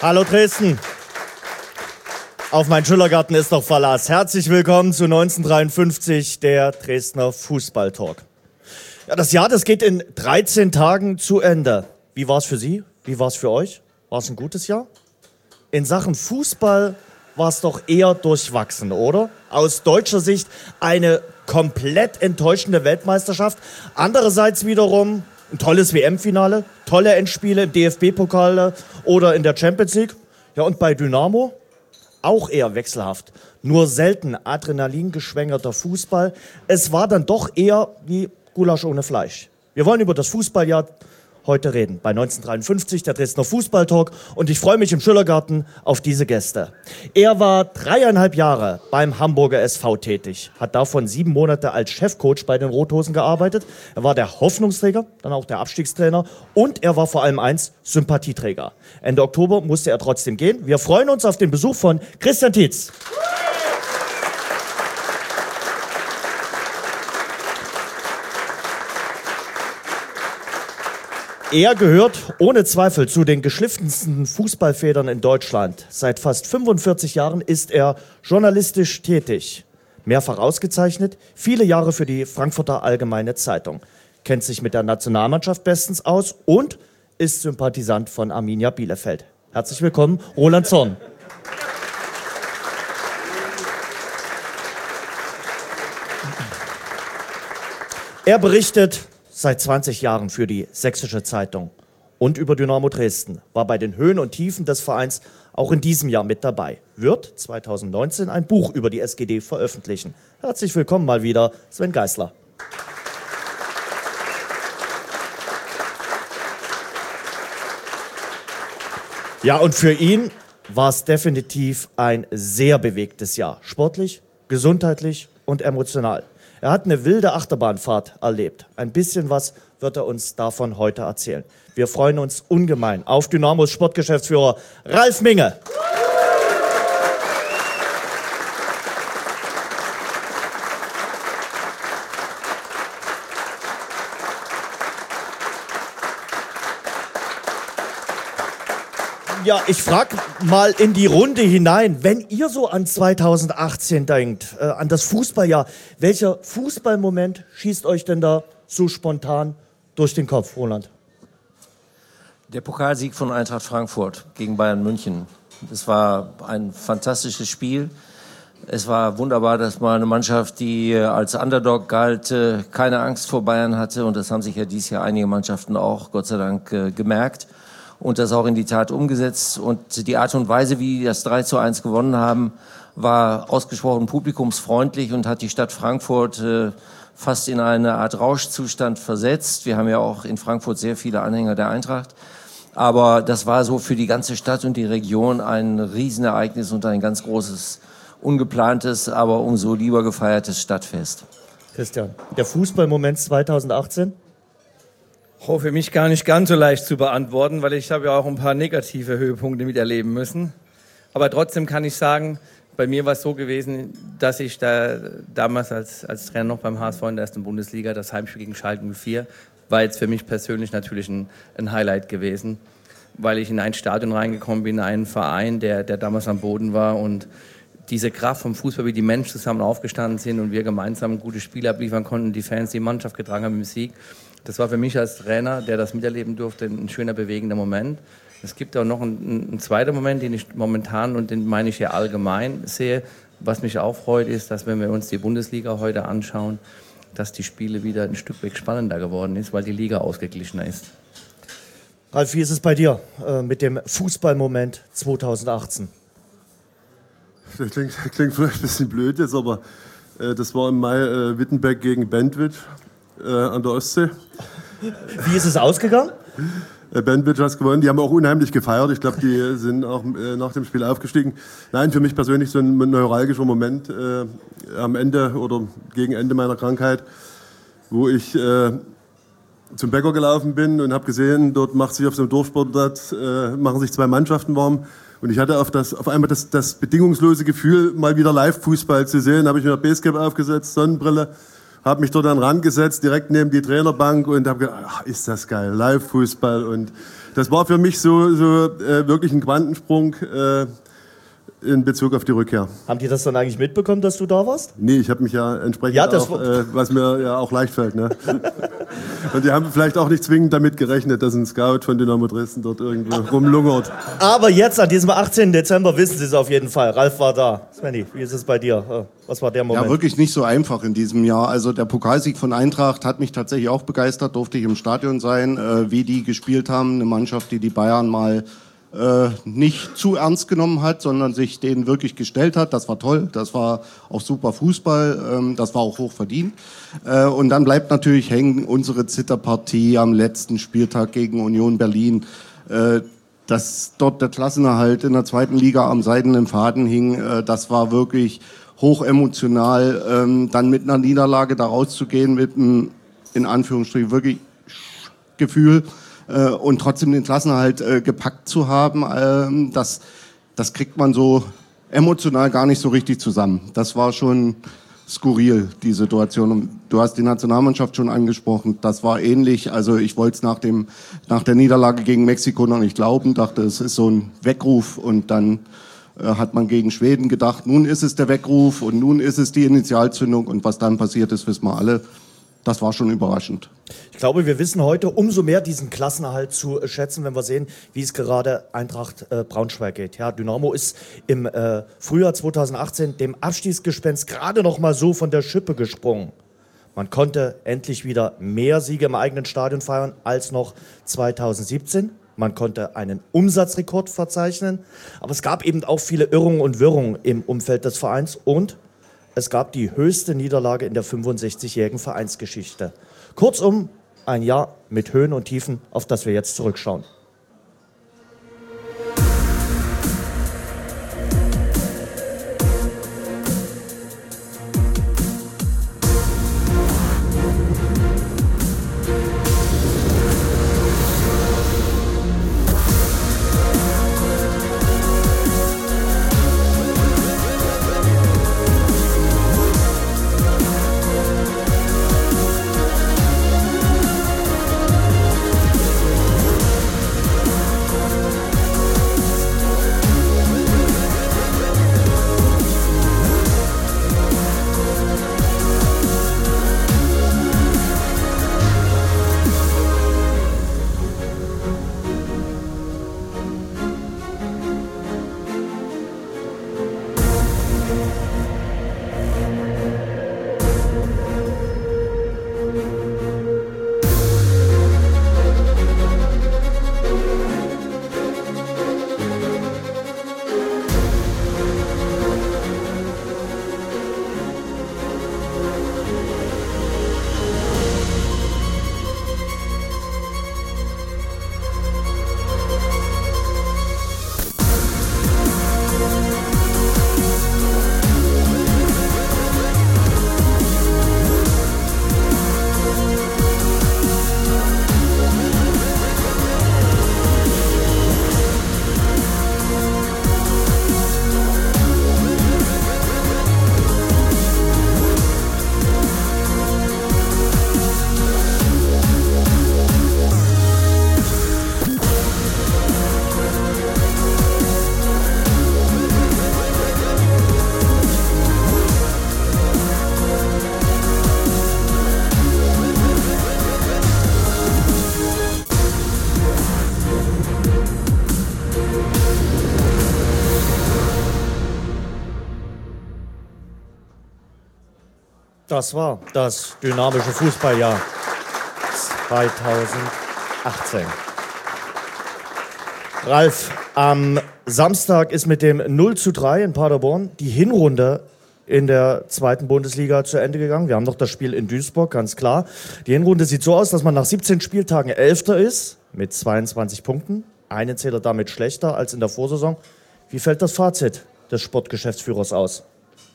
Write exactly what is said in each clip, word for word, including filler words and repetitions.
Hallo Dresden. Auf mein Schillergarten ist noch Verlass. Herzlich willkommen zu neunzehnhundertdreiundfünfzig, der Dresdner Fußballtalk. Ja, das Jahr, das geht in dreizehn Tagen zu Ende. Wie war es für Sie? Wie war es für euch? War es ein gutes Jahr? In Sachen Fußball war es doch eher durchwachsen, oder? Aus deutscher Sicht eine komplett enttäuschende Weltmeisterschaft. Andererseits wiederum ein tolles W M-Finale, tolle Endspiele im D F B-Pokal oder in der Champions League. Ja, und bei Dynamo auch eher wechselhaft. Nur selten adrenalingeschwängerter Fußball. Es war dann doch eher wie Gulasch ohne Fleisch. Wir wollen über das Fußballjahr heute reden. Bei neunzehnhundertdreiundfünfzig, der Dresdner Fußballtalk. Und ich freue mich im Schillergarten auf diese Gäste. Er war dreieinhalb Jahre beim Hamburger S V tätig. Hat davon sieben Monate als Chefcoach bei den Rothosen gearbeitet. Er war der Hoffnungsträger, dann auch der Abstiegstrainer. Und er war vor allem eins, Sympathieträger. Ende Oktober musste er trotzdem gehen. Wir freuen uns auf den Besuch von Christian Tietz. Er gehört ohne Zweifel zu den geschliffensten Fußballfedern in Deutschland. Seit fast fünfundvierzig Jahren ist er journalistisch tätig. Mehrfach ausgezeichnet, viele Jahre für die Frankfurter Allgemeine Zeitung. Kennt sich mit der Nationalmannschaft bestens aus und ist Sympathisant von Arminia Bielefeld. Herzlich willkommen, Roland Zorn. Er berichtet seit zwanzig Jahren für die Sächsische Zeitung und über Dynamo Dresden, war bei den Höhen und Tiefen des Vereins auch in diesem Jahr mit dabei. Wird zweitausendneunzehn ein Buch über die S G D veröffentlichen. Herzlich willkommen mal wieder, Sven Geisler. Ja, und für ihn war es definitiv ein sehr bewegtes Jahr. Sportlich, gesundheitlich und emotional. Er hat eine wilde Achterbahnfahrt erlebt. Ein bisschen was wird er uns davon heute erzählen. Wir freuen uns ungemein auf Dynamos Sportgeschäftsführer Ralf Minge. Ja, ich frage mal in die Runde hinein, wenn ihr so an zweitausendachtzehn denkt, äh, an das Fußballjahr, welcher Fußballmoment schießt euch denn da so spontan durch den Kopf, Roland? Der Pokalsieg von Eintracht Frankfurt gegen Bayern München. Das war ein fantastisches Spiel. Es war wunderbar, dass mal eine Mannschaft, die als Underdog galt, äh, keine Angst vor Bayern hatte. Und das haben sich ja dieses Jahr einige Mannschaften auch, Gott sei Dank, äh, gemerkt. Und das auch in die Tat umgesetzt. Und die Art und Weise, wie die das drei zu eins gewonnen haben, war ausgesprochen publikumsfreundlich und hat die Stadt Frankfurt äh, fast in eine Art Rauschzustand versetzt. Wir haben ja auch in Frankfurt sehr viele Anhänger der Eintracht. Aber das war so für die ganze Stadt und die Region ein Riesenereignis und ein ganz großes, ungeplantes, aber umso lieber gefeiertes Stadtfest. Christian, der Fußballmoment zweitausendachtzehn? Oh, für mich gar nicht ganz so leicht zu beantworten, weil ich habe ja auch ein paar negative Höhepunkte miterleben müssen. Aber trotzdem kann ich sagen, bei mir war es so gewesen, dass ich da damals als, als Trainer noch beim H S V in der ersten Bundesliga, das Heimspiel gegen Schalke null vier, war jetzt für mich persönlich natürlich ein, ein Highlight gewesen, weil ich in ein Stadion reingekommen bin, in einen Verein, der, der damals am Boden war und diese Kraft vom Fußball, wie die Menschen zusammen aufgestanden sind und wir gemeinsam ein gutes Spiel abliefern konnten, die Fans die Mannschaft getragen haben im Sieg. Das war für mich als Trainer, der das miterleben durfte, ein schöner, bewegender Moment. Es gibt auch noch einen, einen zweiten Moment, den ich momentan und den meine ich ja allgemein sehe. Was mich auch freut, ist, dass wenn wir uns die Bundesliga heute anschauen, dass die Spiele wieder ein Stück weit spannender geworden ist, weil die Liga ausgeglichener ist. Ralf, wie ist es bei dir äh, mit dem Fußballmoment zweitausendachtzehn? Das klingt, klingt vielleicht ein bisschen blöd jetzt, aber äh, das war im Mai äh, Wittenberg gegen Bandwidth. Äh, an der Ostsee. Wie ist es ausgegangen? Äh, Bandwidth hat gewonnen. Die haben auch unheimlich gefeiert. Ich glaube, die sind auch äh, nach dem Spiel aufgestiegen. Nein, für mich persönlich so ein neuralgischer Moment äh, am Ende oder gegen Ende meiner Krankheit, wo ich äh, zum Bäcker gelaufen bin und habe gesehen, dort macht sich auf so einem Dorfsportplatz äh, machen sich zwei Mannschaften warm. Und ich hatte auf, das, auf einmal das, das bedingungslose Gefühl, mal wieder Live-Fußball zu sehen. Da habe ich mir Basecap aufgesetzt, Sonnenbrille habe mich dort an den Rand gesetzt, direkt neben die Trainerbank und habe gedacht, ach, ist das geil, Live-Fußball. Und das war für mich so, so äh, wirklich ein Quantensprung äh, in Bezug auf die Rückkehr. Haben die das dann eigentlich mitbekommen, dass du da warst? Nee, ich habe mich ja entsprechend Ja, das auch, äh, was mir ja auch leicht fällt. Ne? Und die haben vielleicht auch nicht zwingend damit gerechnet, dass ein Scout von Dynamo Dresden dort irgendwo rumlungert. Aber jetzt, an diesem achtzehnten Dezember, wissen Sie es auf jeden Fall. Ralf war da. Svenny, wie ist es bei dir? Was war der Moment? Ja, wirklich nicht so einfach in diesem Jahr. Also der Pokalsieg von Eintracht hat mich tatsächlich auch begeistert. Durfte ich im Stadion sein, äh, wie die gespielt haben. Eine Mannschaft, die die Bayern mal äh, nicht zu ernst genommen hat, sondern sich denen wirklich gestellt hat. Das war toll. Das war auch super Fußball. Ähm, das war auch hoch verdient. Äh, und dann bleibt natürlich hängen unsere Zitterpartie am letzten Spieltag gegen Union Berlin. Äh, dass dort der Klassenerhalt in der zweiten Liga am seidenen Faden hing, äh, das war wirklich hochemotional. Ähm, dann mit einer Niederlage da rauszugehen, mit einem, in Anführungsstrichen, wirklich Gefühl äh, und trotzdem den Klassenerhalt äh, gepackt zu haben, äh, das, das kriegt man so emotional gar nicht so richtig zusammen. Das war schon skurril, die Situation. Und du hast die Nationalmannschaft schon angesprochen. Das war ähnlich. Also ich wollte es nach dem, nach der Niederlage gegen Mexiko noch nicht glauben. Dachte, es ist so ein Weckruf. Und dann äh, hat man gegen Schweden gedacht, nun ist es der Weckruf und nun ist es die Initialzündung. Und was dann passiert ist, wissen wir alle. Das war schon überraschend. Ich glaube, wir wissen heute umso mehr diesen Klassenerhalt zu schätzen, wenn wir sehen, wie es gerade Eintracht äh, Braunschweig geht. Ja, Dynamo ist im äh, Frühjahr zweitausendachtzehn dem Abstiegsgespenst gerade noch mal so von der Schippe gesprungen. Man konnte endlich wieder mehr Siege im eigenen Stadion feiern als noch zweitausendsiebzehn. Man konnte einen Umsatzrekord verzeichnen. Aber es gab eben auch viele Irrungen und Wirrungen im Umfeld des Vereins. Und es gab die höchste Niederlage in der fünfundsechzigjährigen Vereinsgeschichte. Kurzum, ein Jahr mit Höhen und Tiefen, auf das wir jetzt zurückschauen. Das war das dynamische Fußballjahr zweitausendachtzehn. Ralf, am Samstag ist mit dem null zu drei in Paderborn die Hinrunde in der zweiten Bundesliga zu Ende gegangen. Wir haben noch das Spiel in Duisburg, ganz klar. Die Hinrunde sieht so aus, dass man nach siebzehn Spieltagen Elfter ist mit zweiundzwanzig Punkten. Einen Zähler damit schlechter als in der Vorsaison. Wie fällt das Fazit des Sportgeschäftsführers aus?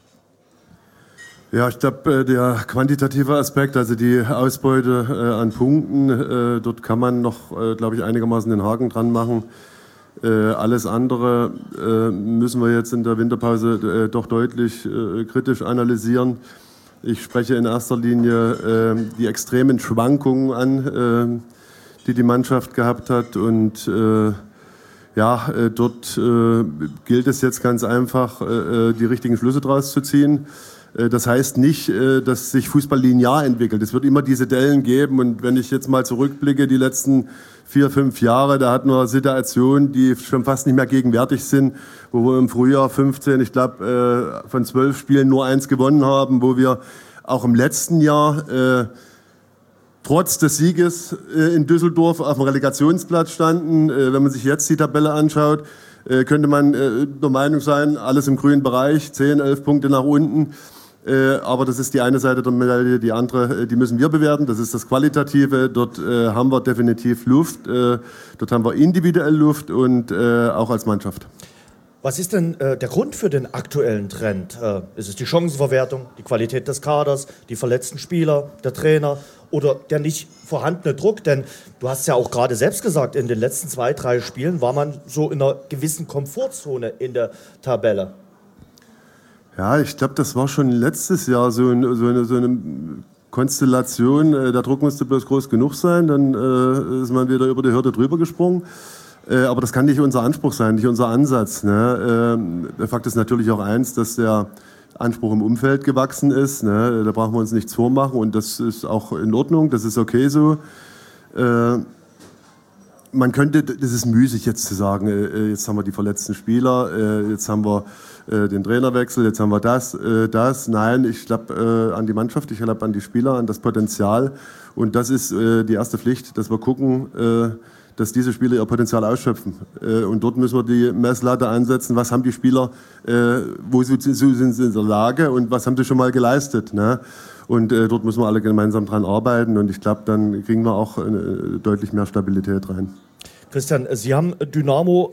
Ja, ich glaube, der quantitative Aspekt, also die Ausbeute äh, an Punkten, äh, dort kann man noch, äh, glaube ich, einigermaßen den Haken dran machen. Äh, alles andere äh, müssen wir jetzt in der Winterpause äh, doch deutlich äh, kritisch analysieren. Ich spreche in erster Linie äh, die extremen Schwankungen an, äh, die die Mannschaft gehabt hat. Und äh, ja, äh, dort äh, gilt es jetzt ganz einfach, äh, die richtigen Schlüsse draus zu ziehen. Äh, das heißt nicht, äh, dass sich Fußball linear entwickelt. Es wird immer diese Dellen geben. Und wenn ich jetzt mal zurückblicke, die letzten vier, fünf Jahre, da hatten wir Situationen, die schon fast nicht mehr gegenwärtig sind, wo wir im Frühjahr fünfzehn, ich glaube, äh, von zwölf Spielen nur eins gewonnen haben, wo wir auch im letzten Jahr äh, trotz des Sieges äh, in Düsseldorf auf dem Relegationsplatz standen. Äh, wenn man sich jetzt die Tabelle anschaut, äh, könnte man äh, der Meinung sein, alles im grünen Bereich, zehn, elf Punkte nach unten. Äh, aber das ist die eine Seite der Medaille, die andere, äh, die müssen wir bewerten. Das ist das Qualitative. Dort äh, haben wir definitiv Luft. Äh, dort haben wir individuell Luft und äh, auch als Mannschaft. Was ist denn äh, der Grund für den aktuellen Trend? Äh, ist es die Chancenverwertung, die Qualität des Kaders, die verletzten Spieler, der Trainer oder der nicht vorhandene Druck? Denn du hast ja auch gerade selbst gesagt, in den letzten zwei, drei Spielen war man so in einer gewissen Komfortzone in der Tabelle. Ja, ich glaube, das war schon letztes Jahr so, ein, so, eine, so eine Konstellation. Der Druck musste bloß groß genug sein, dann äh, ist man wieder über die Hürde drüber gesprungen. Äh, aber das kann nicht unser Anspruch sein, nicht unser Ansatz. Ne? Äh, der Fakt ist natürlich auch eins, dass der Anspruch im Umfeld gewachsen ist. Ne? Da brauchen wir uns nichts vormachen und das ist auch in Ordnung, das ist okay so. Äh, man könnte, das ist müßig jetzt zu sagen, äh, jetzt haben wir die verletzten Spieler, äh, jetzt haben wir äh, den Trainerwechsel, jetzt haben wir das, äh, das. Nein, ich glaube äh, an die Mannschaft, ich glaube an die Spieler, an das Potenzial und das ist äh, die erste Pflicht, dass wir gucken, äh, dass diese Spieler ihr Potenzial ausschöpfen. Äh, und dort müssen wir die Messlatte ansetzen, was haben die Spieler, äh, wo sind sie in der Lage und was haben sie schon mal geleistet. Ne? Und äh, dort müssen wir alle gemeinsam dran arbeiten und ich glaube, dann kriegen wir auch äh, deutlich mehr Stabilität rein. Christian, Sie haben Dynamo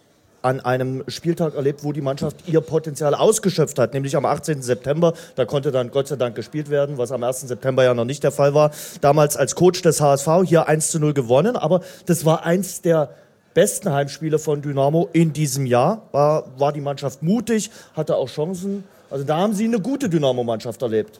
an einem Spieltag erlebt, wo die Mannschaft ihr Potenzial ausgeschöpft hat, nämlich am achtzehnten September. Da konnte dann Gott sei Dank gespielt werden, was am ersten September ja noch nicht der Fall war. Damals als Coach des H S V hier eins zu null gewonnen, aber das war eins der besten Heimspiele von Dynamo in diesem Jahr. War, war die Mannschaft mutig, hatte auch Chancen. Also da haben Sie eine gute Dynamo-Mannschaft erlebt.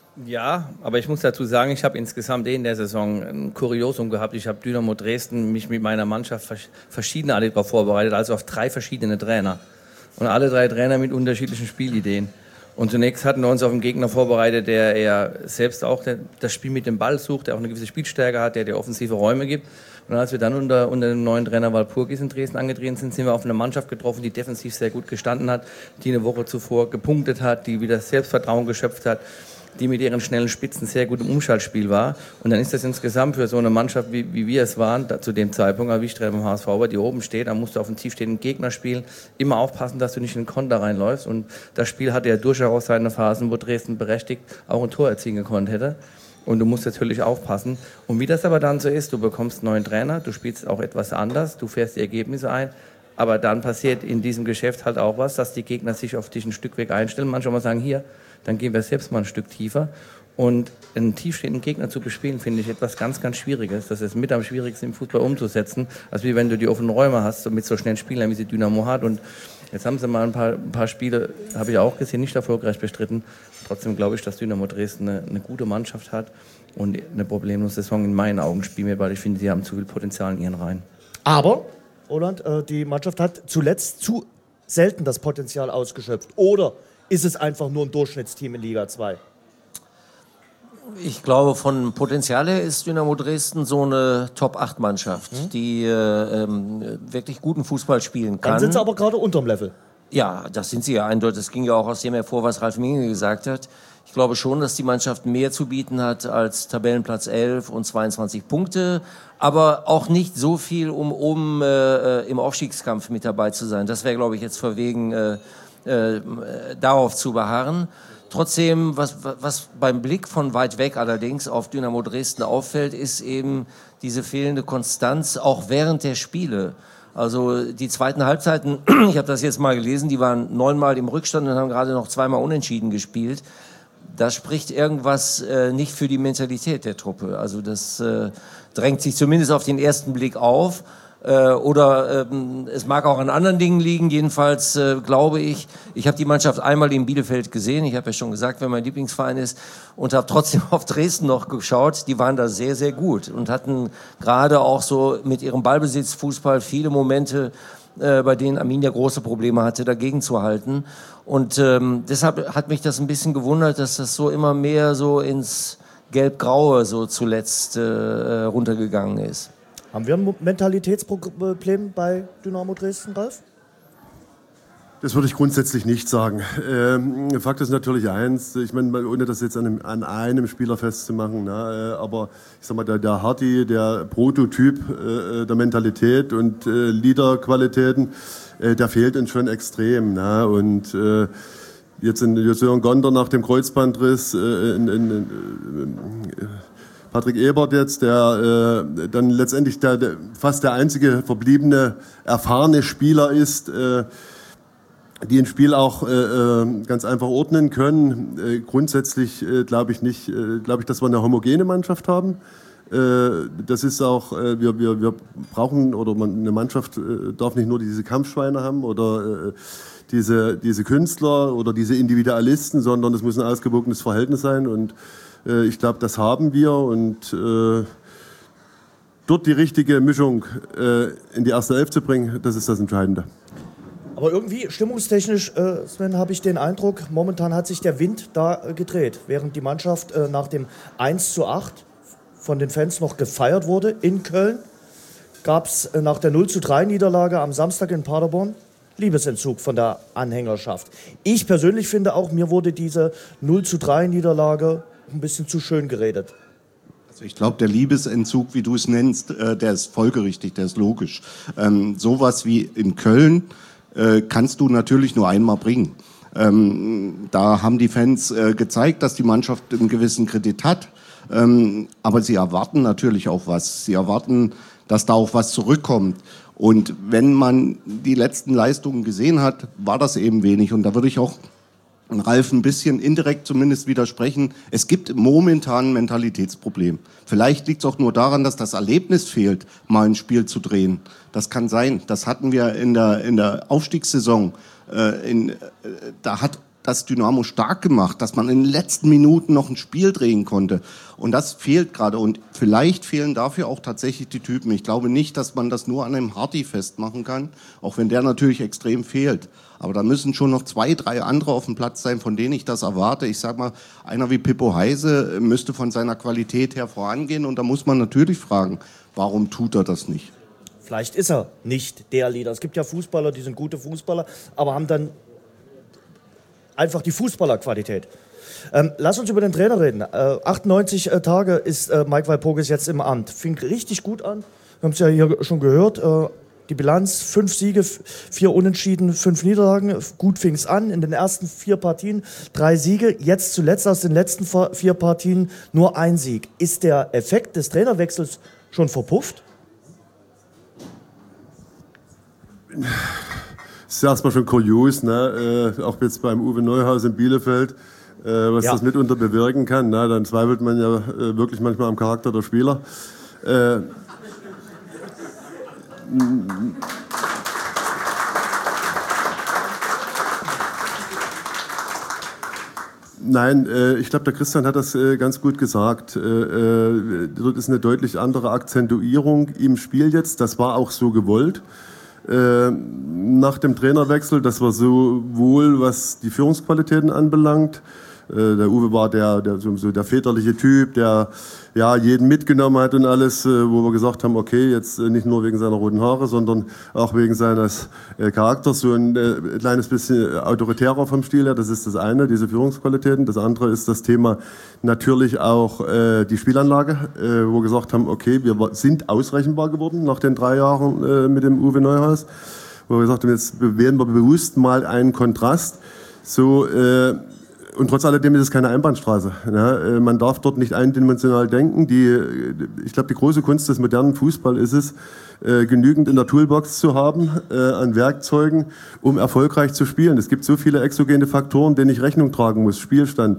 Ja, aber ich muss dazu sagen, ich habe insgesamt in der Saison ein Kuriosum gehabt. Ich habe Dynamo Dresden mich mit meiner Mannschaft verschiedene alle darauf vorbereitet, also auf drei verschiedene Trainer. Und alle drei Trainer mit unterschiedlichen Spielideen. Und zunächst hatten wir uns auf einen Gegner vorbereitet, der eher selbst auch das Spiel mit dem Ball sucht, der auch eine gewisse Spielstärke hat, der dir offensive Räume gibt. Und als wir dann unter, unter dem neuen Trainer Walpurgis in Dresden angetreten sind, sind wir auf eine Mannschaft getroffen, die defensiv sehr gut gestanden hat, die eine Woche zuvor gepunktet hat, die wieder Selbstvertrauen geschöpft hat, die mit ihren schnellen Spitzen sehr gut im Umschaltspiel war. Und dann ist das insgesamt für so eine Mannschaft, wie, wie wir es waren, da, zu dem Zeitpunkt, wie ich beim H S V, die oben steht, dann musst du auf einen tiefstehenden Gegner spielen, immer aufpassen, dass du nicht in den Konter reinläufst. Und das Spiel hatte ja durchaus seine Phasen, wo Dresden berechtigt auch ein Tor erzielen gekonnt hätte. Und du musst natürlich aufpassen. Und wie das aber dann so ist, du bekommst einen neuen Trainer, du spielst auch etwas anders, du fährst die Ergebnisse ein. Aber dann passiert in diesem Geschäft halt auch was, dass die Gegner sich auf dich ein Stück weg einstellen. Manchmal mal sagen, hier, dann gehen wir selbst mal ein Stück tiefer. Und einen tiefstehenden Gegner zu bespielen, finde ich etwas ganz, ganz Schwieriges. Das ist mit am schwierigsten im Fußball umzusetzen, als wie wenn du die offenen Räume hast, so mit so schnellen Spielern, wie sie Dynamo hat. Und jetzt haben sie mal ein paar, ein paar Spiele, habe ich auch gesehen, nicht erfolgreich bestritten. Trotzdem glaube ich, dass Dynamo Dresden eine, eine gute Mannschaft hat und eine problemlose Saison in meinen Augen spielen wir, weil ich finde, sie haben zu viel Potenzial in ihren Reihen. Aber, Roland, äh, die Mannschaft hat zuletzt zu selten das Potenzial ausgeschöpft. Oder ist es einfach nur ein Durchschnittsteam in Liga zwei? Ich glaube, von Potenzial her ist Dynamo Dresden so eine Top acht Mannschaft, mhm. die äh, ähm, wirklich guten Fußball spielen kann. Dann sind sie aber gerade unterm Level. Ja, das sind sie ja eindeutig. Das ging ja auch aus dem hervor, was Ralf Minge gesagt hat. Ich glaube schon, dass die Mannschaft mehr zu bieten hat als Tabellenplatz elf und zweiundzwanzig Punkte, aber auch nicht so viel, um oben äh, im Aufstiegskampf mit dabei zu sein. Das wäre, glaube ich, jetzt verwegen, äh, äh, darauf zu beharren. Trotzdem, was, was beim Blick von weit weg allerdings auf Dynamo Dresden auffällt, ist eben diese fehlende Konstanz auch während der Spiele. Also die zweiten Halbzeiten, ich habe das jetzt mal gelesen, die waren neunmal im Rückstand und haben gerade noch zweimal unentschieden gespielt. Das spricht irgendwas äh, nicht für die Mentalität der Truppe. Also das äh, drängt sich zumindest auf den ersten Blick auf. Äh, oder ähm, es mag auch an anderen Dingen liegen. Jedenfalls äh, glaube ich, ich habe die Mannschaft einmal in Bielefeld gesehen. Ich habe ja schon gesagt, wer mein Lieblingsverein ist. Und habe trotzdem auf Dresden noch geschaut. Die waren da sehr, sehr gut. Und hatten gerade auch so mit ihrem Ballbesitzfußball viele Momente, äh, bei denen Arminia große Probleme hatte, dagegen zu halten. Und ähm, deshalb hat mich das ein bisschen gewundert, dass das so immer mehr so ins Gelb-Graue so zuletzt äh, runtergegangen ist. Haben wir ein Mentalitätsproblem bei Dynamo Dresden, Ralf? Das würde ich grundsätzlich nicht sagen. Ähm, Fakt ist natürlich eins, ich meine, ohne das jetzt an einem, an einem Spieler festzumachen, na, äh, aber ich sag mal, der, der Hardy, der Prototyp äh, der Mentalität und äh, Leaderqualitäten, äh, der fehlt uns schon extrem. Na, und äh, jetzt in Sören Gonder nach dem Kreuzbandriss, äh, in, in, in, äh, Patrick Ebert jetzt, der äh, dann letztendlich der, der, fast der einzige verbliebene erfahrene Spieler ist, äh, die ein Spiel auch äh, ganz einfach ordnen können. Äh, grundsätzlich äh, glaube ich nicht, äh, glaube ich, dass wir eine homogene Mannschaft haben. Äh, das ist auch, äh, wir, wir, wir brauchen, oder man, eine Mannschaft äh, darf nicht nur diese Kampfschweine haben oder äh, diese, diese Künstler oder diese Individualisten, sondern es muss ein ausgewogenes Verhältnis sein. Und äh, ich glaube, das haben wir. Und äh, dort die richtige Mischung äh, in die erste Elf zu bringen, das ist das Entscheidende. Aber irgendwie stimmungstechnisch, äh, Sven, habe ich den Eindruck, momentan hat sich der Wind da äh, gedreht. Während die Mannschaft äh, nach dem eins zu acht von den Fans noch gefeiert wurde in Köln, gab es äh, nach der null zu drei Niederlage am Samstag in Paderborn Liebesentzug von der Anhängerschaft. Ich persönlich finde auch, mir wurde diese null zu drei Niederlage ein bisschen zu schön geredet. Also ich glaube, der Liebesentzug, wie du es nennst, äh, der ist folgerichtig, der ist logisch. Ähm, sowas wie in Köln äh, kannst du natürlich nur einmal bringen. Ähm, da haben die Fans äh, gezeigt, dass die Mannschaft einen gewissen Kredit hat. Ähm, aber sie erwarten natürlich auch was. Sie erwarten, dass da auch was zurückkommt. Und wenn man die letzten Leistungen gesehen hat, war das eben wenig. Und da würde ich auch Ralf ein bisschen indirekt zumindest widersprechen. Es gibt momentan ein Mentalitätsproblem. Vielleicht liegt es auch nur daran, dass das Erlebnis fehlt, mal ein Spiel zu drehen. Das kann sein. Das hatten wir in der, in der Aufstiegssaison. Äh, in, äh, da hat das Dynamo stark gemacht, dass man in den letzten Minuten noch ein Spiel drehen konnte. Und das fehlt gerade. Und vielleicht fehlen dafür auch tatsächlich die Typen. Ich glaube nicht, dass man das nur an einem Hardy festmachen kann, auch wenn der natürlich extrem fehlt. Aber da müssen schon noch zwei, drei andere auf dem Platz sein, von denen ich das erwarte. Ich sag mal, einer wie Pippo Heise müsste von seiner Qualität her vorangehen. Und da muss man natürlich fragen, warum tut er das nicht? Vielleicht ist er nicht der Leader. Es gibt ja Fußballer, die sind gute Fußballer, aber haben dann einfach die Fußballerqualität. Ähm, lass uns über den Trainer reden. Äh, achtundneunzig äh, Tage ist äh, Mike Walpurgis jetzt im Amt. Fing richtig gut an. Wir haben es ja hier schon gehört. Äh, die Bilanz, fünf Siege, vier Unentschieden, fünf Niederlagen. Gut fing es an. In den ersten vier Partien drei Siege. Jetzt zuletzt aus den letzten vier Partien nur ein Sieg. Ist der Effekt des Trainerwechsels schon verpufft? Das ist erstmal schon kurios, ne? äh, auch jetzt beim Uwe Neuhaus in Bielefeld, äh, was ja. das mitunter bewirken kann. Ne? Dann zweifelt man ja äh, wirklich manchmal am Charakter der Spieler. Äh, Nein, äh, ich glaube, der Christian hat das äh, ganz gut gesagt. Äh, äh, dort ist eine deutlich andere Akzentuierung im Spiel jetzt. Das war auch so gewollt. Äh, nach dem Trainerwechsel, das war sowohl, was die Führungsqualitäten anbelangt. Äh, der Uwe war der, der, so der väterliche Typ, der ja jeden mitgenommen hat und alles, äh, wo wir gesagt haben, okay, jetzt äh, nicht nur wegen seiner roten Haare, sondern auch wegen seines äh, Charakters, so ein äh, kleines bisschen autoritärer vom Stil her. Das ist das eine, diese Führungsqualitäten. Das andere ist das Thema natürlich auch äh, die Spielanlage, äh, wo wir gesagt haben, okay, wir sind ausrechenbar geworden nach den drei Jahren äh, mit dem Uwe Neuhaus, wo wir gesagt haben, jetzt wählen wir bewusst mal einen Kontrast. So äh, Und trotz alledem ist es keine Einbahnstraße. Ja, man darf dort nicht eindimensional denken. Die, ich glaube, die große Kunst des modernen Fußballs ist es, äh, genügend in der Toolbox zu haben äh, an Werkzeugen, um erfolgreich zu spielen. Es gibt so viele exogene Faktoren, denen ich Rechnung tragen muss. Spielstand,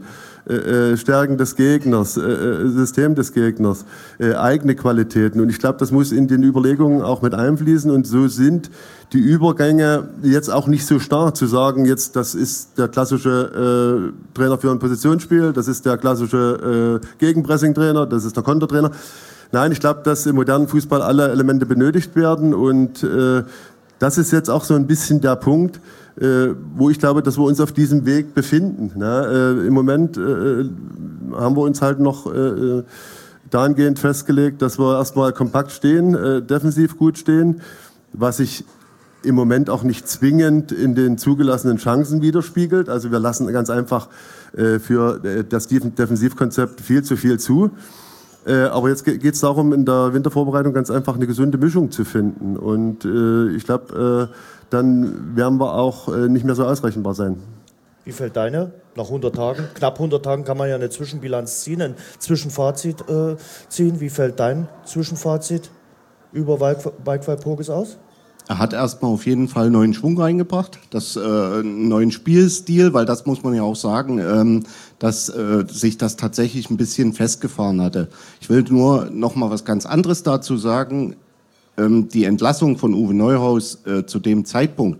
äh, Stärken des Gegners, äh, System des Gegners, äh, eigene Qualitäten. Und ich glaube, das muss in den Überlegungen auch mit einfließen. Und so sind die Übergänge jetzt auch nicht so starr zu sagen, jetzt das ist der klassische äh, Trainer für ein Positionsspiel, das ist der klassische äh, Gegenpressing-Trainer, das ist der Kontertrainer. Nein, ich glaube, dass im modernen Fußball alle Elemente benötigt werden. Und äh, das ist jetzt auch so ein bisschen der Punkt, Äh, wo ich glaube, dass wir uns auf diesem Weg befinden. Ne? Äh, Im Moment äh, haben wir uns halt noch äh, dahingehend festgelegt, dass wir erstmal kompakt stehen, äh, defensiv gut stehen, was sich im Moment auch nicht zwingend in den zugelassenen Chancen widerspiegelt. Also wir lassen ganz einfach äh, für das Defensivkonzept viel zu viel zu. Äh, aber jetzt geht es darum, in der Wintervorbereitung ganz einfach eine gesunde Mischung zu finden. Und äh, ich glaube, äh, dann werden wir auch äh, nicht mehr so ausrechenbar sein. Wie fällt deine? Nach hundert Tagen, knapp hundert Tagen kann man ja eine Zwischenbilanz ziehen, ein Zwischenfazit äh, ziehen. Wie fällt dein Zwischenfazit über Mike Walpurgis aus? Er hat erstmal auf jeden Fall neuen Schwung reingebracht, das äh, einen neuen Spielstil, weil das muss man ja auch sagen, ähm, dass äh, sich das tatsächlich ein bisschen festgefahren hatte. Ich will nur noch mal was ganz anderes dazu sagen. Ähm, die Entlassung von Uwe Neuhaus äh, zu dem Zeitpunkt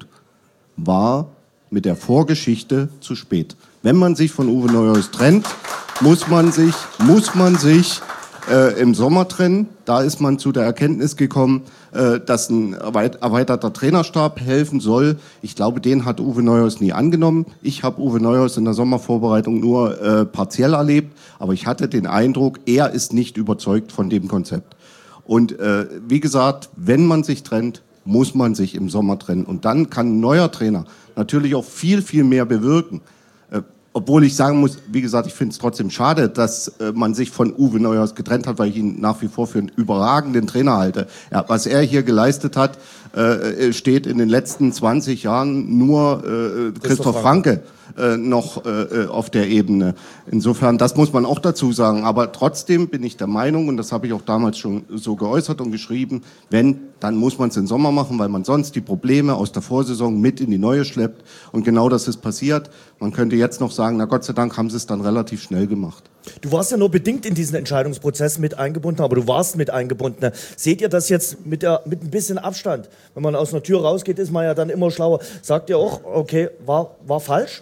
war mit der Vorgeschichte zu spät. Wenn man sich von Uwe Neuhaus trennt, muss man sich, muss man sich äh, im Sommer trennen. Da ist man zu der Erkenntnis gekommen, äh, dass ein erweiterter Trainerstab helfen soll. Ich glaube, den hat Uwe Neuhaus nie angenommen. Ich habe Uwe Neuhaus in der Sommervorbereitung nur äh, partiell erlebt, aber ich hatte den Eindruck, er ist nicht überzeugt von dem Konzept. Und äh, wie gesagt, wenn man sich trennt, muss man sich im Sommer trennen. Und dann kann ein neuer Trainer natürlich auch viel, viel mehr bewirken. Äh, obwohl ich sagen muss, wie gesagt, ich finde es trotzdem schade, dass äh, man sich von Uwe Neuhaus getrennt hat, weil ich ihn nach wie vor für einen überragenden Trainer halte. Ja, was er hier geleistet hat, äh, steht in den letzten zwanzig Jahren nur äh, Christoph, Christoph Franke äh, noch äh, auf der Ebene. Insofern, das muss man auch dazu sagen. Aber trotzdem bin ich der Meinung, und das habe ich auch damals schon so geäußert und geschrieben, wenn, dann muss man es im Sommer machen, weil man sonst die Probleme aus der Vorsaison mit in die neue schleppt. Und genau das ist passiert. Man könnte jetzt noch sagen, na Gott sei Dank haben sie es dann relativ schnell gemacht. Du warst ja nur bedingt in diesen Entscheidungsprozess mit eingebunden, aber du warst mit eingebunden. Seht ihr das jetzt mit, der, mit ein bisschen Abstand? Wenn man aus einer Tür rausgeht, ist man ja dann immer schlauer. Sagt ihr auch, okay, war, war falsch?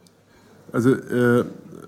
Also äh,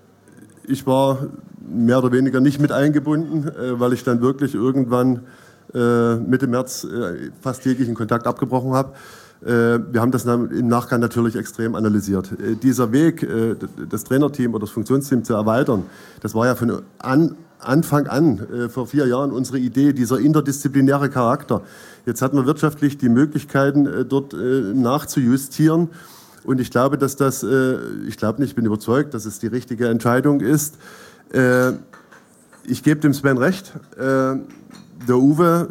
ich war mehr oder weniger nicht mit eingebunden, äh, weil ich dann wirklich irgendwann äh, Mitte März äh, fast täglichen Kontakt abgebrochen habe. Äh, wir haben das im Nachgang natürlich extrem analysiert. Äh, dieser Weg, äh, das Trainerteam oder das Funktionsteam zu erweitern, das war ja von an, Anfang an, äh, vor vier Jahren, unsere Idee, dieser interdisziplinäre Charakter. Jetzt hatten wir wirtschaftlich die Möglichkeiten, äh, dort äh, nachzujustieren. Und ich glaube, dass das, äh, ich glaube nicht, ich bin überzeugt, dass es die richtige Entscheidung ist. Äh, ich gebe dem Sven recht. Äh, der Uwe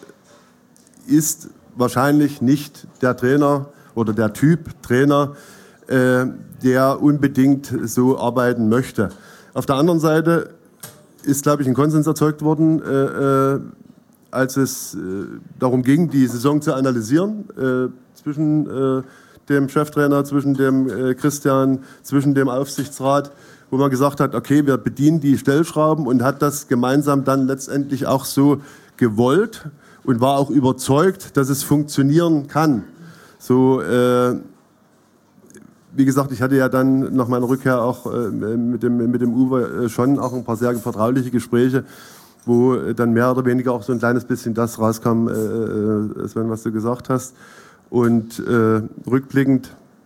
ist wahrscheinlich nicht der Trainer oder der Typ Trainer, äh, der unbedingt so arbeiten möchte. Auf der anderen Seite ist, glaube ich, ein Konsens erzeugt worden, äh, äh, als es äh, darum ging, die Saison zu analysieren, äh, zwischen äh, dem Cheftrainer, zwischen dem äh, Christian, zwischen dem Aufsichtsrat, wo man gesagt hat, okay, wir bedienen die Stellschrauben, und hat das gemeinsam dann letztendlich auch so gewollt und war auch überzeugt, dass es funktionieren kann. So, äh, wie gesagt, ich hatte ja dann nach meiner Rückkehr auch äh, mit dem, mit dem Uwe äh, schon auch ein paar sehr vertrauliche Gespräche, wo äh, dann mehr oder weniger auch so ein kleines bisschen das rauskam, äh, äh, Sven, was du gesagt hast. Und äh, rückblickend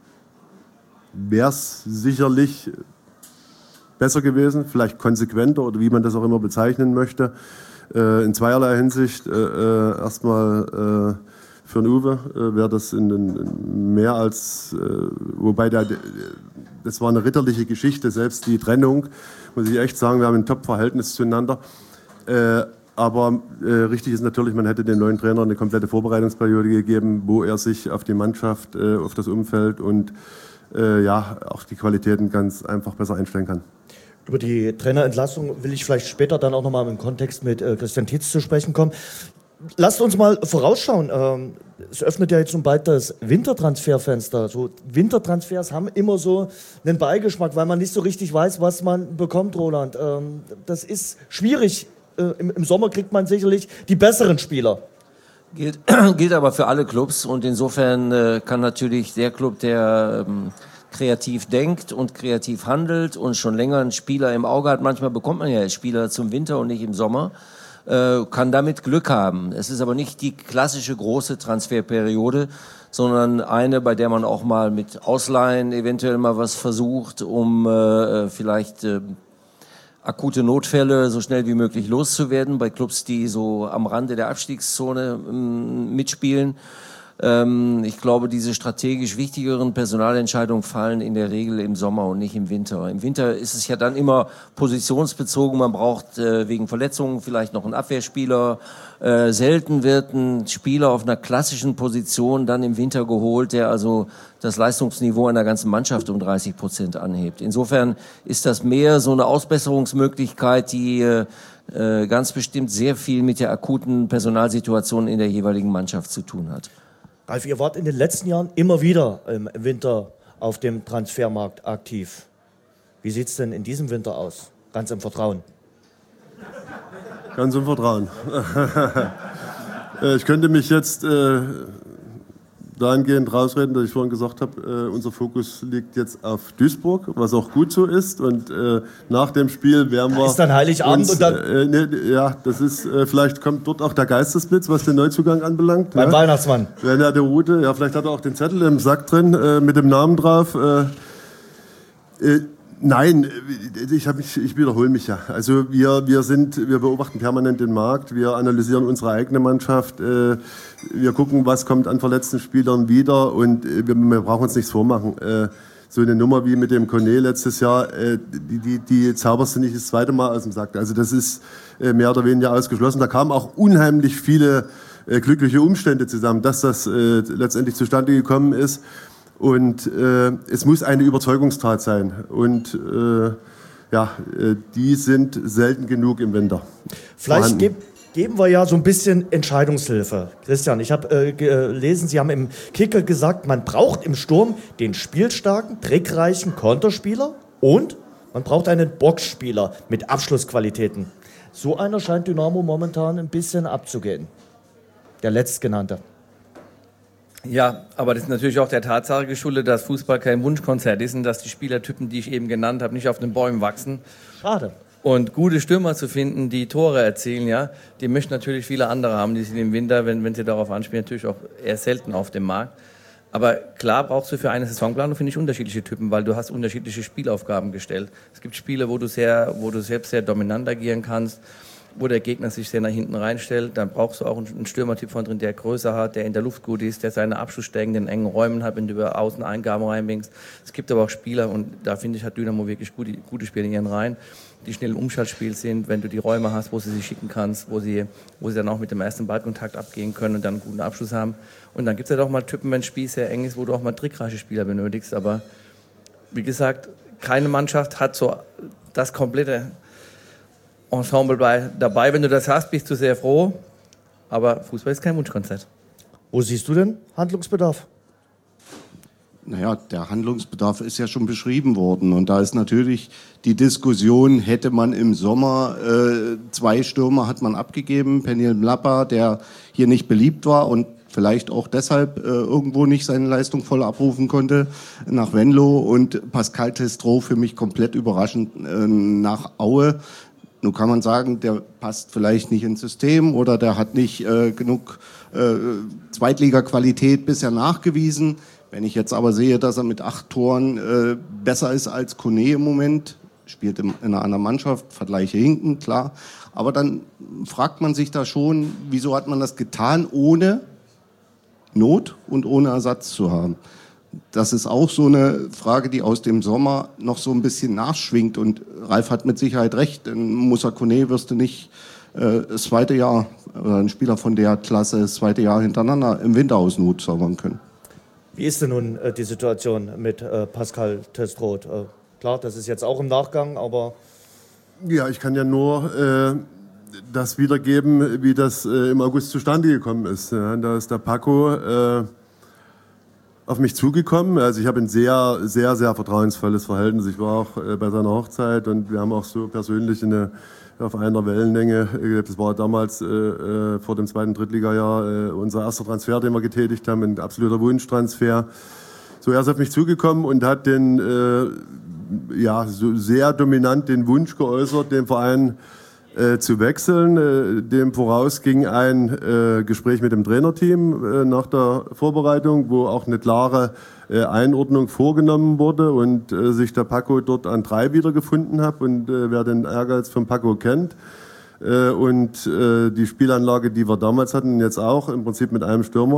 wäre es sicherlich besser gewesen, vielleicht konsequenter oder wie man das auch immer bezeichnen möchte. Äh, in zweierlei Hinsicht. Äh, äh, erstmal äh, für den Uwe äh, wäre das in, in mehr als, äh, wobei der, das war eine ritterliche Geschichte, selbst die Trennung, muss ich echt sagen, wir haben ein Top-Verhältnis zueinander. Äh, Aber äh, richtig ist natürlich, man hätte dem neuen Trainer eine komplette Vorbereitungsperiode gegeben, wo er sich auf die Mannschaft, äh, auf das Umfeld und äh, ja, auch die Qualitäten ganz einfach besser einstellen kann. Über die Trainerentlassung will ich vielleicht später dann auch nochmal im Kontext mit äh, Christian Tietz zu sprechen kommen. lasst uns mal vorausschauen. Ähm, es öffnet ja jetzt schon bald das Wintertransferfenster. So, Wintertransfers haben immer so einen Beigeschmack, weil man nicht so richtig weiß, was man bekommt, Roland. Ähm, das ist schwierig. Äh, im, Im Sommer kriegt man sicherlich die besseren Spieler. Gilt, gilt aber für alle Clubs und insofern äh, kann natürlich der Club, der ähm, kreativ denkt und kreativ handelt und schon länger einen Spieler im Auge hat, manchmal bekommt man ja Spieler zum Winter und nicht im Sommer, äh, kann damit Glück haben. Es ist aber nicht die klassische große Transferperiode, sondern eine, bei der man auch mal mit Ausleihen eventuell mal was versucht, um äh, vielleicht äh, akute Notfälle so schnell wie möglich loszuwerden, bei Clubs, die so am Rande der Abstiegszone ähm, mitspielen. Ähm, ich glaube, diese strategisch wichtigeren Personalentscheidungen fallen in der Regel im Sommer und nicht im Winter. Im Winter ist es ja dann immer positionsbezogen. Man braucht äh, wegen Verletzungen vielleicht noch einen Abwehrspieler. Äh, selten wird ein Spieler auf einer klassischen Position dann im Winter geholt, der also das Leistungsniveau einer ganzen Mannschaft um dreißig Prozent anhebt. Insofern ist das mehr so eine Ausbesserungsmöglichkeit, die äh, ganz bestimmt sehr viel mit der akuten Personalsituation in der jeweiligen Mannschaft zu tun hat. Ralf, ihr wart in den letzten Jahren immer wieder im Winter auf dem Transfermarkt aktiv. Wie sieht es denn in diesem Winter aus? Ganz im Vertrauen. Ganz im Vertrauen. Ich könnte mich jetzt äh, dahingehend rausreden, dass ich vorhin gesagt habe, äh, unser Fokus liegt jetzt auf Duisburg, was auch gut so ist. Und äh, nach dem Spiel werden wir... Ist dann Heiligabend uns, und dann... Äh, ne, ja, das ist, äh, vielleicht kommt dort auch der Geistesblitz, was den Neuzugang anbelangt. Beim ja. Weihnachtsmann. Wenn er der Route, ja, vielleicht hat er auch den Zettel im Sack drin äh, mit dem Namen drauf. Äh, äh, Nein, ich, hab mich, ich wiederhole mich ja. Also wir, wir, sind, wir beobachten permanent den Markt, wir analysieren unsere eigene Mannschaft, äh, wir gucken, was kommt an verletzten Spielern wieder und äh, wir, wir brauchen uns nichts vormachen. Äh, so eine Nummer wie mit dem Kone letztes Jahr, äh, die, die, die zauberst du nicht das zweite Mal aus dem Sack. Also das ist äh, mehr oder weniger ausgeschlossen. Da kamen auch unheimlich viele äh, glückliche Umstände zusammen, dass das äh, letztendlich zustande gekommen ist. Und äh, es muss eine Überzeugungstat sein. Und äh, ja, äh, die sind selten genug im Winter. Vielleicht ge geben wir ja so ein bisschen Entscheidungshilfe. Christian, ich habe äh, gelesen, Sie haben im Kicker gesagt, man braucht im Sturm den spielstarken, trickreichen Konterspieler und man braucht einen Boxspieler mit Abschlussqualitäten. So einer scheint Dynamo momentan ein bisschen abzugehen. Der letztgenannte. Ja, aber das ist natürlich auch der Tatsache geschuldet, dass Fußball kein Wunschkonzert ist und dass die Spielertypen, die ich eben genannt habe, nicht auf den Bäumen wachsen. Schade. Und gute Stürmer zu finden, die Tore erzielen, ja, die möchten natürlich viele andere haben, die sind im Winter, wenn, wenn sie darauf anspielen, natürlich auch eher selten auf dem Markt. Aber klar brauchst du für eine Saisonplanung, finde ich, unterschiedliche Typen, weil du hast unterschiedliche Spielaufgaben gestellt. Es gibt Spiele, wo du sehr, wo du selbst sehr dominant agieren kannst, wo der Gegner sich sehr nach hinten reinstellt, dann brauchst du auch einen Stürmertyp von drin, der Größe hat, der in der Luft gut ist, der seine Abschlussstärken in engen Räumen hat, wenn du über Außeneingaben reinbringst. Es gibt aber auch Spieler, und da finde ich, hat Dynamo wirklich gute, gute Spieler in ihren Reihen, die schnell im Umschaltspiel sind, wenn du die Räume hast, wo sie sich schicken kannst, wo sie, wo sie dann auch mit dem ersten Ballkontakt abgehen können und dann einen guten Abschluss haben. Und dann gibt es halt auch mal Typen, wenn das Spiel sehr eng ist, wo du auch mal trickreiche Spieler benötigst. Aber wie gesagt, keine Mannschaft hat so das komplette Ensemble bei, dabei. Wenn du das hast, bist du sehr froh. Aber Fußball ist kein Wunschkonzert. Wo siehst du denn Handlungsbedarf? Naja, der Handlungsbedarf ist ja schon beschrieben worden. Und da ist natürlich die Diskussion, hätte man im Sommer äh, zwei Stürmer hat man abgegeben. Peniel Mlapa, der hier nicht beliebt war und vielleicht auch deshalb äh, irgendwo nicht seine Leistung voll abrufen konnte, nach Venlo. Und Pascal Testro, für mich komplett überraschend, äh, nach Aue. Nun kann man sagen, der passt vielleicht nicht ins System oder der hat nicht äh, genug äh, Zweitliga-Qualität bisher nachgewiesen. Wenn ich jetzt aber sehe, dass er mit acht Toren äh, besser ist als Kone im Moment, spielt in, in einer anderen Mannschaft, Vergleiche hinken, klar. Aber dann fragt man sich da schon, wieso hat man das getan, ohne Not und ohne Ersatz zu haben. Das ist auch so eine Frage, die aus dem Sommer noch so ein bisschen nachschwingt. Und Ralf hat mit Sicherheit recht. In Moussa Kone wirst du nicht äh, das zweite Jahr, oder ein Spieler von der Klasse, das zweite Jahr hintereinander im Winter aus Not zaubern können. Wie ist denn nun äh, die Situation mit äh, Pascal Testroth? Äh, klar, das ist jetzt auch im Nachgang, aber... Ja, ich kann ja nur äh, das wiedergeben, wie das äh, im August zustande gekommen ist. Ja, da ist der Paco äh, auf mich zugekommen. Also ich habe ein sehr, sehr, sehr vertrauensvolles Verhältnis. Ich war auch äh, bei seiner Hochzeit und wir haben auch so persönlich eine, auf einer Wellenlänge, äh, das war damals äh, äh, vor dem zweiten Drittligajahr äh, unser erster Transfer, den wir getätigt haben, ein absoluter Wunschtransfer. So, er ist auf mich zugekommen und hat den, äh, ja, so sehr dominant den Wunsch geäußert, den Verein Äh, zu wechseln. Äh, dem voraus ging ein äh, Gespräch mit dem Trainerteam äh, nach der Vorbereitung, wo auch eine klare äh, Einordnung vorgenommen wurde und äh, sich der Paco dort an drei wiedergefunden hat. Und äh, wer den Ehrgeiz von Paco kennt äh, und äh, die Spielanlage, die wir damals hatten, jetzt auch im Prinzip mit einem Stürmer,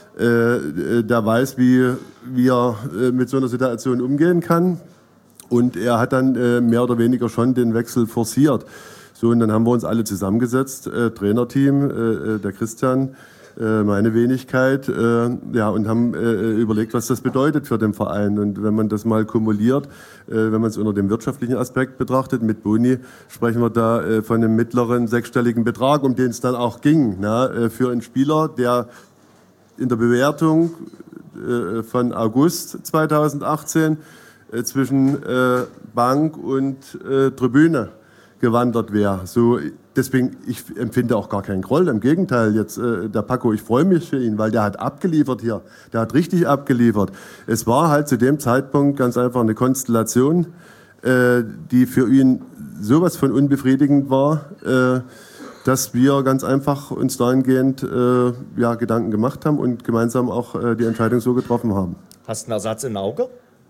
äh, der weiß, wie, wie er äh, mit so einer Situation umgehen kann. Und er hat dann äh, mehr oder weniger schon den Wechsel forciert. So, und dann haben wir uns alle zusammengesetzt, äh, Trainerteam, äh, der Christian, äh, meine Wenigkeit, äh, ja, und haben äh, überlegt, was das bedeutet für den Verein. Und wenn man das mal kumuliert, äh, wenn man es unter dem wirtschaftlichen Aspekt betrachtet, mit Boni sprechen wir da äh, von einem mittleren sechsstelligen Betrag, um den es dann auch ging, na, äh, für einen Spieler, der in der Bewertung äh, von August zweitausendachtzehn äh, zwischen äh, Bank und äh, Tribüne gewandert wäre. So, deswegen, ich empfinde auch gar keinen Groll. Im Gegenteil, jetzt äh, der Paco, ich freue mich für ihn, weil der hat abgeliefert hier. Der hat richtig abgeliefert. Es war halt zu dem Zeitpunkt ganz einfach eine Konstellation, äh, die für ihn sowas von unbefriedigend war, äh, dass wir ganz einfach uns dahingehend äh, ja, Gedanken gemacht haben und gemeinsam auch äh, die Entscheidung so getroffen haben. Hast du einen Ersatz im Auge?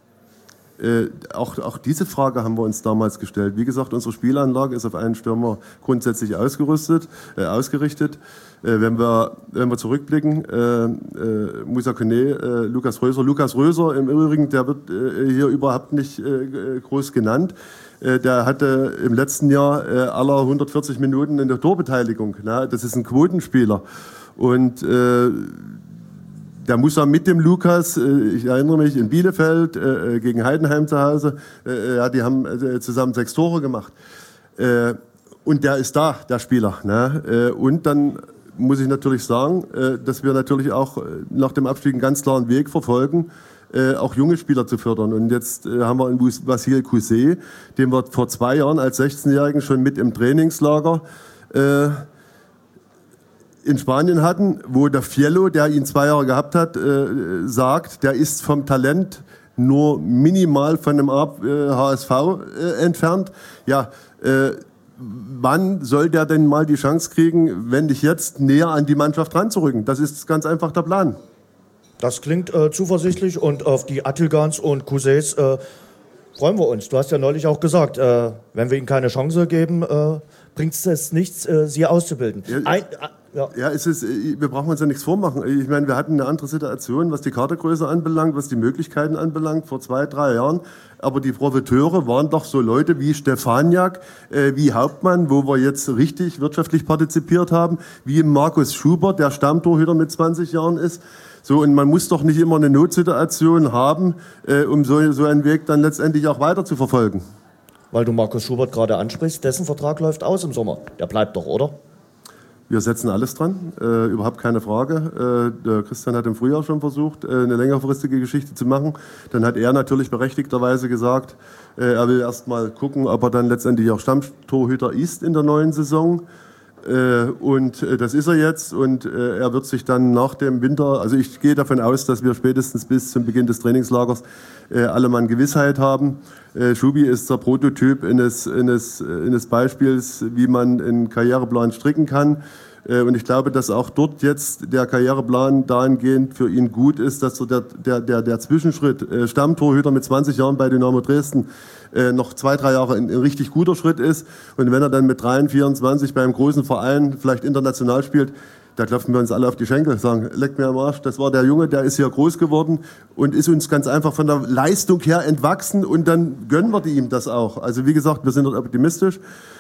Äh, auch, auch diese Frage haben wir uns damals gestellt. Wie gesagt, unsere Spielanlage ist auf einen Stürmer grundsätzlich ausgerüstet, äh, ausgerichtet. Äh, wenn wir, wenn wir zurückblicken, äh, äh, Moussa Kone, äh, Lukas Röser. Lukas Röser im Übrigen, der wird äh, hier überhaupt nicht äh, groß genannt. Äh, der hatte im letzten Jahr äh, aller hundertvierzig Minuten in der Torbeteiligung. Na, das ist ein Quotenspieler. Und äh, der Musa mit dem Lukas, ich erinnere mich, in Bielefeld gegen Heidenheim zu Hause, ja, die haben zusammen sechs Tore gemacht. Und der ist da, der Spieler. Ne? Und dann muss ich natürlich sagen, dass wir natürlich auch nach dem Abstieg einen ganz klaren Weg verfolgen, auch junge Spieler zu fördern. Und jetzt haben wir einen Vasil Kousé, den wir vor zwei Jahren als sechzehnjährigen schon mit im Trainingslager in Spanien hatten, wo der Fiello, der ihn zwei Jahre gehabt hat, äh, sagt, der ist vom Talent nur minimal von dem H S V äh, entfernt. Ja, äh, wann soll der denn mal die Chance kriegen, wenn nicht jetzt, näher an die Mannschaft ranzurücken? Das ist ganz einfach der Plan. Das klingt äh, zuversichtlich und auf die Attilgans und Cousets äh, freuen wir uns. Du hast ja neulich auch gesagt, äh, wenn wir ihnen keine Chance geben, äh, bringt es nichts, äh, sie auszubilden. Ja, Ein, äh, Ja. ja, es ist, wir brauchen uns ja nichts vormachen. Ich meine, wir hatten eine andere Situation, was die Kadergröße anbelangt, was die Möglichkeiten anbelangt, vor zwei, drei Jahren. Aber die Profiteure waren doch so Leute wie Stefaniak, äh, wie Hauptmann, wo wir jetzt richtig wirtschaftlich partizipiert haben, wie Markus Schubert, der Stammtorhüter mit zwanzig Jahren ist. So, und man muss doch nicht immer eine Notsituation haben, äh, um so, so einen Weg dann letztendlich auch weiter zu verfolgen. Weil du Markus Schubert gerade ansprichst, dessen Vertrag läuft aus im Sommer. Der bleibt doch, oder? Wir setzen alles dran, äh, überhaupt keine Frage. Äh, der Christian hat im Frühjahr schon versucht, äh, eine längerfristige Geschichte zu machen. Dann hat er natürlich berechtigterweise gesagt, äh, er will erst mal gucken, ob er dann letztendlich auch Stammtorhüter ist in der neuen Saison. Äh, und äh, das ist er jetzt und äh, er wird sich dann nach dem Winter, also ich gehe davon aus, dass wir spätestens bis zum Beginn des Trainingslagers äh, alle Mann Gewissheit haben. Äh, Schubi ist der Prototyp eines, eines, eines Beispiels, wie man einen Karriereplan stricken kann. Äh, und ich glaube, dass auch dort jetzt der Karriereplan dahingehend für ihn gut ist, dass so der, der, der, der Zwischenschritt äh, Stammtorhüter mit zwanzig Jahren bei Dynamo Dresden äh, noch zwei, drei Jahre ein, ein richtig guter Schritt ist. Und wenn er dann mit drei, vierundzwanzig beim großen Verein vielleicht international spielt, da klopfen wir uns alle auf die Schenkel, sagen, leck mir am Arsch, das war der Junge, der ist hier groß geworden und ist uns ganz einfach von der Leistung her entwachsen und dann gönnen wir ihm das auch. Also wie gesagt, wir sind dort optimistisch.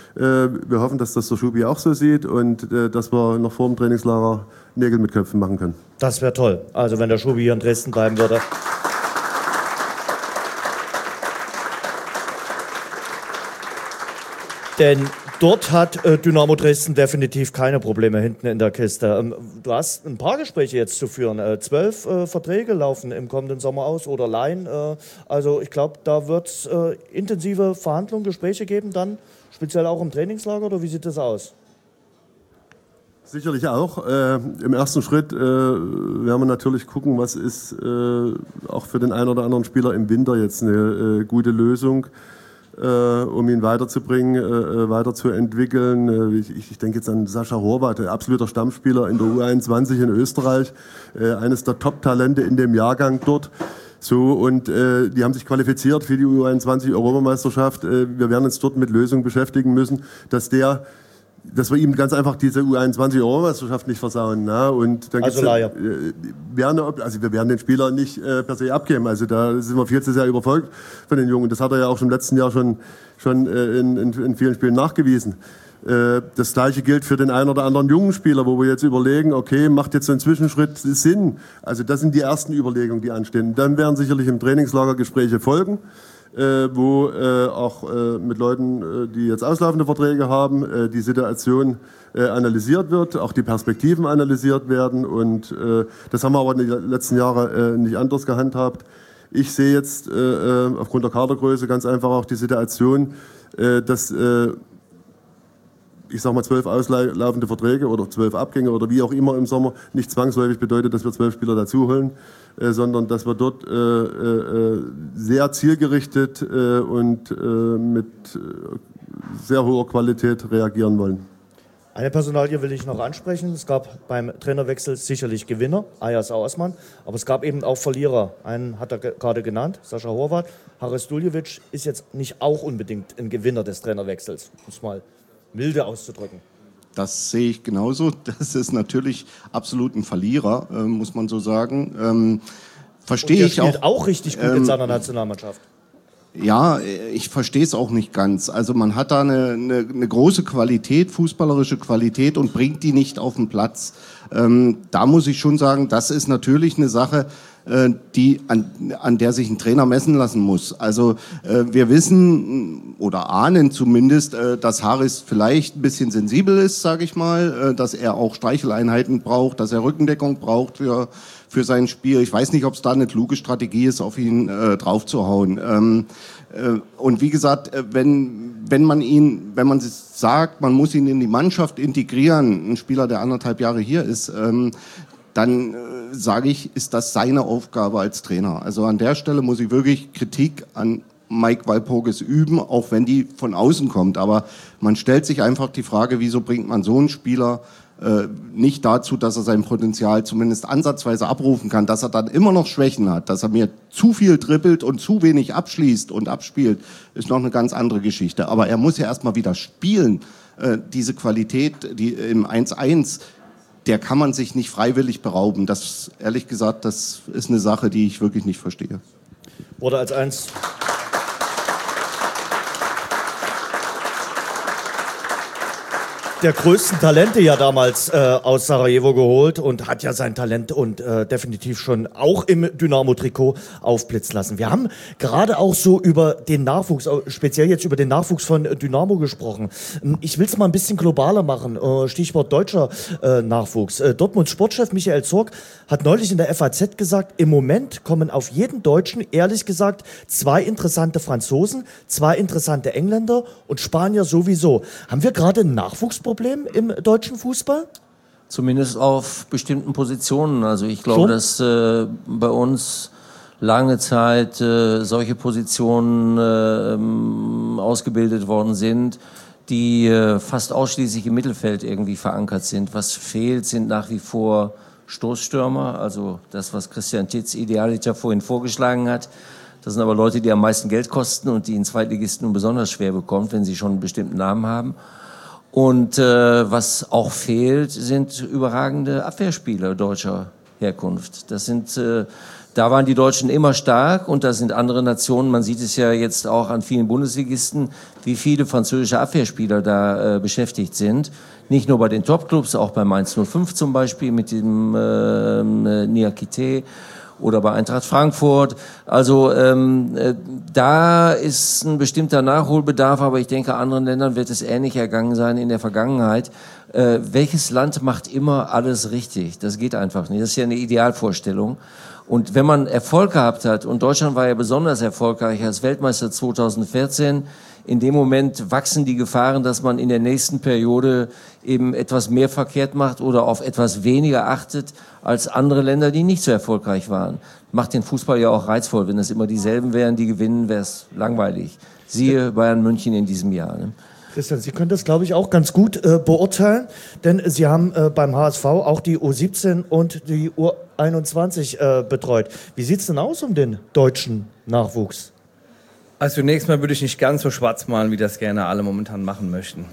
Wir hoffen, dass das der Schubi auch so sieht und dass wir noch vor dem Trainingslager Nägel mit Köpfen machen können. Das wäre toll. Also wenn der Schubi hier in Dresden bleiben würde. Denn dort hat äh, Dynamo Dresden definitiv keine Probleme hinten in der Kiste. Ähm, du hast ein paar Gespräche jetzt zu führen. Äh, zwölf äh, Verträge laufen im kommenden Sommer aus oder Laien. Äh, also ich glaube, da wird es äh, intensive Verhandlungen, Gespräche geben, dann speziell auch im Trainingslager, oder wie sieht das aus? Sicherlich auch. Äh, Im ersten Schritt äh, werden wir natürlich gucken, was ist äh, auch für den einen oder anderen Spieler im Winter jetzt eine äh, gute Lösung, äh, um ihn weiterzubringen, äh, weiterzuentwickeln. Äh, ich, ich denke jetzt an Sascha Horvath, ein absoluter Stammspieler in der U einundzwanzig in Österreich, äh, eines der Top-Talente in dem Jahrgang dort. So, und äh, die haben sich qualifiziert für die U einundzwanzig-Europameisterschaft. Äh, wir werden uns dort mit Lösungen beschäftigen müssen, dass der dass wir ihm ganz einfach diese U einundzwanzig-Europameisterschaft nicht versauen. Ne? Und dann also gibt's, Leier. Äh, also wir werden den Spieler nicht äh, per se abgeben. Also da sind wir viel zu sehr überfolgt von den Jungen. Das hat er ja auch schon im letzten Jahr schon, schon äh, in, in, in vielen Spielen nachgewiesen. Äh, das Gleiche gilt für den einen oder anderen jungen Spieler, wo wir jetzt überlegen, okay, macht jetzt so ein Zwischenschritt Sinn? Also das sind die ersten Überlegungen, die anstehen. Dann werden sicherlich im Trainingslager Gespräche folgen. Äh, wo äh, auch äh, mit Leuten, äh, die jetzt auslaufende Verträge haben, äh, die Situation äh, analysiert wird, auch die Perspektiven analysiert werden. Und äh, das haben wir aber in den letzten Jahren äh, nicht anders gehandhabt. Ich sehe jetzt äh, aufgrund der Kadergröße ganz einfach auch die Situation, äh, dass äh, ich sag mal, zwölf auslaufende Verträge oder zwölf Abgänge oder wie auch immer im Sommer nicht zwangsläufig bedeutet, dass wir zwölf Spieler dazu holen, äh, sondern dass wir dort äh, äh, sehr zielgerichtet äh, und äh, mit äh, sehr hoher Qualität reagieren wollen. Eine Personalie will ich noch ansprechen. Es gab beim Trainerwechsel sicherlich Gewinner, Ayas Ausmann, aber es gab eben auch Verlierer. Einen hat er ge- gerade genannt, Sascha Horvath. Haris Duljevic ist jetzt nicht auch unbedingt ein Gewinner des Trainerwechsels, um es mal milde auszudrücken. Das sehe ich genauso. Das ist natürlich absolut ein Verlierer, äh, muss man so sagen. Ähm, verstehe ich auch. Der spielt auch richtig gut ähm, in seiner Nationalmannschaft. Ja, ich verstehe es auch nicht ganz. Also man hat da eine, eine, eine große Qualität, fußballerische Qualität und bringt die nicht auf den Platz. Ähm, da muss ich schon sagen, das ist natürlich eine Sache, äh, die an, an der sich ein Trainer messen lassen muss. Also äh, wir wissen oder ahnen zumindest, äh, dass Haris vielleicht ein bisschen sensibel ist, sage ich mal, äh, dass er auch Streicheleinheiten braucht, dass er Rückendeckung braucht für für sein Spiel. Ich weiß nicht, ob es da eine kluge Strategie ist, auf ihn äh, draufzuhauen. Ähm, äh, und wie gesagt, äh, wenn wenn man ihn, wenn man sagt, man muss ihn in die Mannschaft integrieren, ein Spieler, der anderthalb Jahre hier ist, ähm, dann äh, sage ich, ist das seine Aufgabe als Trainer. Also an der Stelle muss ich wirklich Kritik an Mike Walpurgis üben, auch wenn die von außen kommt. Aber man stellt sich einfach die Frage, wieso bringt man so einen Spieler äh, nicht dazu, dass er sein Potenzial zumindest ansatzweise abrufen kann, dass er dann immer noch Schwächen hat, dass er mir zu viel dribbelt und zu wenig abschließt und abspielt, ist noch eine ganz andere Geschichte. Aber er muss ja erstmal wieder spielen. Äh, diese Qualität, die im eins eins, der kann man sich nicht freiwillig berauben. Das, ehrlich gesagt, das ist eine Sache, die ich wirklich nicht verstehe. Wurde als eins der größten Talente ja damals äh, aus Sarajevo geholt und hat ja sein Talent und äh, definitiv schon auch im Dynamo-Trikot aufblitzen lassen. Wir haben gerade auch so über den Nachwuchs, speziell jetzt über den Nachwuchs von Dynamo gesprochen. Ich will es mal ein bisschen globaler machen, äh, Stichwort deutscher äh, Nachwuchs. Äh, Dortmunds Sportchef Michael Zorc hat neulich in der F A Z gesagt, im Moment kommen auf jeden Deutschen, ehrlich gesagt, zwei interessante Franzosen, zwei interessante Engländer und Spanier sowieso. Haben wir gerade ein Nachwuchsproblem im deutschen Fußball? Zumindest auf bestimmten Positionen. Also ich glaube, Schon? dass äh, bei uns lange Zeit äh, solche Positionen äh, ausgebildet worden sind, die äh, fast ausschließlich im Mittelfeld irgendwie verankert sind. Was fehlt, sind nach wie vor Stoßstürmer, also das, was Christian Titz idealiter vorhin vorgeschlagen hat. Das sind aber Leute, die am meisten Geld kosten und die in Zweitligisten nun besonders schwer bekommt, wenn sie schon einen bestimmten Namen haben. Und äh, was auch fehlt, sind überragende Abwehrspieler deutscher Herkunft. Das sind, äh, da waren die Deutschen immer stark und da sind andere Nationen. Man sieht es ja jetzt auch an vielen Bundesligisten, wie viele französische Abwehrspieler da äh, beschäftigt sind. Nicht nur bei den Topclubs, auch bei Mainz null fünf zum Beispiel mit dem äh, Niakité oder bei Eintracht Frankfurt. Also ähm, äh, da ist ein bestimmter Nachholbedarf, aber ich denke, anderen Ländern wird es ähnlich ergangen sein in der Vergangenheit. Äh, welches Land macht immer alles richtig? Das geht einfach nicht. Das ist ja eine Idealvorstellung. Und wenn man Erfolg gehabt hat, und Deutschland war ja besonders erfolgreich als Weltmeister zweitausendvierzehn, in dem Moment wachsen die Gefahren, dass man in der nächsten Periode eben etwas mehr verkehrt macht oder auf etwas weniger achtet als andere Länder, die nicht so erfolgreich waren. Macht den Fußball ja auch reizvoll. Wenn es immer dieselben wären, die gewinnen, wäre es langweilig. Siehe Bayern München in diesem Jahr. Ne? Christian, Sie können das, glaube ich, auch ganz gut äh, beurteilen, denn Sie haben äh, beim H S V auch die U siebzehn und die U einundzwanzig äh, betreut. Wie sieht es denn aus um den deutschen Nachwuchs? Also zunächst mal würde ich nicht ganz so schwarz malen, wie das gerne alle momentan machen möchten.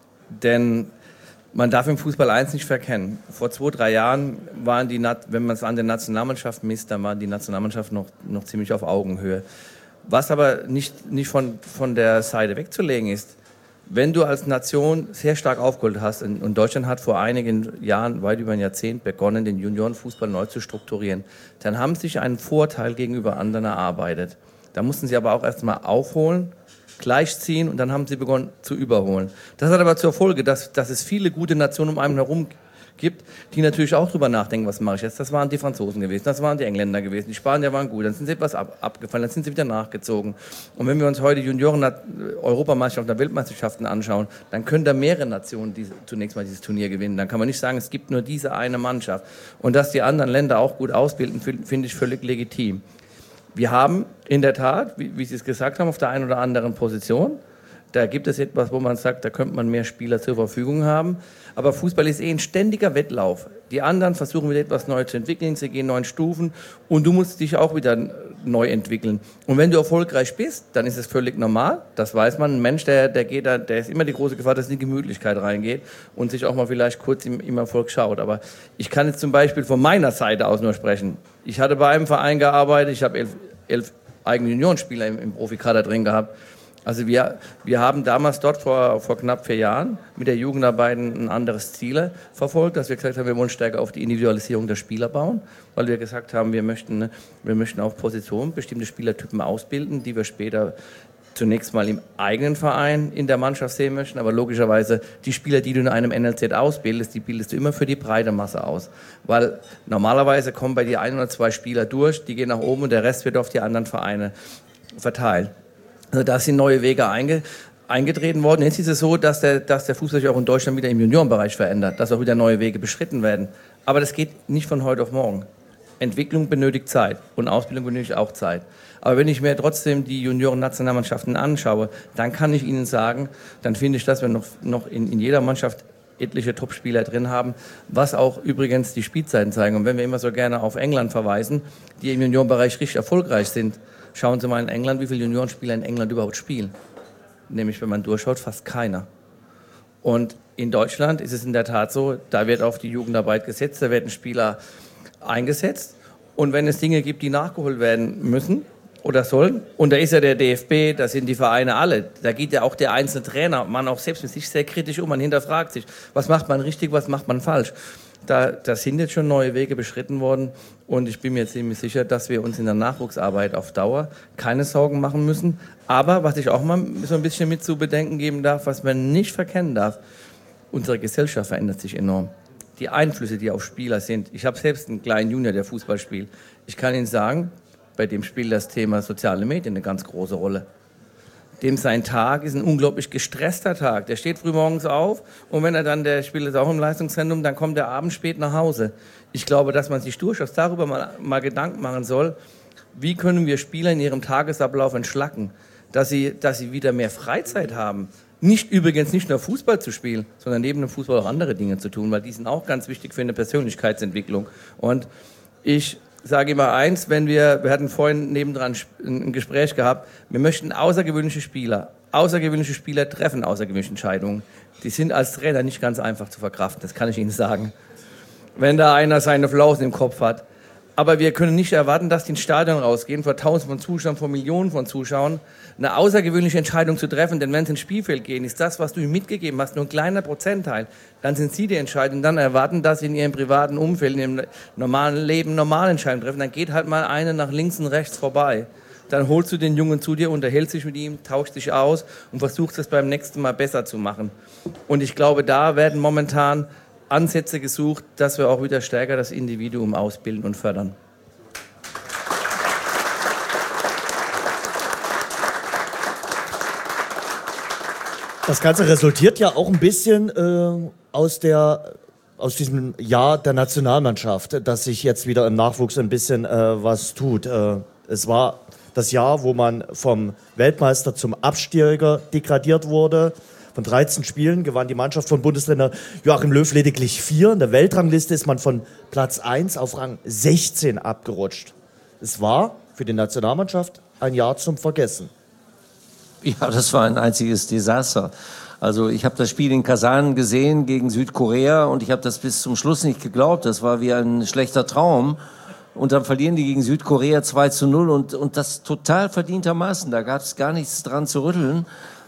Denn man darf im Fußball eins nicht verkennen. Vor zwei, drei Jahren waren die, wenn man es an der Nationalmannschaft misst, dann waren die Nationalmannschaften noch, noch ziemlich auf Augenhöhe. Was aber nicht, nicht von, von der Seite wegzulegen ist, wenn du als Nation sehr stark aufgeholt hast, und Deutschland hat vor einigen Jahren, weit über ein Jahrzehnt, begonnen, den Juniorenfußball neu zu strukturieren, dann haben sie sich einen Vorteil gegenüber anderen erarbeitet. Da mussten sie aber auch erstmal aufholen, gleichziehen und dann haben sie begonnen zu überholen. Das hat aber zur Folge, dass, dass es viele gute Nationen um einen herum gibt, die natürlich auch drüber nachdenken, was mache ich jetzt. Das waren die Franzosen gewesen, das waren die Engländer gewesen, die Spanier waren gut, dann sind sie etwas ab, abgefallen, dann sind sie wieder nachgezogen. Und wenn wir uns heute Junioren-Europameisterschaften oder Weltmeisterschaften anschauen, dann können da mehrere Nationen diese, zunächst mal dieses Turnier gewinnen. Dann kann man nicht sagen, es gibt nur diese eine Mannschaft. Und dass die anderen Länder auch gut ausbilden, finde ich völlig legitim. Wir haben in der Tat, wie, wie Sie es gesagt haben, auf der einen oder anderen Position, da gibt es etwas, wo man sagt, da könnte man mehr Spieler zur Verfügung haben. Aber Fußball ist eh ein ständiger Wettlauf. Die anderen versuchen wieder etwas neu zu entwickeln, sie gehen neuen Stufen und du musst dich auch wieder neu entwickeln. Und wenn du erfolgreich bist, dann ist es völlig normal. Das weiß man. Ein Mensch, der, der geht da, der ist immer die große Gefahr, dass in die Gemütlichkeit reingeht und sich auch mal vielleicht kurz im, im Erfolg schaut. Aber ich kann jetzt zum Beispiel von meiner Seite aus nur sprechen. Ich hatte bei einem Verein gearbeitet, ich habe elf, elf eigene Juniorenspieler im, im Profikader drin gehabt. Also wir, wir haben damals dort vor, vor knapp vier Jahren mit der Jugendarbeit ein anderes Ziel verfolgt, dass wir gesagt haben, wir wollen stärker auf die Individualisierung der Spieler bauen, weil wir gesagt haben, wir möchten, wir möchten auf Positionen bestimmte Spielertypen ausbilden, die wir später zunächst mal im eigenen Verein in der Mannschaft sehen möchten, aber logischerweise die Spieler, die du in einem N L Z ausbildest, die bildest du immer für die breite Masse aus, weil normalerweise kommen bei dir ein oder zwei Spieler durch, die gehen nach oben und der Rest wird auf die anderen Vereine verteilt. Also da sind neue Wege einge, eingetreten worden. Jetzt ist es so, dass der, dass der Fußball sich auch in Deutschland wieder im Juniorenbereich verändert, dass auch wieder neue Wege beschritten werden. Aber das geht nicht von heute auf morgen. Entwicklung benötigt Zeit und Ausbildung benötigt auch Zeit. Aber wenn ich mir trotzdem die Junioren-Nationalmannschaften anschaue, dann kann ich Ihnen sagen, dann finde ich, dass wir noch, noch in, in jeder Mannschaft etliche Topspieler drin haben, was auch übrigens die Spielzeiten zeigen. Und wenn wir immer so gerne auf England verweisen, die im Juniorenbereich richtig erfolgreich sind, schauen Sie mal in England, wie viele Juniorenspieler in England überhaupt spielen. Nämlich, wenn man durchschaut, fast keiner. Und in Deutschland ist es in der Tat so, da wird auf die Jugendarbeit gesetzt, da werden Spieler eingesetzt. Und wenn es Dinge gibt, die nachgeholt werden müssen oder sollen, und da ist ja der D F B, da sind die Vereine alle, da geht ja auch der einzelne Trainer, man auch selbst mit sich sehr kritisch um, man hinterfragt sich, was macht man richtig, was macht man falsch. Da, da sind jetzt schon neue Wege beschritten worden und ich bin mir ziemlich sicher, dass wir uns in der Nachwuchsarbeit auf Dauer keine Sorgen machen müssen. Aber was ich auch mal so ein bisschen mit zu bedenken geben darf, was man nicht verkennen darf, unsere Gesellschaft verändert sich enorm. Die Einflüsse, die auf Spieler sind. Ich habe selbst einen kleinen Junior, der Fußball spielt. Ich kann Ihnen sagen, bei dem spielt das Thema soziale Medien eine ganz große Rolle. Dem sein Tag ist ein unglaublich gestresster Tag. Der steht früh morgens auf und wenn er dann, der spielt jetzt auch im Leistungszentrum, dann kommt er abends spät nach Hause. Ich glaube, dass man sich durchaus darüber mal, mal Gedanken machen soll, wie können wir Spieler in ihrem Tagesablauf entschlacken, dass sie, dass sie wieder mehr Freizeit haben. Nicht übrigens nicht nur Fußball zu spielen, sondern neben dem Fußball auch andere Dinge zu tun, weil die sind auch ganz wichtig für eine Persönlichkeitsentwicklung. Und ich sage immer eins, wenn wir, wir hatten vorhin nebendran ein Gespräch gehabt, wir möchten außergewöhnliche Spieler, außergewöhnliche Spieler treffen außergewöhnliche Entscheidungen. Die sind als Trainer nicht ganz einfach zu verkraften, das kann ich Ihnen sagen. Wenn da einer seine Flausen im Kopf hat. Aber wir können nicht erwarten, dass die ins Stadion rausgehen, vor Tausenden von Zuschauern, vor Millionen von Zuschauern, eine außergewöhnliche Entscheidung zu treffen. Denn wenn sie ins Spielfeld gehen, ist das, was du ihm mitgegeben hast, nur ein kleiner Prozentteil. Dann sind sie die Entscheidenden, dann erwarten, dass sie in ihrem privaten Umfeld, in ihrem normalen Leben normale Entscheidungen treffen. Dann geht halt mal eine nach links und rechts vorbei. Dann holst du den Jungen zu dir, unterhältst dich mit ihm, tauschst dich aus und versuchst es beim nächsten Mal besser zu machen. Und ich glaube, da werden momentan Ansätze gesucht, dass wir auch wieder stärker das Individuum ausbilden und fördern. Das Ganze resultiert ja auch ein bisschen äh, aus der aus diesem Jahr der Nationalmannschaft, dass sich jetzt wieder im Nachwuchs ein bisschen äh, was tut. Äh, es war das Jahr, wo man vom Weltmeister zum Absteiger degradiert wurde. Von dreizehn Spielen gewann die Mannschaft von Bundestrainer Joachim Löw lediglich vier. In der Weltrangliste ist man von Platz eins auf Rang sechzehn abgerutscht. Es war für die Nationalmannschaft ein Jahr zum Vergessen. Ja, das war ein einziges Desaster. Also ich habe das Spiel in Kasan gesehen gegen Südkorea und ich habe das bis zum Schluss nicht geglaubt. Das war wie ein schlechter Traum. Und dann verlieren die gegen Südkorea zwei zu null und, und das total verdientermaßen. Da gab es gar nichts dran zu rütteln.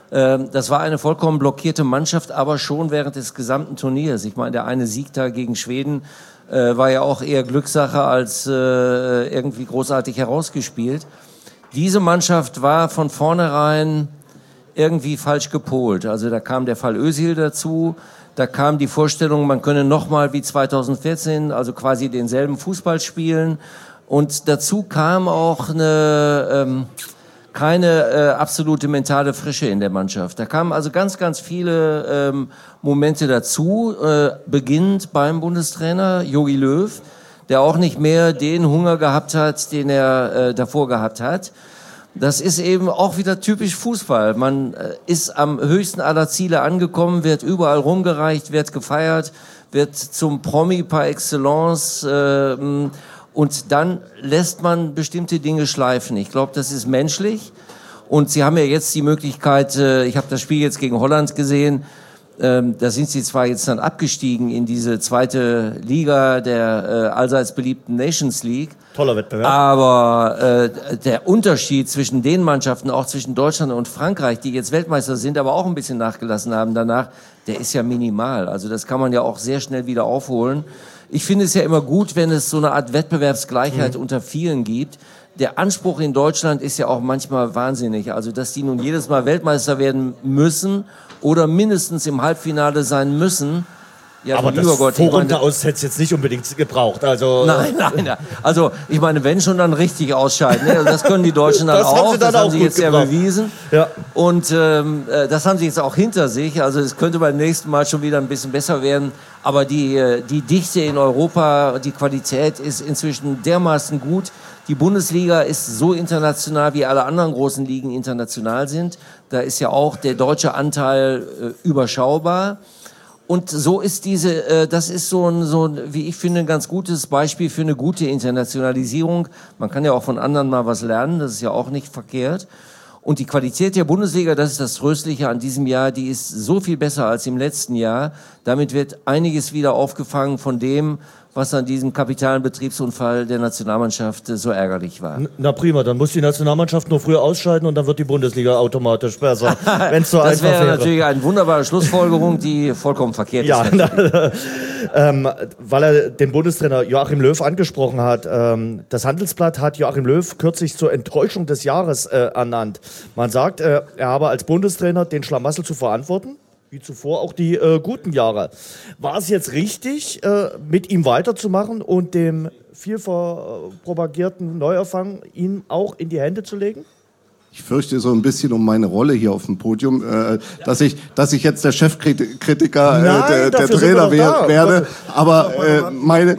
Das war eine vollkommen blockierte Mannschaft, aber schon während des gesamten Turniers. Ich meine, der eine Sieg da gegen Schweden äh, war ja auch eher Glückssache als äh, irgendwie großartig herausgespielt. Diese Mannschaft war von vornherein irgendwie falsch gepolt. Also da kam der Fall Özil dazu, da kam die Vorstellung, man könne nochmal wie zweitausendvierzehn, also quasi denselben Fußball spielen. Und dazu kam auch eine... Ähm, keine äh, absolute mentale Frische in der Mannschaft. Da kamen also ganz, ganz viele ähm, Momente dazu, äh, beginnend beim Bundestrainer Jogi Löw, der auch nicht mehr den Hunger gehabt hat, den er äh, davor gehabt hat. Das ist eben auch wieder typisch Fußball. Man äh, ist am höchsten aller Ziele angekommen, wird überall rumgereicht, wird gefeiert, wird zum Promi par excellence, äh, und dann lässt man bestimmte Dinge schleifen. Ich glaube, das ist menschlich. Und Sie haben ja jetzt die Möglichkeit, äh, ich habe das Spiel jetzt gegen Holland gesehen, ähm, da sind Sie zwar jetzt dann abgestiegen in diese zweite Liga der äh, allseits beliebten Nations League. Toller Wettbewerb. Aber äh, der Unterschied zwischen den Mannschaften, auch zwischen Deutschland und Frankreich, die jetzt Weltmeister sind, aber auch ein bisschen nachgelassen haben danach, der ist ja minimal. Also das kann man ja auch sehr schnell wieder aufholen. Ich finde es ja immer gut, wenn es so eine Art Wettbewerbsgleichheit mhm. unter vielen gibt. Der Anspruch in Deutschland ist ja auch manchmal wahnsinnig. Also, dass die nun jedes Mal Weltmeister werden müssen oder mindestens im Halbfinale sein müssen. Ja, aber das Vorrunde aus hätte es jetzt nicht unbedingt gebraucht. Also nein, nein, nein. Also ich meine, wenn schon, dann richtig ausscheiden. Ne? Das können die Deutschen dann das auch. Haben sie dann das auch haben sie jetzt ja bewiesen. Ja. Und ähm, das haben sie jetzt auch hinter sich. Also es könnte beim nächsten Mal schon wieder ein bisschen besser werden. Aber die, die Dichte in Europa, die Qualität ist inzwischen dermaßen gut. Die Bundesliga ist so international, wie alle anderen großen Ligen international sind. Da ist ja auch der deutsche Anteil äh, überschaubar. Und so ist diese, äh, das ist so ein, so ein, wie ich finde, ein ganz gutes Beispiel für eine gute Internationalisierung. Man kann ja auch von anderen mal was lernen, das ist ja auch nicht verkehrt. Und die Qualität der Bundesliga, das ist das Tröstliche an diesem Jahr, die ist so viel besser als im letzten Jahr. Damit wird einiges wieder aufgefangen von dem, was an diesem kapitalen Betriebsunfall der Nationalmannschaft so ärgerlich war. Na prima, dann muss die Nationalmannschaft nur früher ausscheiden und dann wird die Bundesliga automatisch besser, wenn es so das einfach wäre. Das wäre natürlich eine wunderbare Schlussfolgerung, die vollkommen verkehrt ja, ist. Na, ähm, weil er den Bundestrainer Joachim Löw angesprochen hat. Ähm, das Handelsblatt hat Joachim Löw kürzlich zur Enttäuschung des Jahres äh, ernannt. Man sagt, äh, er habe als Bundestrainer den Schlamassel zu verantworten. Wie zuvor auch die äh, guten Jahre. War es jetzt richtig, äh, mit ihm weiterzumachen und dem viel propagierten Neuerfang ihn auch in die Hände zu legen? Ich fürchte so ein bisschen um meine Rolle hier auf dem Podium, äh, dass ich, dass ich jetzt der Chefkritiker, äh, Nein, der, der Trainer wer, werde. Aber äh, meine,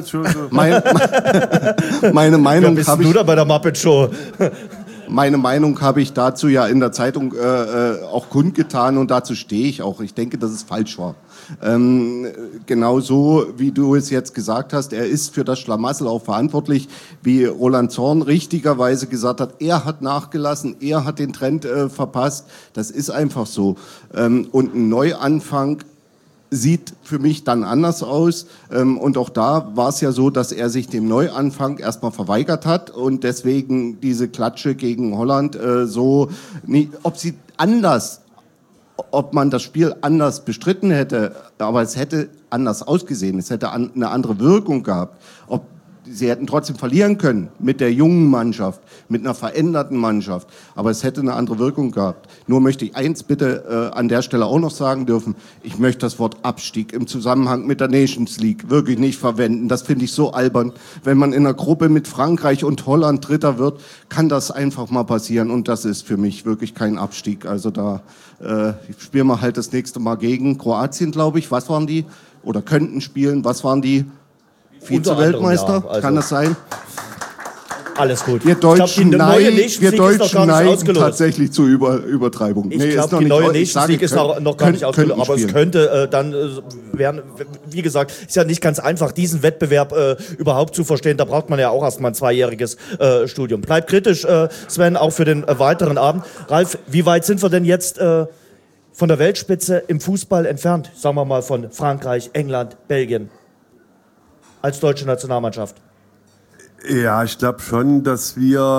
meine, meine Meinung ja, habe ich. Du da bei der Muppet Show. Meine Meinung habe ich dazu ja in der Zeitung äh, auch kundgetan und dazu stehe ich auch. Ich denke, dass es falsch war. Ähm, genau so, wie du es jetzt gesagt hast, er ist für das Schlamassel auch verantwortlich, wie Roland Zorn richtigerweise gesagt hat, er hat nachgelassen, er hat den Trend äh, verpasst. Das ist einfach so. Ähm, und ein Neuanfang sieht für mich dann anders aus. Und auch da war es ja so, dass er sich dem Neuanfang erstmal verweigert hat und deswegen diese Klatsche gegen Holland so, ob sie anders, ob man das Spiel anders bestritten hätte, aber es hätte anders ausgesehen, es hätte eine andere Wirkung gehabt. Ob Sie hätten trotzdem verlieren können mit der jungen Mannschaft, mit einer veränderten Mannschaft. Aber es hätte eine andere Wirkung gehabt. Nur möchte ich eins bitte äh, an der Stelle auch noch sagen dürfen. Ich möchte das Wort Abstieg im Zusammenhang mit der Nations League wirklich nicht verwenden. Das finde ich so albern. Wenn man in einer Gruppe mit Frankreich und Holland Dritter wird, kann das einfach mal passieren. Und das ist für mich wirklich kein Abstieg. Also da äh, spielen wir halt das nächste Mal gegen Kroatien, glaube ich. Was waren die? Oder könnten spielen. Was waren die? Vize-Weltmeister, ja, also kann das sein? Alles gut. Wir Deutschen glaub, neigen, wir Deutschen neigen tatsächlich zur Über, Übertreibung. Ich nee, glaube, die neue Nations League ist noch, noch gar nicht ausgelöst. Aber es könnte äh, dann äh, werden, wie gesagt, ist ja nicht ganz einfach, diesen Wettbewerb äh, überhaupt zu verstehen. Da braucht man ja auch erstmal ein zweijähriges äh, Studium. Bleibt kritisch, äh, Sven, auch für den äh, weiteren Abend. Ralf, wie weit sind wir denn jetzt äh, von der Weltspitze im Fußball entfernt? Sagen wir mal von Frankreich, England, Belgien. Als deutsche Nationalmannschaft? Ja, ich glaube schon, dass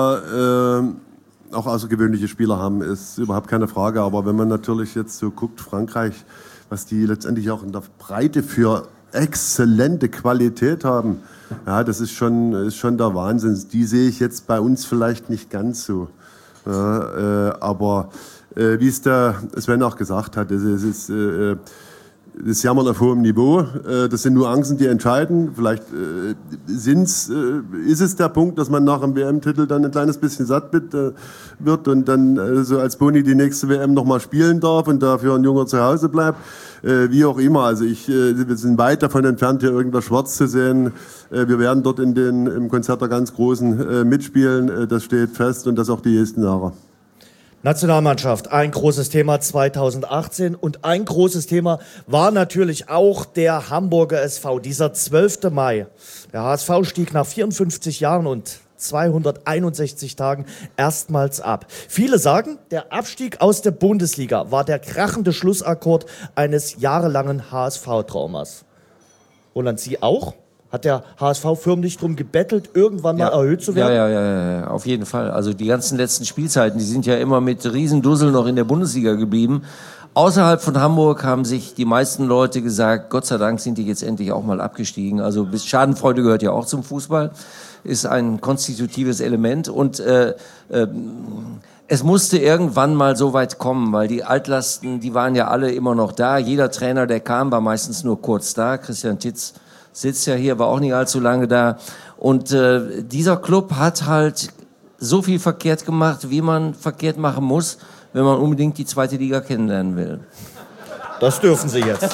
wir äh, auch außergewöhnliche Spieler haben, ist überhaupt keine Frage. Aber wenn man natürlich jetzt so guckt, Frankreich, was die letztendlich auch in der Breite für exzellente Qualität haben, ja, das ist schon, ist schon der Wahnsinn. Die sehe ich jetzt bei uns vielleicht nicht ganz so. Ja, äh, aber äh, wie es der Sven auch gesagt hat, es ist... Äh, Das Jammern auf hohem Niveau, das sind Nuancen, die entscheiden. Vielleicht sind's, ist es der Punkt, dass man nach dem W M-Titel dann ein kleines bisschen satt wird und dann so als Boni die nächste W M nochmal spielen darf und dafür ein Junger zu Hause bleibt. Wie auch immer, also ich, wir sind weit davon entfernt, hier irgendwas schwarz zu sehen. Wir werden dort in den, im Konzert der ganz Großen mitspielen, das steht fest und das auch die nächsten Jahre. Nationalmannschaft, ein großes Thema zweitausendachtzehn und ein großes Thema war natürlich auch der Hamburger S V, dieser zwölfte Mai. Der H S V stieg nach vierundfünfzig Jahren und zweihunderteinundsechzig Tagen erstmals ab. Viele sagen, der Abstieg aus der Bundesliga war der krachende Schlussakkord eines jahrelangen H S V-Traumas. Roland, Sie auch? Hat der H S V förmlich drum gebettelt, irgendwann mal ja, erhöht zu werden? Ja, ja, ja, ja, auf jeden Fall. Also die ganzen letzten Spielzeiten, die sind ja immer mit Riesendussel noch in der Bundesliga geblieben. Außerhalb von Hamburg haben sich die meisten Leute gesagt, Gott sei Dank sind die jetzt endlich auch mal abgestiegen. Also bis Schadenfreude gehört ja auch zum Fußball, ist ein konstitutives Element und äh, äh, es musste irgendwann mal so weit kommen, weil die Altlasten, die waren ja alle immer noch da. Jeder Trainer, der kam, war meistens nur kurz da. Christian Titz sitzt ja hier, war auch nicht allzu lange da. Und äh, dieser Club hat halt so viel verkehrt gemacht, wie man verkehrt machen muss, wenn man unbedingt die zweite Liga kennenlernen will. Das dürfen Sie jetzt.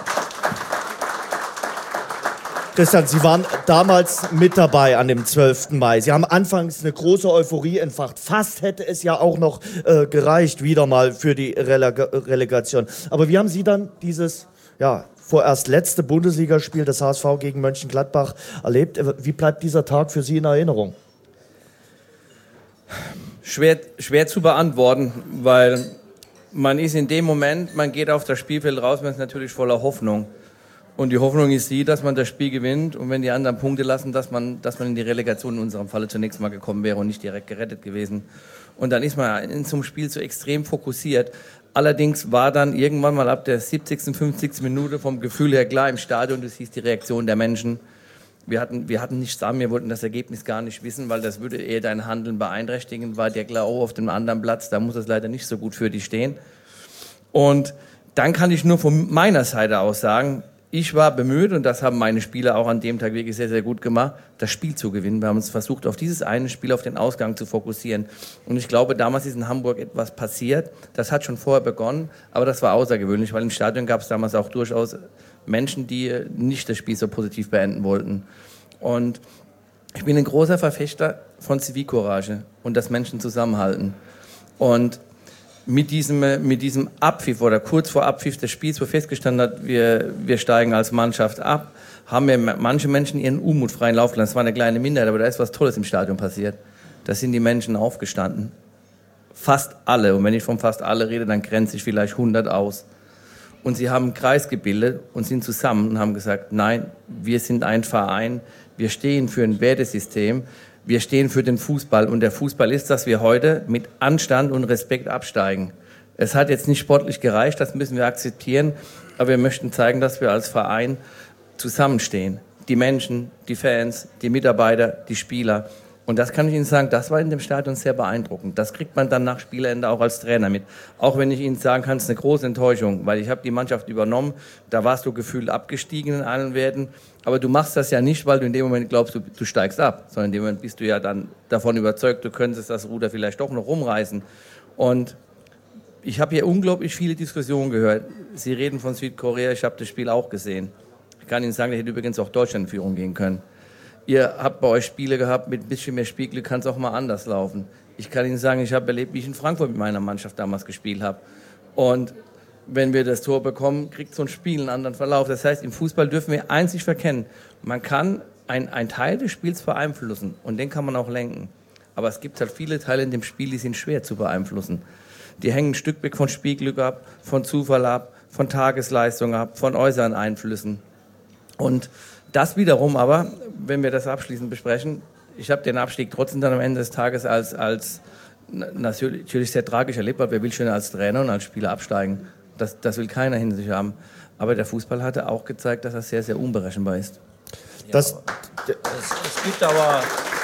Christian, Sie waren damals mit dabei an dem zwölften Mai. Sie haben anfangs eine große Euphorie entfacht. Fast hätte es ja auch noch äh, gereicht, wieder mal für die Releg- Relegation. Aber wie haben Sie dann dieses, ja, vorerst letzte Bundesligaspiel des H S V gegen Mönchengladbach erlebt? Wie bleibt dieser Tag für Sie in Erinnerung? Schwer, schwer zu beantworten, weil man ist in dem Moment, man geht auf das Spielfeld raus, man ist natürlich voller Hoffnung. Und die Hoffnung ist die, dass man das Spiel gewinnt und wenn die anderen Punkte lassen, dass man, dass man in die Relegation in unserem Falle zunächst mal gekommen wäre und nicht direkt gerettet gewesen. Und dann ist man in so einem Spiel so extrem fokussiert. Allerdings war dann irgendwann mal ab der siebzigsten, fünfzigsten Minute vom Gefühl her klar im Stadion, das hieß die Reaktion der Menschen. Wir hatten, wir hatten nichts an, wir wollten das Ergebnis gar nicht wissen, weil das würde eher dein Handeln beeinträchtigen, war dir klar, oh, auf dem anderen Platz, da muss es leider nicht so gut für dich stehen. Und dann kann ich nur von meiner Seite aus sagen, ich war bemüht, und das haben meine Spieler auch an dem Tag wirklich sehr, sehr gut gemacht, das Spiel zu gewinnen. Wir haben uns versucht, auf dieses eine Spiel, auf den Ausgang zu fokussieren. Und ich glaube, damals ist in Hamburg etwas passiert. Das hat schon vorher begonnen, aber das war außergewöhnlich, weil im Stadion gab es damals auch durchaus Menschen, die nicht das Spiel so positiv beenden wollten. Und ich bin ein großer Verfechter von Zivilcourage und dass Menschen zusammenhalten. Und mit diesem, mit diesem Abpfiff oder kurz vor Abpfiff des Spiels, wo festgestanden hat, wir, wir steigen als Mannschaft ab, haben mir manche Menschen ihren Unmut freien Lauf gelassen. Das war eine kleine Minderheit, aber da ist was Tolles im Stadion passiert. Da sind die Menschen aufgestanden. Fast alle. Und wenn ich von fast alle rede, dann grenze ich vielleicht hundert aus. Und sie haben einen Kreis gebildet und sind zusammen und haben gesagt, nein, wir sind ein Verein, wir stehen für ein Wertesystem, wir stehen für den Fußball. Und der Fußball ist, dass wir heute mit Anstand und Respekt absteigen. Es hat jetzt nicht sportlich gereicht, das müssen wir akzeptieren, aber wir möchten zeigen, dass wir als Verein zusammenstehen. Die Menschen, die Fans, die Mitarbeiter, die Spieler. Und das kann ich Ihnen sagen, das war in dem Stadion sehr beeindruckend. Das kriegt man dann nach Spielende auch als Trainer mit. Auch wenn ich Ihnen sagen kann, es ist eine große Enttäuschung, weil ich habe die Mannschaft übernommen, da warst du gefühlt abgestiegen in allen Werten. Aber du machst das ja nicht, weil du in dem Moment glaubst, du, du steigst ab, sondern in dem Moment bist du ja dann davon überzeugt, du könntest das Ruder vielleicht doch noch rumreißen. Und ich habe hier unglaublich viele Diskussionen gehört. Sie reden von Südkorea, ich habe das Spiel auch gesehen. Ich kann Ihnen sagen, da hätte übrigens auch Deutschland in Führung gehen können. Ihr habt bei euch Spiele gehabt, mit ein bisschen mehr Spielglück kann es auch mal anders laufen. Ich kann Ihnen sagen, ich habe erlebt, wie ich in Frankfurt mit meiner Mannschaft damals gespielt habe. Und wenn wir das Tor bekommen, kriegt so ein Spiel einen anderen Verlauf. Das heißt, im Fußball dürfen wir eins nicht verkennen. Man kann einen Teil des Spiels beeinflussen und den kann man auch lenken. Aber es gibt halt viele Teile in dem Spiel, die sind schwer zu beeinflussen. Die hängen ein Stück weg von Spielglück ab, von Zufall ab, von Tagesleistung ab, von äußeren Einflüssen. Und das wiederum aber, wenn wir das abschließend besprechen, ich habe den Abstieg trotzdem dann am Ende des Tages als, als natürlich sehr tragisch erlebt, weil wer will schon als Trainer und als Spieler absteigen? Das, das will keiner hinter sich haben. Aber der Fußball hatte auch gezeigt, dass er sehr, sehr unberechenbar ist. Das, ja, es, es gibt aber,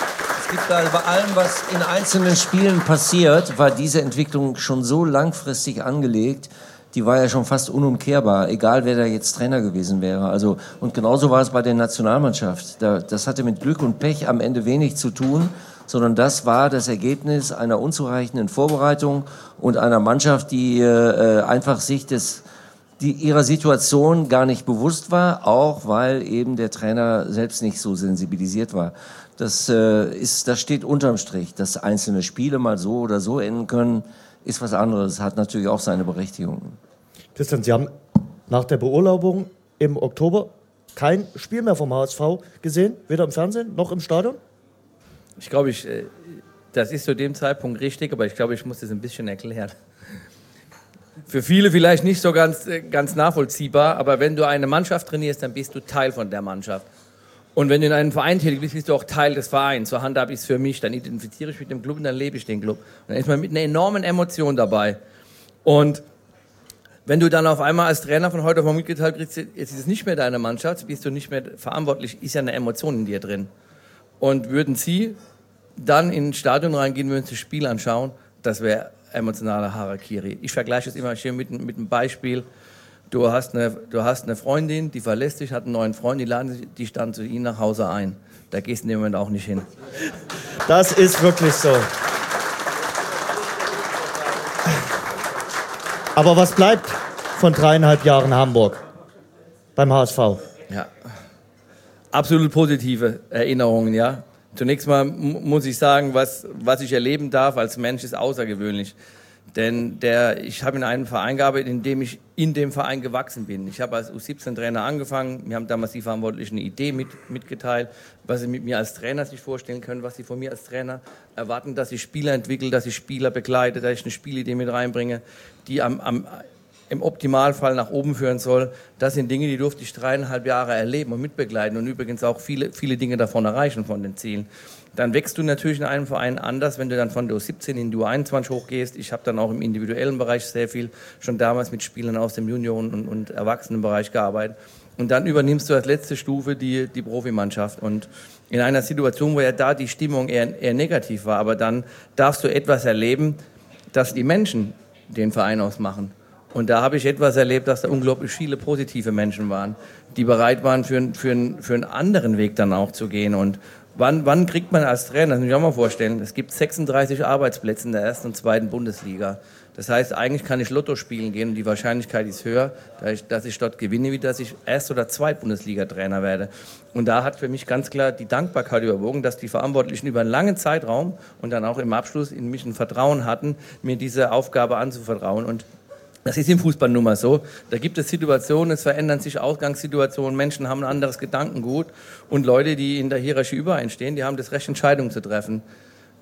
es gibt da bei allem, was in einzelnen Spielen passiert, war diese Entwicklung schon so langfristig angelegt, die war ja schon fast unumkehrbar, egal wer da jetzt Trainer gewesen wäre. Also, und genauso war es bei der Nationalmannschaft. Da, das hatte mit Glück und Pech am Ende wenig zu tun, sondern das war das Ergebnis einer unzureichenden Vorbereitung und einer Mannschaft, die äh, einfach sich des, die ihrer Situation gar nicht bewusst war, auch weil eben der Trainer selbst nicht so sensibilisiert war. Das, äh, ist, das steht unterm Strich. Dass einzelne Spiele mal so oder so enden können, ist was anderes, hat natürlich auch seine Berechtigung. Christian, Sie haben nach der Beurlaubung im Oktober kein Spiel mehr vom H S V gesehen, weder im Fernsehen noch im Stadion? Ich glaube, ich, das ist zu dem Zeitpunkt richtig, aber ich glaube, ich muss das ein bisschen erklären. Für viele vielleicht nicht so ganz, ganz nachvollziehbar, aber wenn du eine Mannschaft trainierst, dann bist du Teil von der Mannschaft. Und wenn du in einem Verein tätig bist, bist du auch Teil des Vereins. So handhabe ich es für mich. Dann identifiziere ich mich mit dem Club und dann lebe ich den Club. Und dann ist man mit einer enormen Emotion dabei. Und wenn du dann auf einmal als Trainer von heute auf morgen mitgeteilt kriegst, jetzt ist es nicht mehr deine Mannschaft, bist du nicht mehr verantwortlich, ist ja eine Emotion in dir drin. Und würden Sie dann in ein Stadion reingehen, würden Sie das Spiel anschauen, das wäre emotionale Harakiri. Ich vergleiche es immer schön mit, mit einem Beispiel. Du hast, eine, du hast eine Freundin, die verlässt dich, hat einen neuen Freund, die laden dich dann zu Ihnen nach Hause ein. Da gehst du in dem Moment auch nicht hin. Das ist wirklich so. Aber was bleibt von dreieinhalb Jahren Hamburg beim H S V? Ja, absolut positive Erinnerungen, ja. Zunächst mal muss ich sagen, was, was ich erleben darf als Mensch ist außergewöhnlich. Denn der, ich habe in einem Verein gearbeitet, in dem ich in dem Verein gewachsen bin. Ich habe als U siebzehn Trainer angefangen. Wir haben damals die Verantwortlichen eine Idee mit, mitgeteilt, was sie mit mir als Trainer sich vorstellen können, was sie von mir als Trainer erwarten, dass ich Spieler entwickle, dass ich Spieler begleite, dass ich eine Spielidee mit reinbringe, die am, am, im Optimalfall nach oben führen soll. Das sind Dinge, die durfte ich dreieinhalb Jahre erleben und mitbegleiten und übrigens auch viele, viele Dinge davon erreichen, von den Zielen. Dann wächst du natürlich in einem Verein anders, wenn du dann von der U siebzehn in die U einundzwanzig hochgehst. Ich habe dann auch im individuellen Bereich sehr viel schon damals mit Spielern aus dem Junioren- und, und Erwachsenenbereich gearbeitet. Und dann übernimmst du als letzte Stufe die, die Profimannschaft. Und in einer Situation, wo ja da die Stimmung eher, eher negativ war, aber dann darfst du etwas erleben, dass die Menschen den Verein ausmachen. Und da habe ich etwas erlebt, dass da unglaublich viele positive Menschen waren, die bereit waren, für, für, für einen anderen Weg dann auch zu gehen. Und Wann, wann kriegt man als Trainer, das muss ich auch mal vorstellen, es gibt sechsunddreißig Arbeitsplätze in der ersten und zweiten Bundesliga. Das heißt, eigentlich kann ich Lotto spielen gehen und die Wahrscheinlichkeit ist höher, dass ich, dass ich dort gewinne, wie dass ich Erst- oder Zweit-Bundesliga-Trainer werde. Und da hat für mich ganz klar die Dankbarkeit überwogen, dass die Verantwortlichen über einen langen Zeitraum und dann auch im Abschluss in mich ein Vertrauen hatten, mir diese Aufgabe anzuvertrauen. Und das ist im Fußball nun mal so. Da gibt es Situationen, es verändern sich Ausgangssituationen, Menschen haben ein anderes Gedankengut und Leute, die in der Hierarchie über einen stehen, die haben das Recht, Entscheidungen zu treffen.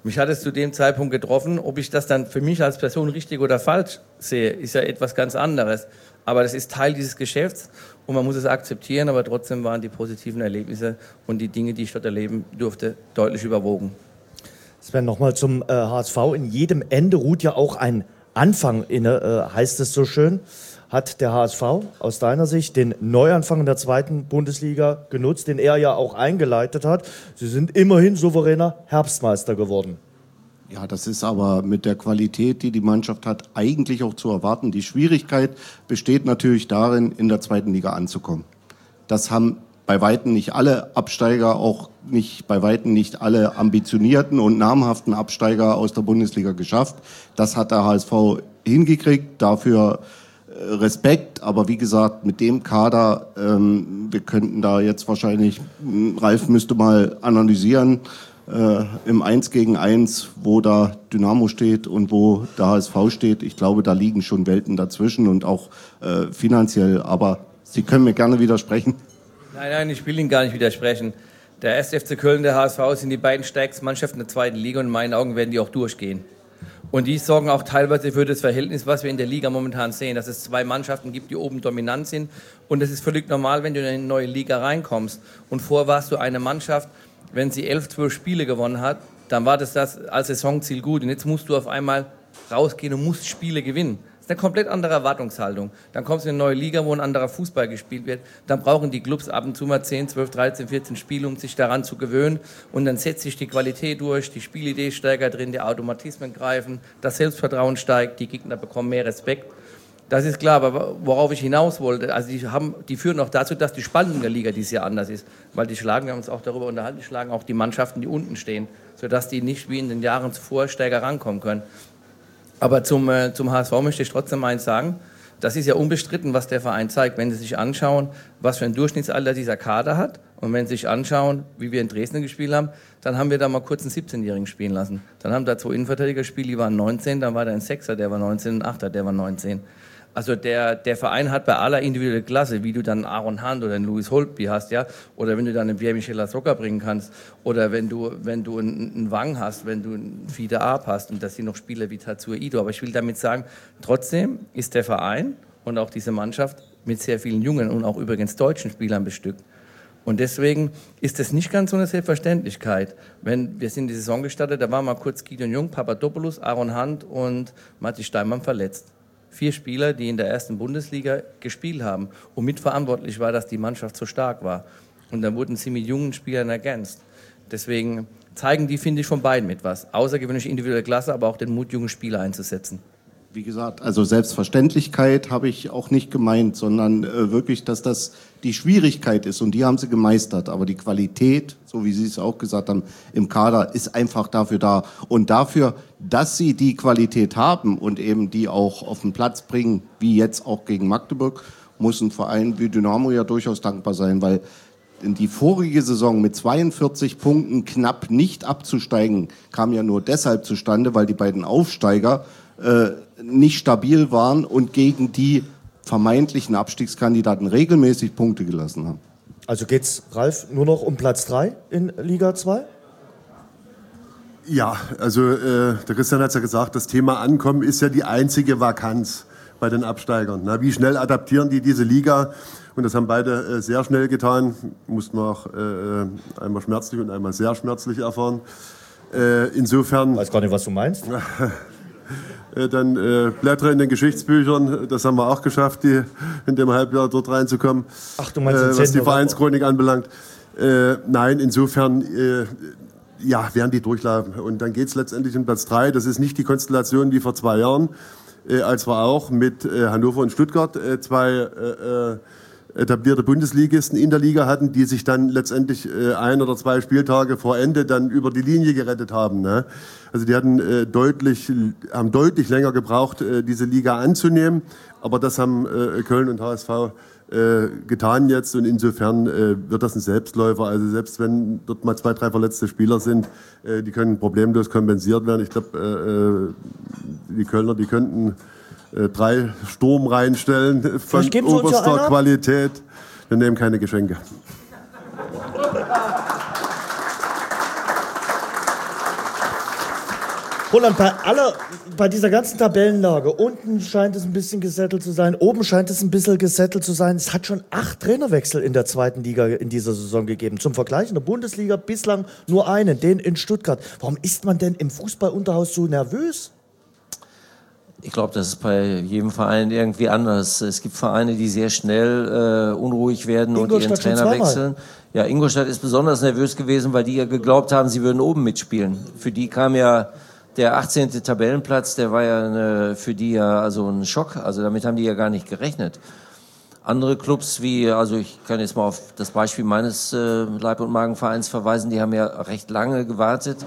Mich hat es zu dem Zeitpunkt getroffen. Ob ich das dann für mich als Person richtig oder falsch sehe, ist ja etwas ganz anderes. Aber das ist Teil dieses Geschäfts und man muss es akzeptieren, aber trotzdem waren die positiven Erlebnisse und die Dinge, die ich dort erleben durfte, deutlich überwogen. Sven, nochmal zum äh, H S V. In jedem Ende ruht ja auch ein Anfang inne, äh, heißt es so schön. Hat der H S V aus deiner Sicht den Neuanfang in der zweiten Bundesliga genutzt, den er ja auch eingeleitet hat? Sie sind immerhin souveräner Herbstmeister geworden. Ja, das ist aber mit der Qualität, die die Mannschaft hat, eigentlich auch zu erwarten. Die Schwierigkeit besteht natürlich darin, in der zweiten Liga anzukommen. Das haben bei Weitem nicht alle Absteiger, auch nicht bei Weitem nicht alle ambitionierten und namhaften Absteiger aus der Bundesliga geschafft. Das hat der H S V hingekriegt, dafür Respekt, aber wie gesagt, mit dem Kader, ähm, wir könnten da jetzt wahrscheinlich, Ralf müsste mal analysieren, äh, im eins gegen eins, wo da Dynamo steht und wo der H S V steht. Ich glaube, da liegen schon Welten dazwischen und auch äh, finanziell, aber Sie können mir gerne widersprechen. Nein, nein, ich will Ihnen gar nicht widersprechen. Der erste F C Köln, der H S V sind die beiden stärksten Mannschaften der zweiten Liga und in meinen Augen werden die auch durchgehen. Und die sorgen auch teilweise für das Verhältnis, was wir in der Liga momentan sehen, dass es zwei Mannschaften gibt, die oben dominant sind. Und es ist völlig normal, wenn du in eine neue Liga reinkommst. Und vorher warst du eine Mannschaft, wenn sie elf, zwölf Spiele gewonnen hat, dann war das, das als Saisonziel gut. Und jetzt musst du auf einmal rausgehen und musst Spiele gewinnen. Das ist eine komplett andere Erwartungshaltung. Dann kommst du in eine neue Liga, wo ein anderer Fußball gespielt wird. Dann brauchen die Clubs ab und zu mal zehn, zwölf, dreizehn, vierzehn Spiele, um sich daran zu gewöhnen. Und dann setzt sich die Qualität durch, die Spielidee ist stärker drin, die Automatismen greifen, das Selbstvertrauen steigt, die Gegner bekommen mehr Respekt. Das ist klar, aber worauf ich hinaus wollte, also die, haben, die führen auch dazu, dass die Spannung der Liga dieses Jahr anders ist. Weil die schlagen, wir haben uns auch darüber unterhalten, die schlagen auch die Mannschaften, die unten stehen, sodass die nicht wie in den Jahren zuvor stärker rankommen können. Aber zum, äh, zum H S V möchte ich trotzdem eins sagen, das ist ja unbestritten, was der Verein zeigt. Wenn Sie sich anschauen, was für ein Durchschnittsalter dieser Kader hat und wenn Sie sich anschauen, wie wir in Dresden gespielt haben, dann haben wir da mal kurz einen siebzehnjährigen spielen lassen. Dann haben da zwei Innenverteidiger gespielt, die waren neunzehn, dann war da ein Sechser, der war neunzehn, und ein Achter, der war neunzehn. Also der, der Verein hat bei aller individuellen Klasse, wie du dann Aaron Hunt oder einen Louis Holtby hast, ja, oder wenn du dann einen Pierre-Michel Lasogga bringen kannst, oder wenn du, wenn du einen, einen Wang hast, wenn du einen Fiete Arp hast, und das sind noch Spieler wie Tatsuo Ido. Aber ich will damit sagen, trotzdem ist der Verein und auch diese Mannschaft mit sehr vielen jungen und auch übrigens deutschen Spielern bestückt. Und deswegen ist es nicht ganz so eine Selbstverständlichkeit. Wenn wir sind in die Saison gestartet, da war mal kurz Gideon Jung, Papadopoulos, Aaron Hunt und Matti Steinmann verletzt. Vier Spieler, die in der ersten Bundesliga gespielt haben und mitverantwortlich war, dass die Mannschaft so stark war. Und dann wurden sie mit jungen Spielern ergänzt. Deswegen zeigen die, finde ich, von beiden mit was. Außergewöhnliche individuelle Klasse, aber auch den Mut, junge Spieler einzusetzen. Wie gesagt, also Selbstverständlichkeit habe ich auch nicht gemeint, sondern äh, wirklich, dass das die Schwierigkeit ist und die haben sie gemeistert. Aber die Qualität, so wie Sie es auch gesagt haben, im Kader ist einfach dafür da. Und dafür, dass sie die Qualität haben und eben die auch auf den Platz bringen, wie jetzt auch gegen Magdeburg, muss ein Verein wie Dynamo ja durchaus dankbar sein, weil in die vorige Saison mit zweiundvierzig Punkten knapp nicht abzusteigen, kam ja nur deshalb zustande, weil die beiden Aufsteiger äh, nicht stabil waren und gegen die vermeintlichen Abstiegskandidaten regelmäßig Punkte gelassen haben. Also geht's, Ralf, nur noch um Platz drei in Liga zwei? Ja, also äh, der Christian hat es ja gesagt, das Thema Ankommen ist ja die einzige Vakanz bei den Absteigern. Na, wie schnell adaptieren die diese Liga? Und das haben beide äh, sehr schnell getan. Mussten wir auch äh, einmal schmerzlich und einmal sehr schmerzlich erfahren. Äh, insofern... Ich weiß gar nicht, was du meinst. Dann äh, blättere in den Geschichtsbüchern, das haben wir auch geschafft, die, in dem Halbjahr dort reinzukommen, Ach, du meinst äh, was die Vereinschronik anbelangt. Äh, nein, insofern äh, ja, werden die durchlaufen. Und dann geht es letztendlich um Platz drei. Das ist nicht die Konstellation wie vor zwei Jahren, äh, als wir auch mit äh, Hannover und Stuttgart äh, zwei äh, äh, etablierte Bundesligisten in der Liga hatten, die sich dann letztendlich äh, ein oder zwei Spieltage vor Ende dann über die Linie gerettet haben. Ne? Also die hatten äh, deutlich, haben deutlich länger gebraucht, äh, diese Liga anzunehmen. Aber das haben äh, Köln und H S V äh, getan jetzt. Und insofern äh, wird das ein Selbstläufer. Also selbst wenn dort mal zwei, drei verletzte Spieler sind, äh, die können problemlos kompensiert werden. Ich glaube, äh, die Kölner, die könnten äh, drei Sturm reinstellen von oberster Qualität. Wir nehmen keine Geschenke. Roland, bei, aller, bei dieser ganzen Tabellenlage, unten scheint es ein bisschen gesettelt zu sein, oben scheint es ein bisschen gesettelt zu sein. Es hat schon acht Trainerwechsel in der zweiten Liga in dieser Saison gegeben. Zum Vergleich in der Bundesliga bislang nur einen, den in Stuttgart. Warum ist man denn im Fußballunterhaus so nervös? Ich glaube, das ist bei jedem Verein irgendwie anders. Es gibt Vereine, die sehr schnell äh, unruhig werden und ihren Trainer wechseln. Ja, Ingolstadt ist besonders nervös gewesen, weil die ja geglaubt haben, sie würden oben mitspielen. Für die kam ja der achtzehnte Tabellenplatz, der war ja eine, für die ja also ein Schock. Also damit haben die ja gar nicht gerechnet. Andere Clubs wie, also ich kann jetzt mal auf das Beispiel meines äh, Leib- und Magenvereins verweisen, die haben ja recht lange gewartet,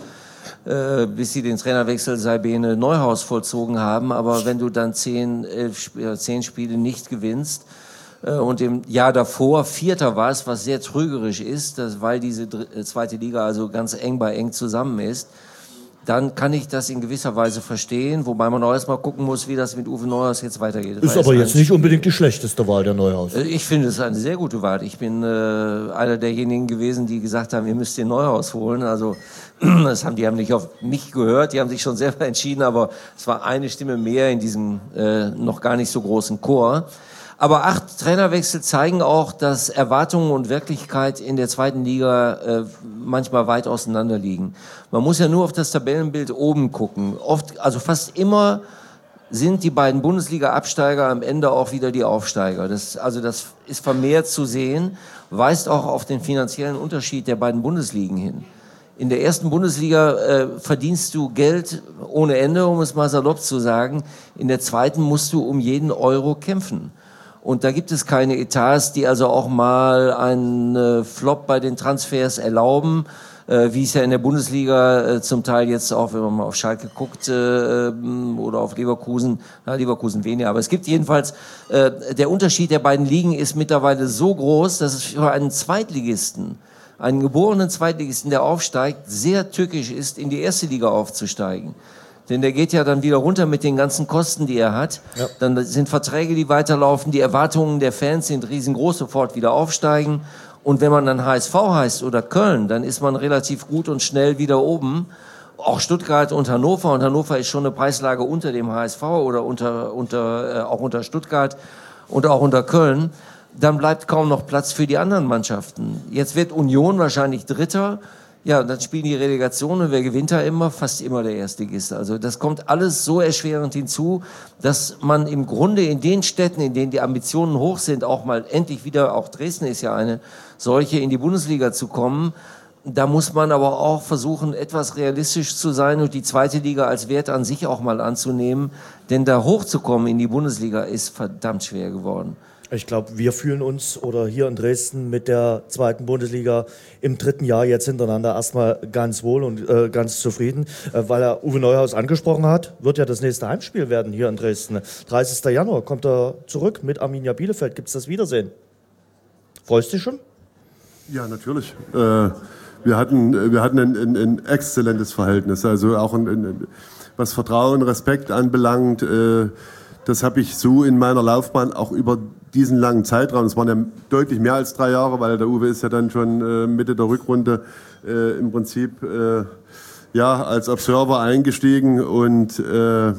äh, bis sie den Trainerwechsel Saibene Neuhaus vollzogen haben. Aber wenn du dann zehn, elf, zehn Spiele nicht gewinnst äh, und im Jahr davor Vierter warst, was sehr trügerisch ist, dass, weil diese dritte, zweite Liga also ganz eng bei eng zusammen ist, dann kann ich das in gewisser Weise verstehen, wobei man auch erstmal gucken muss, wie das mit Uwe Neuhaus jetzt weitergeht. Ist aber jetzt nicht unbedingt die schlechteste Wahl, der Neuhaus. Ich finde, es ist eine sehr gute Wahl. Ich bin äh, einer derjenigen gewesen, die gesagt haben, ihr müsst den Neuhaus holen. Also das haben die haben nicht auf mich gehört, die haben sich schon selber entschieden, aber es war eine Stimme mehr in diesem äh, noch gar nicht so großen Chor. Aber acht Trainerwechsel zeigen auch, dass Erwartungen und Wirklichkeit in der zweiten Liga äh, manchmal weit auseinander liegen. Man muss ja nur auf das Tabellenbild oben gucken. Oft, also fast immer sind die beiden Bundesliga-Absteiger am Ende auch wieder die Aufsteiger. Das, also das ist vermehrt zu sehen, weist auch auf den finanziellen Unterschied der beiden Bundesligen hin. In der ersten Bundesliga äh, verdienst du Geld ohne Ende, um es mal salopp zu sagen. In der zweiten musst du um jeden Euro kämpfen. Und da gibt es keine Etats, die also auch mal einen äh, Flop bei den Transfers erlauben, äh, wie es ja in der Bundesliga äh, zum Teil jetzt auch, wenn man mal auf Schalke guckt äh, oder auf Leverkusen, na, Leverkusen weniger, aber es gibt jedenfalls, äh, der Unterschied der beiden Ligen ist mittlerweile so groß, dass es für einen Zweitligisten, einen geborenen Zweitligisten, der aufsteigt, sehr tückisch ist, in die erste Liga aufzusteigen. Denn der geht ja dann wieder runter mit den ganzen Kosten, die er hat. Ja. Dann sind Verträge, die weiterlaufen. Die Erwartungen der Fans sind riesengroß, sofort wieder aufsteigen. Und wenn man dann H S V heißt oder Köln, dann ist man relativ gut und schnell wieder oben. Auch Stuttgart und Hannover. Und Hannover ist schon eine Preislage unter dem H S V oder unter, unter, äh, auch unter Stuttgart und auch unter Köln. Dann bleibt kaum noch Platz für die anderen Mannschaften. Jetzt wird Union wahrscheinlich Dritter. Ja, dann spielen die Relegation und wer gewinnt da immer? Fast immer der Erstligist. Also das kommt alles so erschwerend hinzu, dass man im Grunde in den Städten, in denen die Ambitionen hoch sind, auch mal endlich wieder, auch Dresden ist ja eine solche, in die Bundesliga zu kommen. Da muss man aber auch versuchen, etwas realistisch zu sein und die zweite Liga als Wert an sich auch mal anzunehmen. Denn da hochzukommen in die Bundesliga ist verdammt schwer geworden. Ich glaube, wir fühlen uns oder hier in Dresden mit der zweiten Bundesliga im dritten Jahr jetzt hintereinander erstmal ganz wohl und äh, ganz zufrieden, äh, weil er Uwe Neuhaus angesprochen hat, wird ja das nächste Heimspiel werden hier in Dresden. dreißigster Januar kommt er zurück mit Arminia Bielefeld. Gibt es das Wiedersehen? Freust du dich schon? Ja, natürlich. Äh, wir hatten, wir hatten ein, ein, ein exzellentes Verhältnis, also auch ein, ein, was Vertrauen, Respekt anbelangt. Äh, das habe ich so in meiner Laufbahn auch über diesen langen Zeitraum, es waren ja deutlich mehr als drei Jahre, weil der Uwe ist ja dann schon äh, Mitte der Rückrunde äh, im Prinzip äh, ja, als Observer eingestiegen und äh,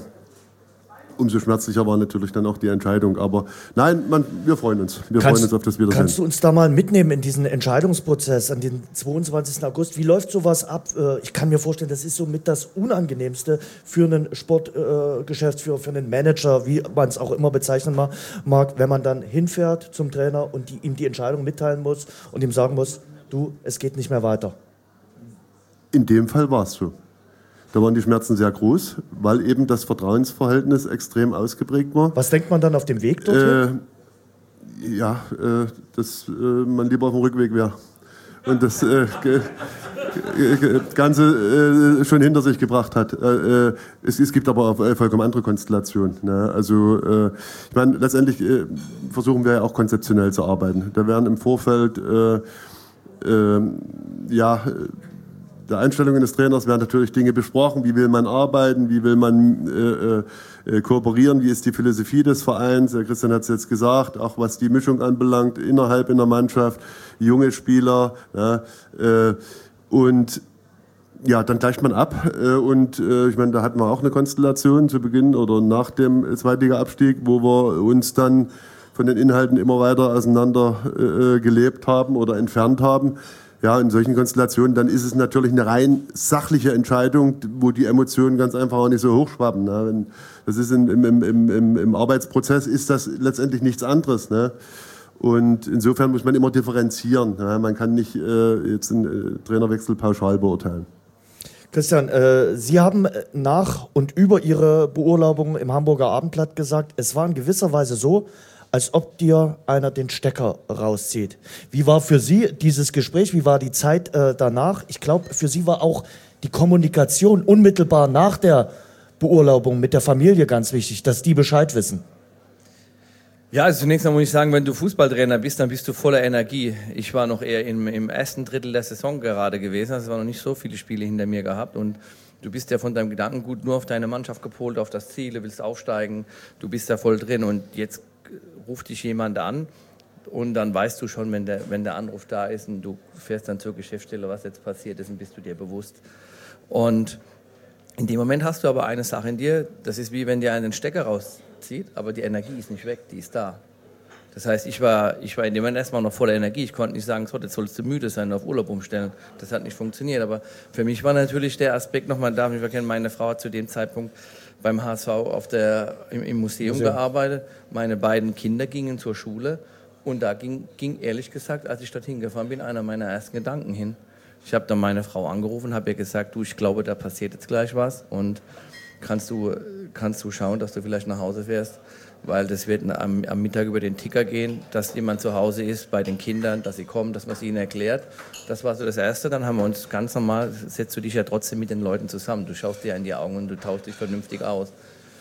umso schmerzlicher war natürlich dann auch die Entscheidung. Aber nein, man, wir freuen uns. Wir kannst, freuen uns auf das Wiedersehen. Kannst du uns da mal mitnehmen in diesen Entscheidungsprozess an den zweiundzwanzigsten August? Wie läuft sowas ab? Ich kann mir vorstellen, das ist somit das Unangenehmste für einen Sportgeschäftsführer, für einen Manager, wie man es auch immer bezeichnen mag, wenn man dann hinfährt zum Trainer und die, ihm die Entscheidung mitteilen muss und ihm sagen muss, du, es geht nicht mehr weiter. In dem Fall war es so. Da waren die Schmerzen sehr groß, weil eben das Vertrauensverhältnis extrem ausgeprägt war. Was denkt man dann auf dem Weg dorthin? Äh, ja, äh, dass äh, man lieber auf dem Rückweg wäre. Und das äh, Ganze äh, schon hinter sich gebracht hat. Äh, es, es gibt aber auch vollkommen andere Konstellationen. Ne? Also äh, ich meine, letztendlich äh, versuchen wir ja auch konzeptionell zu arbeiten. Da werden im Vorfeld äh, äh, ja der Einstellungen des Trainers werden natürlich Dinge besprochen, wie will man arbeiten, wie will man äh, äh, kooperieren, wie ist die Philosophie des Vereins, der Christian hat es jetzt gesagt, auch was die Mischung anbelangt, innerhalb in der Mannschaft, junge Spieler, ja, äh, und ja, dann gleicht man ab äh, und äh, ich meine, da hatten wir auch eine Konstellation zu Beginn oder nach dem Zweitliga-Abstieg, wo wir uns dann von den Inhalten immer weiter auseinander äh, gelebt haben oder entfernt haben. Ja, in solchen Konstellationen, dann ist es natürlich eine rein sachliche Entscheidung, wo die Emotionen ganz einfach auch nicht so hochschwappen. Ne? Wenn, das ist in, im, im, im, im Arbeitsprozess ist das letztendlich nichts anderes. Ne? Und insofern muss man immer differenzieren. Ne? Man kann nicht äh, jetzt einen äh, Trainerwechsel pauschal beurteilen. Christian, äh, Sie haben nach und über Ihre Beurlaubung im Hamburger Abendblatt gesagt, es war in gewisser Weise so, als ob dir einer den Stecker rauszieht. Wie war für Sie dieses Gespräch? Wie war die Zeit äh, danach? Ich glaube, für Sie war auch die Kommunikation unmittelbar nach der Beurlaubung mit der Familie ganz wichtig, dass die Bescheid wissen. Ja, also zunächst mal muss ich sagen, wenn du Fußballtrainer bist, dann bist du voller Energie. Ich war noch eher im, im ersten Drittel der Saison gerade gewesen, also es waren noch nicht so viele Spiele hinter mir gehabt und du bist ja von deinem Gedankengut nur auf deine Mannschaft gepolt, auf das Ziel, du willst aufsteigen, du bist da voll drin und jetzt ruft dich jemand an und dann weißt du schon, wenn der, wenn der Anruf da ist und du fährst dann zur Geschäftsstelle, was jetzt passiert ist und bist du dir bewusst. Und in dem Moment hast du aber eine Sache in dir, das ist wie wenn dir einen Stecker rauszieht, aber die Energie ist nicht weg, die ist da. Das heißt, ich war, ich war in dem Moment erstmal noch voller Energie. Ich konnte nicht sagen, so, jetzt sollst du müde sein und auf Urlaub umstellen. Das hat nicht funktioniert. Aber für mich war natürlich der Aspekt nochmal da. Ich verkenne, meine Frau hat zu dem Zeitpunkt beim H S V auf der, im, im Museum, Museum gearbeitet. Meine beiden Kinder gingen zur Schule. Und da ging, ging ehrlich gesagt, als ich dorthin gefahren bin, einer meiner ersten Gedanken hin. Ich habe dann meine Frau angerufen, habe ihr gesagt, du, ich glaube, da passiert jetzt gleich was. Und kannst du, kannst du schauen, dass du vielleicht nach Hause fährst? Weil das wird am, am Mittag über den Ticker gehen, dass jemand zu Hause ist bei den Kindern, dass sie kommen, dass man es ihnen erklärt. Das war so das Erste. Dann haben wir uns ganz normal, setzt du dich ja trotzdem mit den Leuten zusammen. Du schaust dir in die Augen und du tauschst dich vernünftig aus.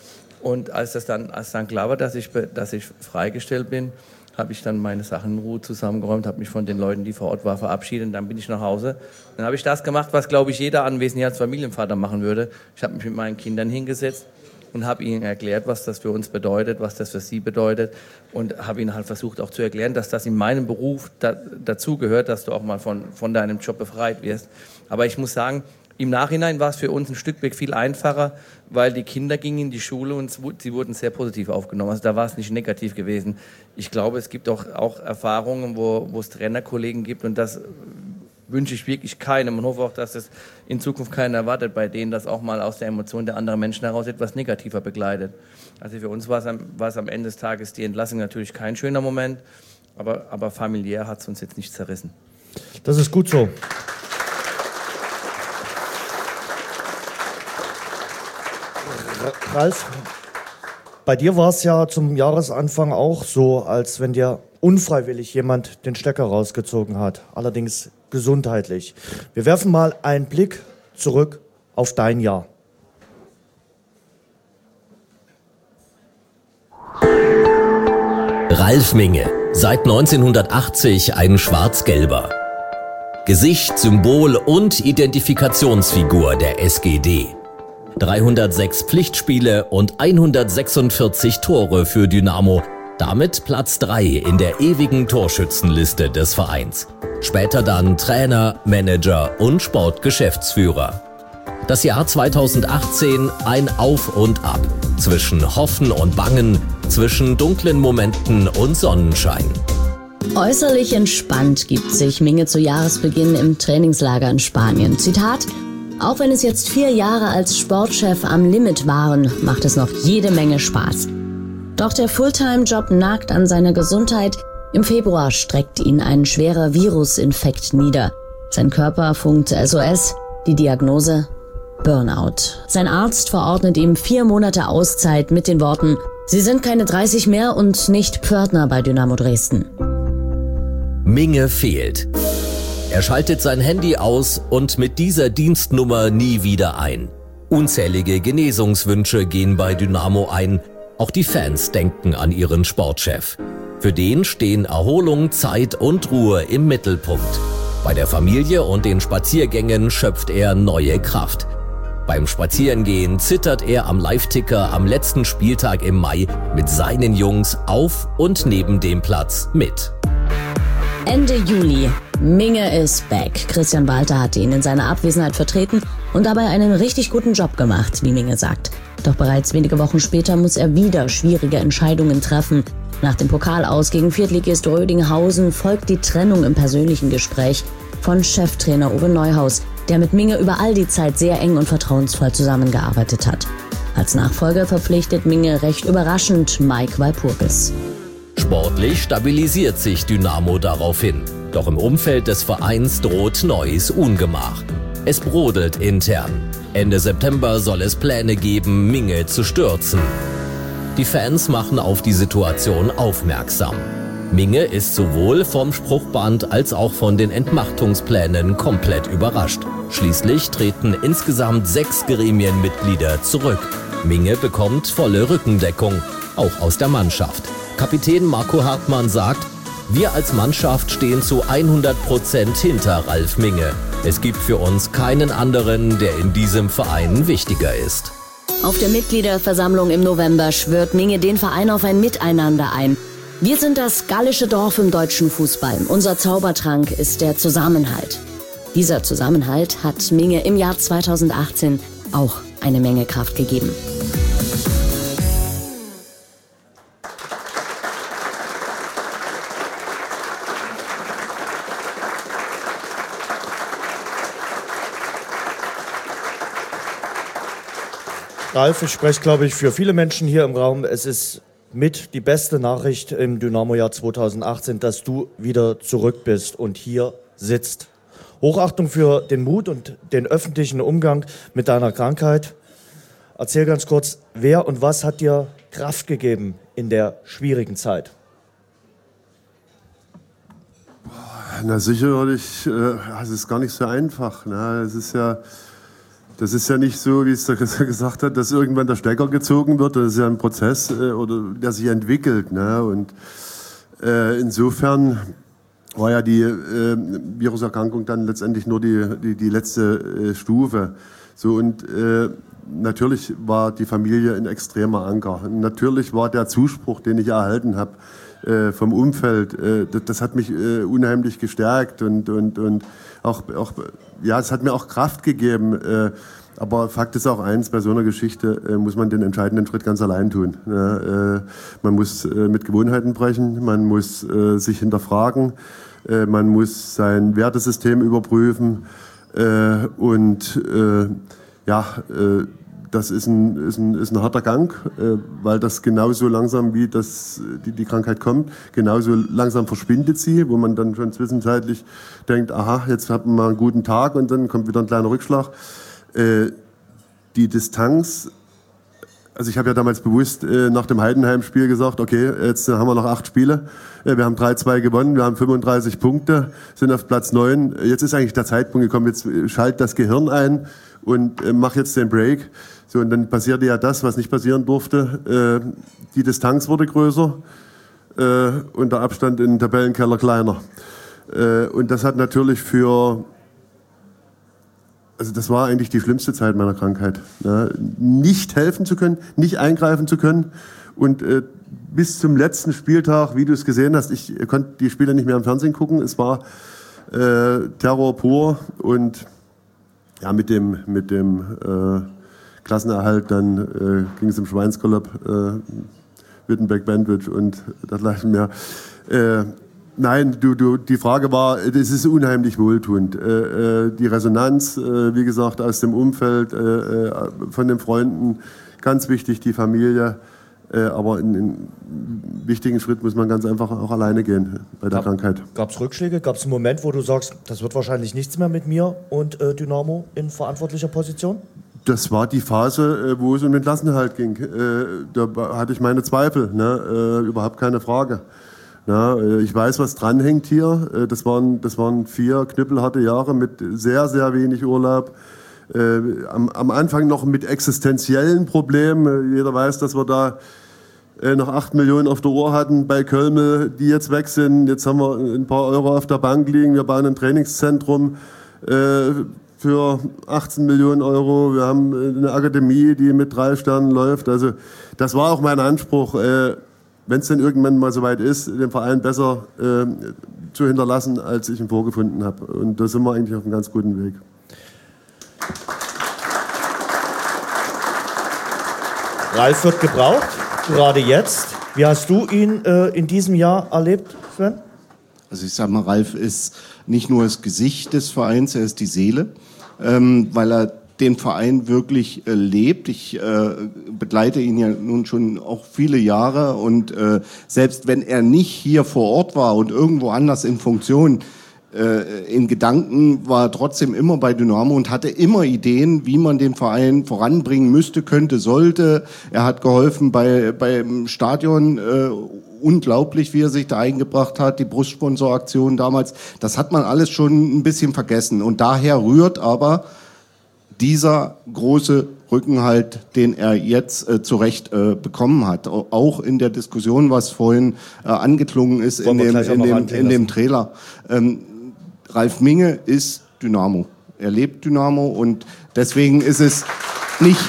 Und als das dann, als dann klar war, dass ich, dass ich freigestellt bin, habe ich dann meine Sachen in Ruhe zusammengeräumt, habe mich von den Leuten, die vor Ort waren, verabschiedet und dann bin ich nach Hause. Dann habe ich das gemacht, was, glaube ich, jeder Anwesende als Familienvater machen würde. Ich habe mich mit meinen Kindern hingesetzt und habe ihnen erklärt, was das für uns bedeutet, was das für sie bedeutet und habe ihnen halt versucht auch zu erklären, dass das in meinem Beruf da, dazu gehört, dass du auch mal von, von deinem Job befreit wirst. Aber ich muss sagen, im Nachhinein war es für uns ein Stück weit viel einfacher, weil die Kinder gingen in die Schule und sie wurden sehr positiv aufgenommen. Also da war es nicht negativ gewesen. Ich glaube, es gibt auch, auch Erfahrungen, wo, wo es Trainerkollegen gibt und das wünsche ich wirklich keinem und hoffe auch, dass es in Zukunft keiner erwartet, bei denen das auch mal aus der Emotion der anderen Menschen heraus etwas negativer begleitet. Also für uns war es am, war es am Ende des Tages die Entlassung natürlich kein schöner Moment, aber, aber familiär hat es uns jetzt nicht zerrissen. Das ist gut so. Ralf, bei dir war es ja zum Jahresanfang auch so, als wenn dir unfreiwillig jemand den Stecker rausgezogen hat. Allerdings gesundheitlich. Wir werfen mal einen Blick zurück auf dein Jahr. Ralf Minge, seit neunzehnhundertachtzig ein Schwarz-Gelber. Gesicht, Symbol und Identifikationsfigur der S G D. dreihundertsechs Pflichtspiele und hundertsechsundvierzig Tore für Dynamo. Damit Platz drei in der ewigen Torschützenliste des Vereins. Später dann Trainer, Manager und Sportgeschäftsführer. Das Jahr zweitausendachtzehn ein Auf und Ab. Zwischen Hoffen und Bangen, zwischen dunklen Momenten und Sonnenschein. Äußerlich entspannt gibt sich Minge zu Jahresbeginn im Trainingslager in Spanien. Zitat: Auch wenn es jetzt vier Jahre als Sportchef am Limit waren, macht es noch jede Menge Spaß. Doch der Fulltime-Job nagt an seiner Gesundheit. Im Februar streckt ihn ein schwerer Virusinfekt nieder. Sein Körper funkt S O S, die Diagnose Burnout. Sein Arzt verordnet ihm vier Monate Auszeit mit den Worten: Sie sind keine dreißig mehr und nicht Pförtner bei Dynamo Dresden. Minge fehlt. Er schaltet sein Handy aus und mit dieser Dienstnummer nie wieder ein. Unzählige Genesungswünsche gehen bei Dynamo ein. Auch die Fans denken an ihren Sportchef. Für den stehen Erholung, Zeit und Ruhe im Mittelpunkt. Bei der Familie und den Spaziergängen schöpft er neue Kraft. Beim Spazierengehen zittert er am Live-Ticker am letzten Spieltag im Mai mit seinen Jungs auf und neben dem Platz mit. Ende Juli. Minge ist back. Christian Walter hatte ihn in seiner Abwesenheit vertreten und dabei einen richtig guten Job gemacht, wie Minge sagt. Doch bereits wenige Wochen später muss er wieder schwierige Entscheidungen treffen. Nach dem Pokalaus gegen Viertligist Rödinghausen folgt die Trennung im persönlichen Gespräch von Cheftrainer Uwe Neuhaus, der mit Minge über all die Zeit sehr eng und vertrauensvoll zusammengearbeitet hat. Als Nachfolger verpflichtet Minge recht überraschend Mike Walpurgis. Sportlich stabilisiert sich Dynamo daraufhin. Doch im Umfeld des Vereins droht neues Ungemach. Es brodelt intern. Ende September soll es Pläne geben, Minge zu stürzen. Die Fans machen auf die Situation aufmerksam. Minge ist sowohl vom Spruchband als auch von den Entmachtungsplänen komplett überrascht. Schließlich treten insgesamt sechs Gremienmitglieder zurück. Minge bekommt volle Rückendeckung, auch aus der Mannschaft. Kapitän Marco Hartmann sagt, wir als Mannschaft stehen zu hundert Prozent hinter Ralf Minge. Es gibt für uns keinen anderen, der in diesem Verein wichtiger ist. Auf der Mitgliederversammlung im November schwört Minge den Verein auf ein Miteinander ein. Wir sind das gallische Dorf im deutschen Fußball. Unser Zaubertrank ist der Zusammenhalt. Dieser Zusammenhalt hat Minge im Jahr zweitausendachtzehn auch eine Menge Kraft gegeben. Ralf, ich spreche, glaube ich, für viele Menschen hier im Raum. Es ist mit die beste Nachricht im Dynamo-Jahr zweitausendachtzehn, dass du wieder zurück bist und hier sitzt. Hochachtung für den Mut und den öffentlichen Umgang mit deiner Krankheit. Erzähl ganz kurz, wer und was hat dir Kraft gegeben in der schwierigen Zeit? Na sicherlich, äh, es ist gar nicht so einfach. Ne? Es ist ja... Das ist ja nicht so, wie es der Christian gesagt hat, dass irgendwann der Stecker gezogen wird. Das ist ja ein Prozess, äh, oder, der sich entwickelt. Ne? Und äh, insofern war ja die äh, Viruserkrankung dann letztendlich nur die, die, die letzte äh, Stufe. So, und äh, natürlich war die Familie ein extremer Anker. Natürlich war der Zuspruch, den ich erhalten habe äh, vom Umfeld, äh, das, das hat mich äh, unheimlich gestärkt und, und, und auch, auch, ja, es hat mir auch Kraft gegeben. Äh, aber Fakt ist auch eins, bei so einer Geschichte äh, muss man den entscheidenden Schritt ganz allein tun. Ja, äh, man muss äh, mit Gewohnheiten brechen, man muss äh, sich hinterfragen, äh, man muss sein Wertesystem überprüfen äh, und äh, ja, äh, das ist ein, ist ein, ist ein harter Gang, äh, weil das genauso langsam, wie das, die, die Krankheit kommt, genauso langsam verschwindet sie, wo man dann schon zwischenzeitlich denkt, aha, jetzt hat man mal einen guten Tag und dann kommt wieder ein kleiner Rückschlag. Äh, die Distanz, also ich habe ja damals bewusst äh, nach dem Heidenheim-Spiel gesagt, okay, jetzt haben wir noch acht Spiele, äh, wir haben drei zwei gewonnen, wir haben fünfunddreißig Punkte, sind auf Platz neun. Jetzt ist eigentlich der Zeitpunkt gekommen, jetzt schalt das Gehirn ein und äh, mach jetzt den Break. So, und dann passierte ja das, was nicht passieren durfte. Äh, die Distanz wurde größer äh, und der Abstand in den Tabellenkeller kleiner. Äh, und das hat natürlich für, also das war eigentlich die schlimmste Zeit meiner Krankheit. Ne? Nicht helfen zu können, nicht eingreifen zu können und äh, bis zum letzten Spieltag, wie du es gesehen hast, ich konnte die Spiele nicht mehr im Fernsehen gucken. Es war äh, Terror pur und ja, mit dem, mit dem äh, Klassenerhalt, dann äh, ging es im Schweinsgalopp, äh, Wittenberg-Bandwidth und dergleichen mehr. Äh, nein, du, du, die Frage war, es ist unheimlich wohltuend. Äh, äh, die Resonanz, äh, wie gesagt, aus dem Umfeld, äh, von den Freunden, ganz wichtig, die Familie. Äh, aber in, in wichtigen Schritt muss man ganz einfach auch alleine gehen bei der Gab, Krankheit. Gab es Rückschläge? Gab es einen Moment, wo du sagst, das wird wahrscheinlich nichts mehr mit mir und äh, Dynamo in verantwortlicher Position? Das war die Phase, wo es um den Klassenerhalt ging. Da hatte ich meine Zweifel, ne? Überhaupt keine Frage. Ich weiß, was dranhängt hier. Das waren, das waren vier knüppelharte Jahre mit sehr, sehr wenig Urlaub. Am, am Anfang noch mit existenziellen Problemen. Jeder weiß, dass wir da noch acht Millionen auf der Uhr hatten bei Kölmel, die jetzt weg sind. Jetzt haben wir ein paar Euro auf der Bank liegen. Wir bauen ein Trainingszentrum für achtzehn Millionen Euro. Wir haben eine Akademie, die mit drei Sternen läuft. Also das war auch mein Anspruch. wenn es dann irgendwann mal soweit ist, den Verein besser äh, zu hinterlassen, als ich ihn vorgefunden habe. Und da sind wir eigentlich auf einem ganz guten Weg. Ralf wird gebraucht, gerade jetzt. Wie hast du ihn äh, in diesem Jahr erlebt, Sven? Also ich sage mal, Ralf ist nicht nur das Gesicht des Vereins, er ist die Seele, ähm, weil er den Verein wirklich äh, lebt. Ich äh, begleite ihn ja nun schon auch viele Jahre und äh, selbst wenn er nicht hier vor Ort war und irgendwo anders in Funktion, äh, in Gedanken war er trotzdem immer bei Dynamo und hatte immer Ideen, wie man den Verein voranbringen müsste, könnte, sollte. Er hat geholfen bei beim Stadion, äh, unglaublich, wie er sich da eingebracht hat, die Brustsponsoraktion damals. Das hat man alles schon ein bisschen vergessen und daher rührt aber dieser große Rückenhalt, den er jetzt äh, zu Recht äh, bekommen hat. Auch in der Diskussion, was vorhin äh, angeklungen ist in dem, in, dem, in dem Trailer. Ähm, Ralf Minge ist Dynamo. Er lebt Dynamo und deswegen ist es nicht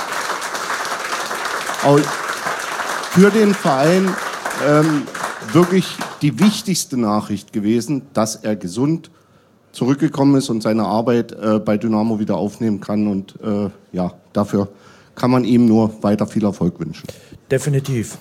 für den Verein ähm, wirklich die wichtigste Nachricht gewesen, dass er gesund zurückgekommen ist und seine Arbeit äh, bei Dynamo wieder aufnehmen kann. Und äh, ja, dafür kann man ihm nur weiter viel Erfolg wünschen. Definitiv.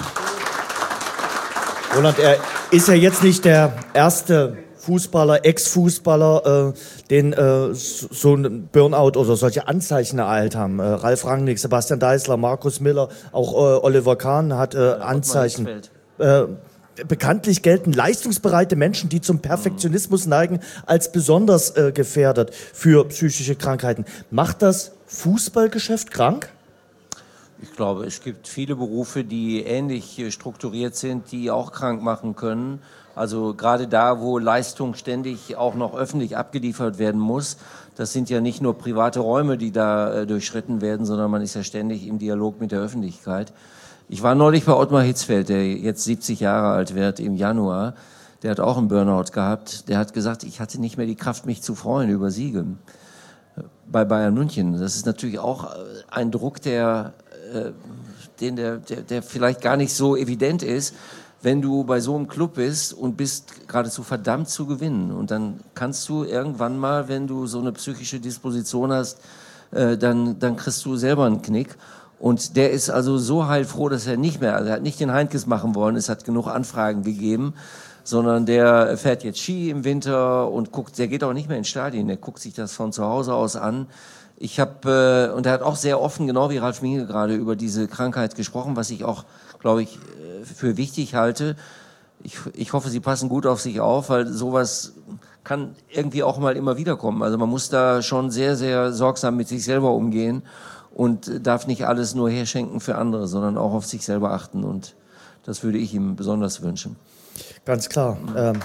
Roland, er ist ja jetzt nicht der erste Fußballer, Ex-Fußballer, äh, den äh, so ein Burnout oder solche Anzeichen ereilt haben. Äh, Ralf Rangnick, Sebastian Deißler, Markus Miller, auch äh, Oliver Kahn hat äh, Anzeichen. Äh, bekanntlich gelten leistungsbereite Menschen, die zum Perfektionismus neigen, als besonders äh, gefährdet für psychische Krankheiten. Macht das Fußballgeschäft krank? Ich glaube, es gibt viele Berufe, die ähnlich strukturiert sind, die auch krank machen können. Also gerade da, wo Leistung ständig auch noch öffentlich abgeliefert werden muss, das sind ja nicht nur private Räume, die da äh, durchschritten werden, sondern man ist ja ständig im Dialog mit der Öffentlichkeit. Ich war neulich bei Ottmar Hitzfeld, der jetzt siebzig Jahre alt wird im Januar. Der hat auch einen Burnout gehabt. Der hat gesagt, ich hatte nicht mehr die Kraft, mich zu freuen über Siege bei Bayern München. Das ist natürlich auch ein Druck, der, äh, den der, der, der vielleicht gar nicht so evident ist, wenn du bei so einem Club bist und bist geradezu verdammt zu gewinnen. Und dann kannst du irgendwann mal, wenn du so eine psychische Disposition hast, äh, dann, dann kriegst du selber einen Knick. Und der ist also so heilfroh, dass er nicht mehr, also er hat nicht den Heinkes machen wollen, es hat genug Anfragen gegeben, sondern der fährt jetzt Ski im Winter und guckt, der geht auch nicht mehr ins Stadion, der guckt sich das von zu Hause aus an. Ich habe, äh, und er hat auch sehr offen, genau wie Ralf Minge gerade, über diese Krankheit gesprochen, was ich auch, glaube ich, für wichtig halte. Ich, ich hoffe, Sie passen gut auf sich auf, weil sowas kann irgendwie auch mal immer wieder kommen. Also man muss da schon sehr, sehr sorgsam mit sich selber umgehen und darf nicht alles nur herschenken für andere, sondern auch auf sich selber achten. Und das würde ich ihm besonders wünschen. Ganz klar. Ähm,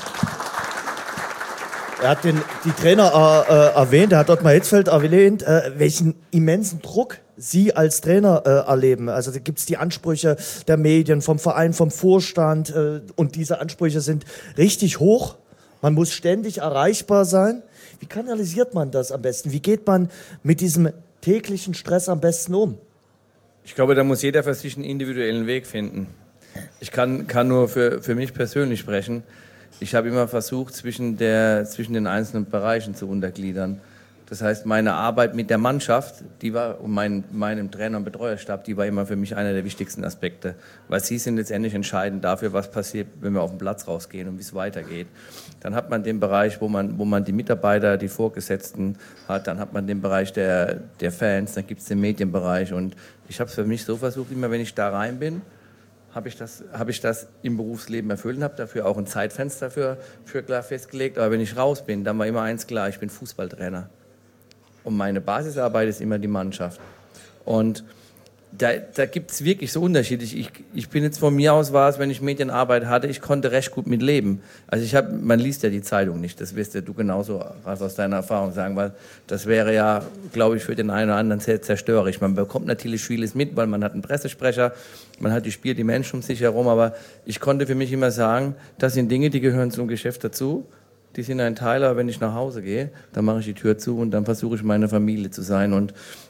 er hat den, die Trainer äh, äh, erwähnt, er hat Ottmar Hitzfeld erwähnt, äh, welchen immensen Druck Sie als Trainer äh, erleben. Also da gibt es die Ansprüche der Medien, vom Verein, vom Vorstand äh, und diese Ansprüche sind richtig hoch. Man muss ständig erreichbar sein. Wie kanalisiert man das am besten? Wie geht man mit diesem täglichen Stress am besten um? Ich glaube, da muss jeder für sich einen individuellen Weg finden. Ich kann, kann nur für, für mich persönlich sprechen. Ich habe immer versucht, zwischen, der, zwischen den einzelnen Bereichen zu untergliedern. Das heißt, meine Arbeit mit der Mannschaft, die war, und mein, meinem Trainer- und Betreuerstab, die war immer für mich einer der wichtigsten Aspekte. Weil sie sind letztendlich entscheidend dafür, was passiert, wenn wir auf den Platz rausgehen und wie es weitergeht. Dann hat man den Bereich, wo man, wo man die Mitarbeiter, die Vorgesetzten hat. Dann hat man den Bereich der, der Fans, dann gibt es den Medienbereich. Und ich habe es für mich so versucht, immer wenn ich da rein bin, habe ich das, habe ich das im Berufsleben erfüllt und habe dafür auch ein Zeitfenster für, für klar festgelegt. Aber wenn ich raus bin, dann war immer eins klar, ich bin Fußballtrainer. Und meine Basisarbeit ist immer die Mannschaft. Und da, da gibt es wirklich so unterschiedlich. Ich, ich bin jetzt von mir aus, war es, wenn ich Medienarbeit hatte, ich konnte recht gut mit leben. Also ich habe, man liest ja die Zeitung nicht, das wirst ja du genauso aus deiner Erfahrung sagen, weil das wäre ja, glaube ich, für den einen oder anderen sehr zerstörerisch. Man bekommt natürlich vieles mit, weil man hat einen Pressesprecher, man hat die Spiele, die Menschen um sich herum, aber ich konnte für mich immer sagen, das sind Dinge, die gehören zum Geschäft dazu. Die sind ein Teil, aber wenn ich nach Hause gehe, dann mache ich die Tür zu und dann versuche ich meine Familie zu sein. Und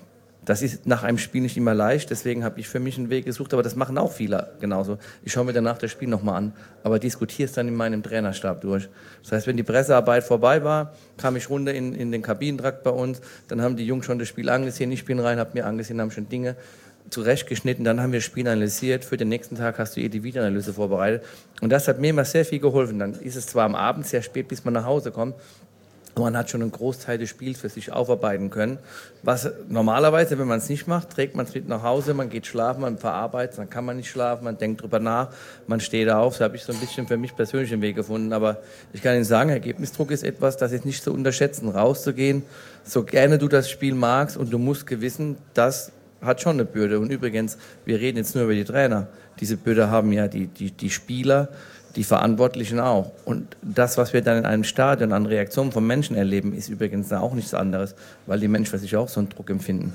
Das ist nach einem Spiel nicht immer leicht, deswegen habe ich für mich einen Weg gesucht, aber das machen auch viele genauso. Ich schaue mir danach das Spiel nochmal an, aber diskutiere es dann in meinem Trainerstab durch. Das heißt, wenn die Pressearbeit vorbei war, kam ich runter in, in den Kabinentrakt bei uns, dann haben die Jungs schon das Spiel angesehen, ich bin rein, habe mir angesehen, haben schon Dinge zurechtgeschnitten, dann haben wir das Spiel analysiert, für den nächsten Tag hast du eh die Videoanalyse vorbereitet und das hat mir immer sehr viel geholfen. Dann ist es zwar am Abend sehr spät, bis man nach Hause kommt, aber man hat schon einen Großteil des Spiels für sich aufarbeiten können, was normalerweise, wenn man es nicht macht, trägt man es mit nach Hause, man geht schlafen, man verarbeitet, dann kann man nicht schlafen, man denkt drüber nach, man steht auf, so habe ich so ein bisschen für mich persönlich den Weg gefunden, aber ich kann Ihnen sagen, Ergebnisdruck ist etwas, das ist nicht zu unterschätzen, rauszugehen, so gerne du das Spiel magst und du musst gewissen, dass hat schon eine Bürde. Und übrigens, wir reden jetzt nur über die Trainer. Diese Bürde haben ja die, die, die Spieler, die Verantwortlichen auch. Und das, was wir dann in einem Stadion an Reaktionen von Menschen erleben, ist übrigens auch nichts anderes, weil die Menschen für sich auch so einen Druck empfinden.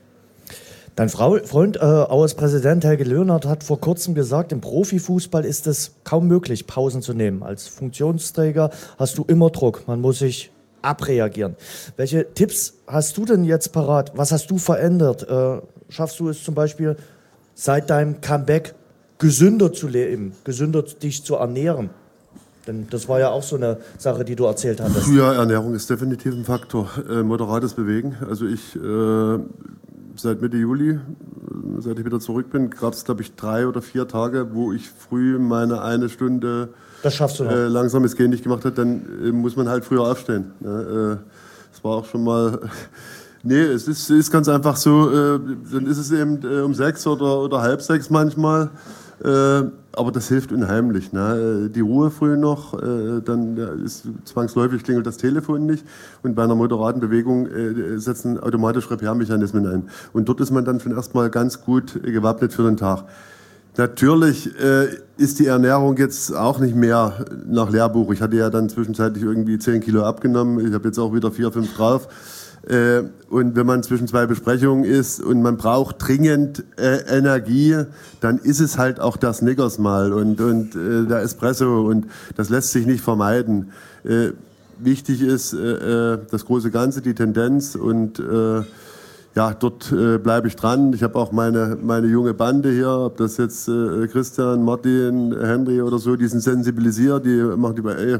Dein Frau, Freund, äh, Auers Präsident Helge Leonhardt hat vor kurzem gesagt, im Profifußball ist es kaum möglich, Pausen zu nehmen. Als Funktionsträger hast du immer Druck. Man muss sich abreagieren. Welche Tipps hast du denn jetzt parat? Was hast du verändert? Äh, schaffst du es zum Beispiel seit deinem Comeback gesünder zu leben, gesünder dich zu ernähren? Denn das war ja auch so eine Sache, die du erzählt hattest. Ja, Ernährung ist definitiv ein Faktor. Äh, moderates Bewegen. Also ich äh, seit Mitte Juli, seit ich wieder zurück bin, gab es, glaube ich, drei oder vier Tage, wo ich früh meine eine Stunde das schaffst du noch. Äh, langsames Gehen nicht gemacht hat, dann äh, muss man halt früher aufstehen. Ne? Äh, das war auch schon mal... Nee, es ist, ist ganz einfach so, äh, dann ist es eben äh, um sechs oder, oder halb sechs manchmal. Äh, aber das hilft unheimlich. Ne? Die Ruhe früh noch, äh, dann ist zwangsläufig klingelt das Telefon nicht. Und bei einer moderaten Bewegung äh, setzen automatisch Repair-Mechanismen ein. Und dort ist man dann schon erstmal ganz gut äh, gewappnet für den Tag. Natürlich äh, ist die Ernährung jetzt auch nicht mehr nach Lehrbuch. Ich hatte ja dann zwischenzeitlich irgendwie zehn Kilo abgenommen. Ich habe jetzt auch wieder vier, fünf drauf. Äh, und wenn man zwischen zwei Besprechungen ist und man braucht dringend äh, Energie, dann ist es halt auch der Snickers mal und, und äh, der Espresso und das lässt sich nicht vermeiden. Äh, wichtig ist äh, das große Ganze, die Tendenz und äh, ja, dort äh, bleibe ich dran. Ich habe auch meine, meine junge Bande hier, ob das jetzt äh, Christian, Martin, Henry oder so, die sind sensibilisiert, die machen die bei, ey,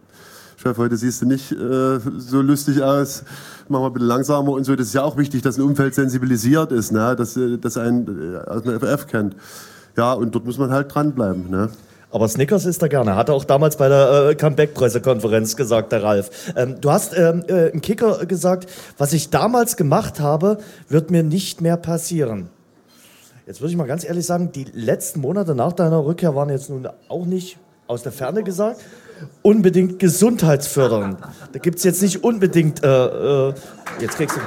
Chef, heute siehst du nicht äh, so lustig aus, mach mal ein bisschen langsamer und so. Das ist ja auch wichtig, dass ein Umfeld sensibilisiert ist, ne? dass, dass einen äh, aus dem F F kennt. Ja, und dort muss man halt dranbleiben. Ne? Aber Snickers isst er gerne. Hat er auch damals bei der äh, Comeback-Pressekonferenz gesagt, der Ralf. Ähm, du hast ähm, äh, im Kicker gesagt, was ich damals gemacht habe, wird mir nicht mehr passieren. Jetzt würde ich mal ganz ehrlich sagen, die letzten Monate nach deiner Rückkehr waren jetzt nun auch nicht, aus der Ferne gesagt, unbedingt gesundheitsfördernd. Da gibt es jetzt nicht unbedingt, äh, äh, jetzt kriegst du...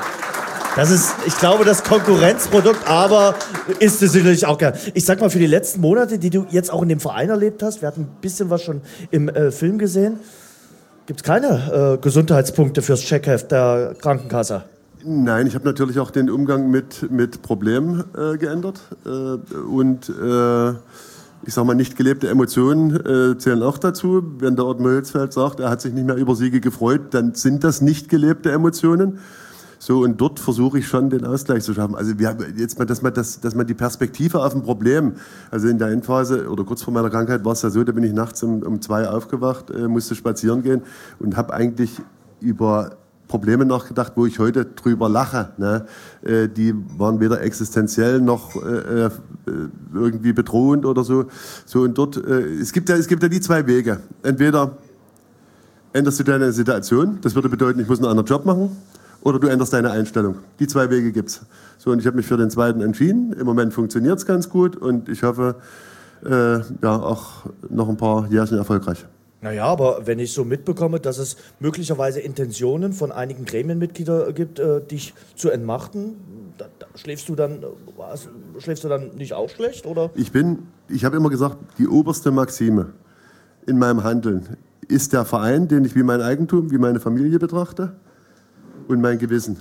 Das ist, ich glaube, das Konkurrenzprodukt, aber ist es sicherlich auch gern. Ich sag mal, für die letzten Monate, die du jetzt auch in dem Verein erlebt hast, wir hatten ein bisschen was schon im äh, Film gesehen, gibt es keine äh, Gesundheitspunkte fürs Checkheft der Krankenkasse? Nein, ich habe natürlich auch den Umgang mit, mit Problemen äh, geändert. Äh, und äh, ich sag mal, nicht gelebte Emotionen äh, zählen auch dazu. Wenn der Ottmar Hitzfeld sagt, er hat sich nicht mehr über Siege gefreut, dann sind das nicht gelebte Emotionen. So, und dort versuche ich schon, den Ausgleich zu schaffen. Also, wir haben jetzt mal, dass man, das, dass man die Perspektive auf ein Problem, also in der Endphase oder kurz vor meiner Krankheit war es ja so, da bin ich nachts um, um zwei aufgewacht, äh, musste spazieren gehen und habe eigentlich über Probleme nachgedacht, wo ich heute drüber lache. Ne? Äh, die waren weder existenziell noch äh, irgendwie bedrohend oder so. So, und dort, äh, es gibt ja, es gibt ja die zwei Wege. Entweder änderst du deine Situation, das würde bedeuten, ich muss einen anderen Job machen, oder du änderst deine Einstellung. Die zwei Wege gibt's. So, und ich habe mich für den zweiten entschieden. Im Moment funktioniert's ganz gut und ich hoffe, äh, ja, auch noch ein paar Jährchen erfolgreich. Naja, aber wenn ich so mitbekomme, dass es möglicherweise Intentionen von einigen Gremienmitgliedern gibt, äh, dich zu entmachten, da, da schläfst du dann, was, schläfst du dann nicht auch schlecht, oder? Ich bin, ich habe immer gesagt, die oberste Maxime in meinem Handeln ist der Verein, den ich wie mein Eigentum, wie meine Familie betrachte. Und mein Gewissen.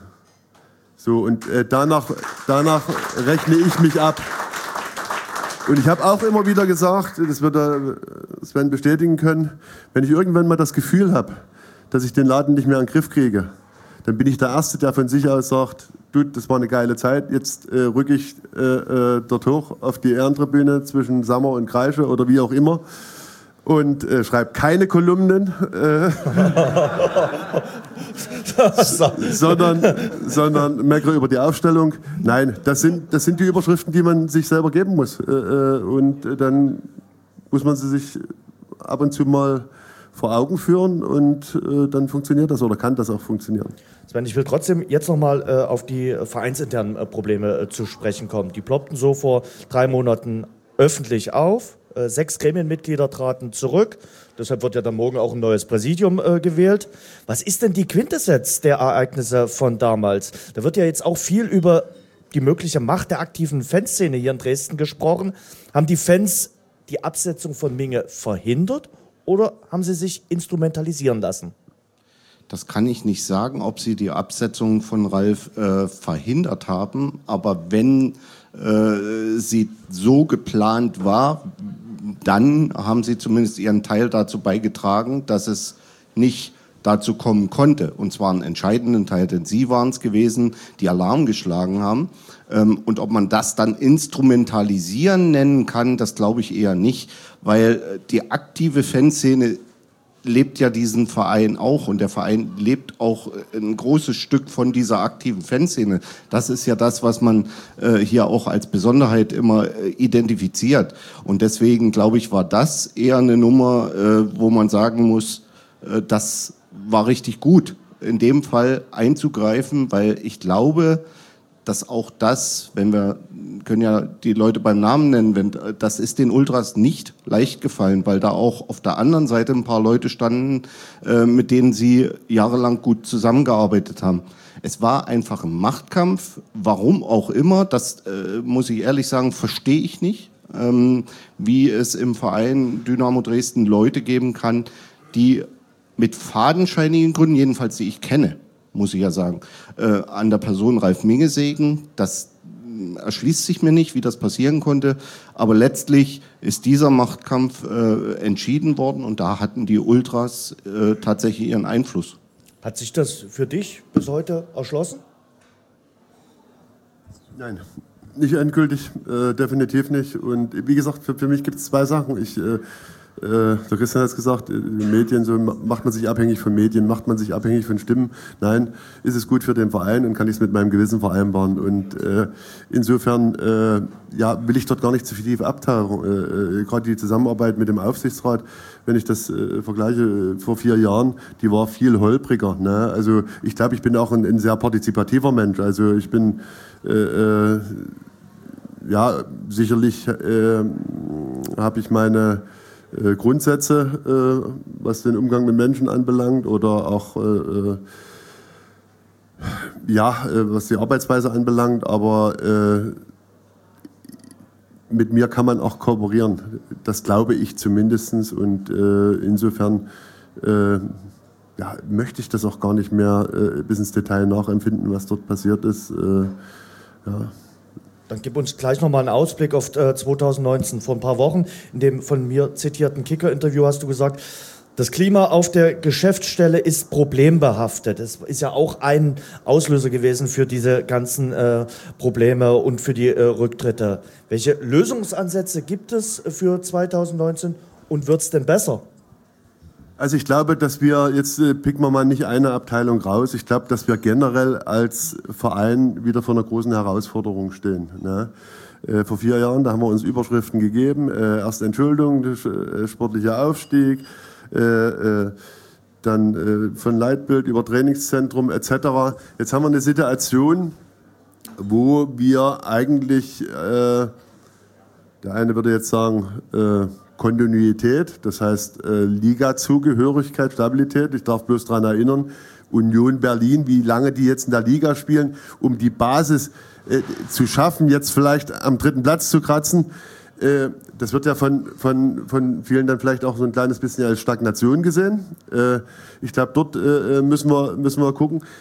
So, und äh, danach, danach rechne ich mich ab. Und ich habe auch immer wieder gesagt, das wird der Sven bestätigen können, wenn ich irgendwann mal das Gefühl habe, dass ich den Laden nicht mehr in den Griff kriege, dann bin ich der Erste, der von sich aus sagt, Dude, das war eine geile Zeit, jetzt äh, rücke ich äh, äh, dort hoch auf die Ehrentribüne zwischen Sammer und Kreische oder wie auch immer und äh, schreibe keine Kolumnen, äh, sondern, sondern meckere über die Aufstellung. Nein, das sind, das sind die Überschriften, die man sich selber geben muss. Äh, äh, und dann muss man sie sich ab und zu mal vor Augen führen und äh, dann funktioniert das oder kann das auch funktionieren. Sven, ich will trotzdem jetzt nochmal äh, auf die vereinsinternen äh, Probleme äh, zu sprechen kommen. Die ploppten so vor drei Monaten öffentlich auf. Äh, sechs Gremienmitglieder traten zurück. Deshalb wird ja dann morgen auch ein neues Präsidium äh, gewählt. Was ist denn die Quintessenz der Ereignisse von damals? Da wird ja jetzt auch viel über die mögliche Macht der aktiven Fanszene hier in Dresden gesprochen. Haben die Fans die Absetzung von Minge verhindert oder haben sie sich instrumentalisieren lassen? Das kann ich nicht sagen, ob sie die Absetzung von Ralf äh, verhindert haben. Aber wenn äh, sie so geplant war, dann haben sie zumindest ihren Teil dazu beigetragen, dass es nicht dazu kommen konnte. Und zwar einen entscheidenden Teil, denn sie waren es gewesen, die Alarm geschlagen haben. Ähm, und ob man das dann instrumentalisieren nennen kann, das glaube ich eher nicht, weil die aktive Fanszene lebt ja diesen Verein auch und der Verein lebt auch ein großes Stück von dieser aktiven Fanszene. Das ist ja das, was man äh, hier auch als Besonderheit immer äh, identifiziert. Und deswegen, glaube ich, war das eher eine Nummer, äh, wo man sagen muss, äh, das war richtig gut, in dem Fall einzugreifen, weil ich glaube, dass auch das, wenn wir können ja die Leute beim Namen nennen, wenn, das ist den Ultras nicht leicht gefallen, weil da auch auf der anderen Seite ein paar Leute standen, äh, mit denen sie jahrelang gut zusammengearbeitet haben. Es war einfach ein Machtkampf, warum auch immer, das äh, muss ich ehrlich sagen, verstehe ich nicht, ähm, wie es im Verein Dynamo Dresden Leute geben kann, die mit fadenscheinigen Gründen, jedenfalls die ich kenne, muss ich ja sagen, äh, an der Person Ralf Minge sägen. Das erschließt sich mir nicht, wie das passieren konnte. Aber letztlich ist dieser Machtkampf äh, entschieden worden und da hatten die Ultras äh, tatsächlich ihren Einfluss. Hat sich das für dich bis heute erschlossen? Nein, nicht endgültig, äh, definitiv nicht. Und wie gesagt, für, für mich gibt es zwei Sachen. Ich äh, Äh, der Christian hat es gesagt, Medien, so macht man sich abhängig von Medien, macht man sich abhängig von Stimmen. Nein, ist es gut für den Verein und kann ich es mit meinem Gewissen vereinbaren. Und äh, insofern äh, ja, will ich dort gar nicht zu tief abtauchen. Äh, Gerade die Zusammenarbeit mit dem Aufsichtsrat, wenn ich das äh, vergleiche, vor vier Jahren, die war viel holpriger. Ne? Also ich glaube, ich bin auch ein, ein sehr partizipativer Mensch. Also ich bin äh, äh, ja sicherlich äh, habe ich meine Äh, Grundsätze, äh, was den Umgang mit Menschen anbelangt oder auch äh, äh, ja, äh, was die Arbeitsweise anbelangt, aber äh, mit mir kann man auch kooperieren. Das glaube ich zumindest und äh, insofern äh, ja, möchte ich das auch gar nicht mehr äh, bis ins Detail nachempfinden, was dort passiert ist. Äh, ja. Dann gib uns gleich nochmal einen Ausblick auf äh, zwanzig neunzehn. Vor ein paar Wochen, in dem von mir zitierten Kicker-Interview hast du gesagt, das Klima auf der Geschäftsstelle ist problembehaftet. Das ist ja auch ein Auslöser gewesen für diese ganzen äh, Probleme und für die äh, Rücktritte. Welche Lösungsansätze gibt es für zwanzig neunzehn und wird es denn besser? Also ich glaube, dass wir, jetzt äh, picken wir mal nicht eine Abteilung raus, ich glaube, dass wir generell als Verein wieder vor einer großen Herausforderung stehen. Ne? Äh, vor vier Jahren, da haben wir uns Überschriften gegeben, äh, erst Entschuldung, äh, sportlicher Aufstieg, äh, äh, dann äh, von Leitbild über Trainingszentrum et cetera. Jetzt haben wir eine Situation, wo wir eigentlich, äh, der eine würde jetzt sagen, äh, Kontinuität, das heißt äh, Liga-Zugehörigkeit, Stabilität. Ich darf bloß daran erinnern, Union Berlin, wie lange die jetzt in der Liga spielen, um die Basis äh, zu schaffen, jetzt vielleicht am dritten Platz zu kratzen. Äh, das wird ja von, von, von vielen dann vielleicht auch so ein kleines bisschen als Stagnation gesehen. Äh, ich glaube, dort äh, müssen wir, müssen wir gucken.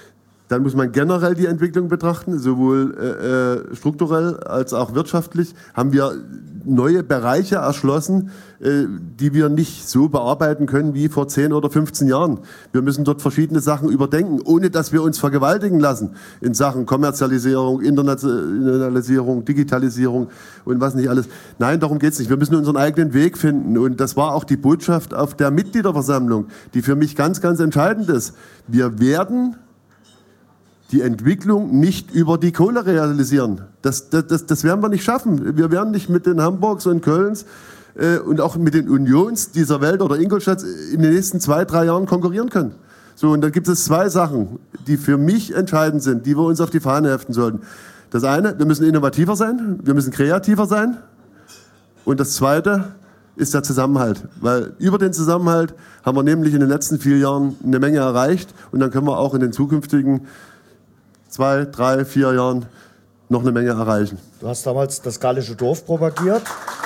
Dann muss man generell die Entwicklung betrachten, sowohl äh, strukturell als auch wirtschaftlich. Haben wir neue Bereiche erschlossen, äh, die wir nicht so bearbeiten können wie vor zehn oder fünfzehn Jahren. Wir müssen dort verschiedene Sachen überdenken, ohne dass wir uns vergewaltigen lassen in Sachen Kommerzialisierung, Internationalisierung, Digitalisierung und was nicht alles. Nein, darum geht's nicht. Wir müssen unseren eigenen Weg finden. Und das war auch die Botschaft auf der Mitgliederversammlung, die für mich ganz, ganz entscheidend ist. Wir werden die Entwicklung nicht über die Kohle realisieren. Das, das, das, das werden wir nicht schaffen. Wir werden nicht mit den Hamburgs und Kölns äh, und auch mit den Unions dieser Welt oder Ingolstadts in den nächsten zwei, drei Jahren konkurrieren können. So, und da gibt es zwei Sachen, die für mich entscheidend sind, die wir uns auf die Fahne heften sollten. Das eine, wir müssen innovativer sein, wir müssen kreativer sein. Und das zweite ist der Zusammenhalt. Weil über den Zusammenhalt haben wir nämlich in den letzten vier Jahren eine Menge erreicht. Und dann können wir auch in den zukünftigen zwei, drei, vier Jahren noch eine Menge erreichen. Du hast damals das gallische Dorf propagiert.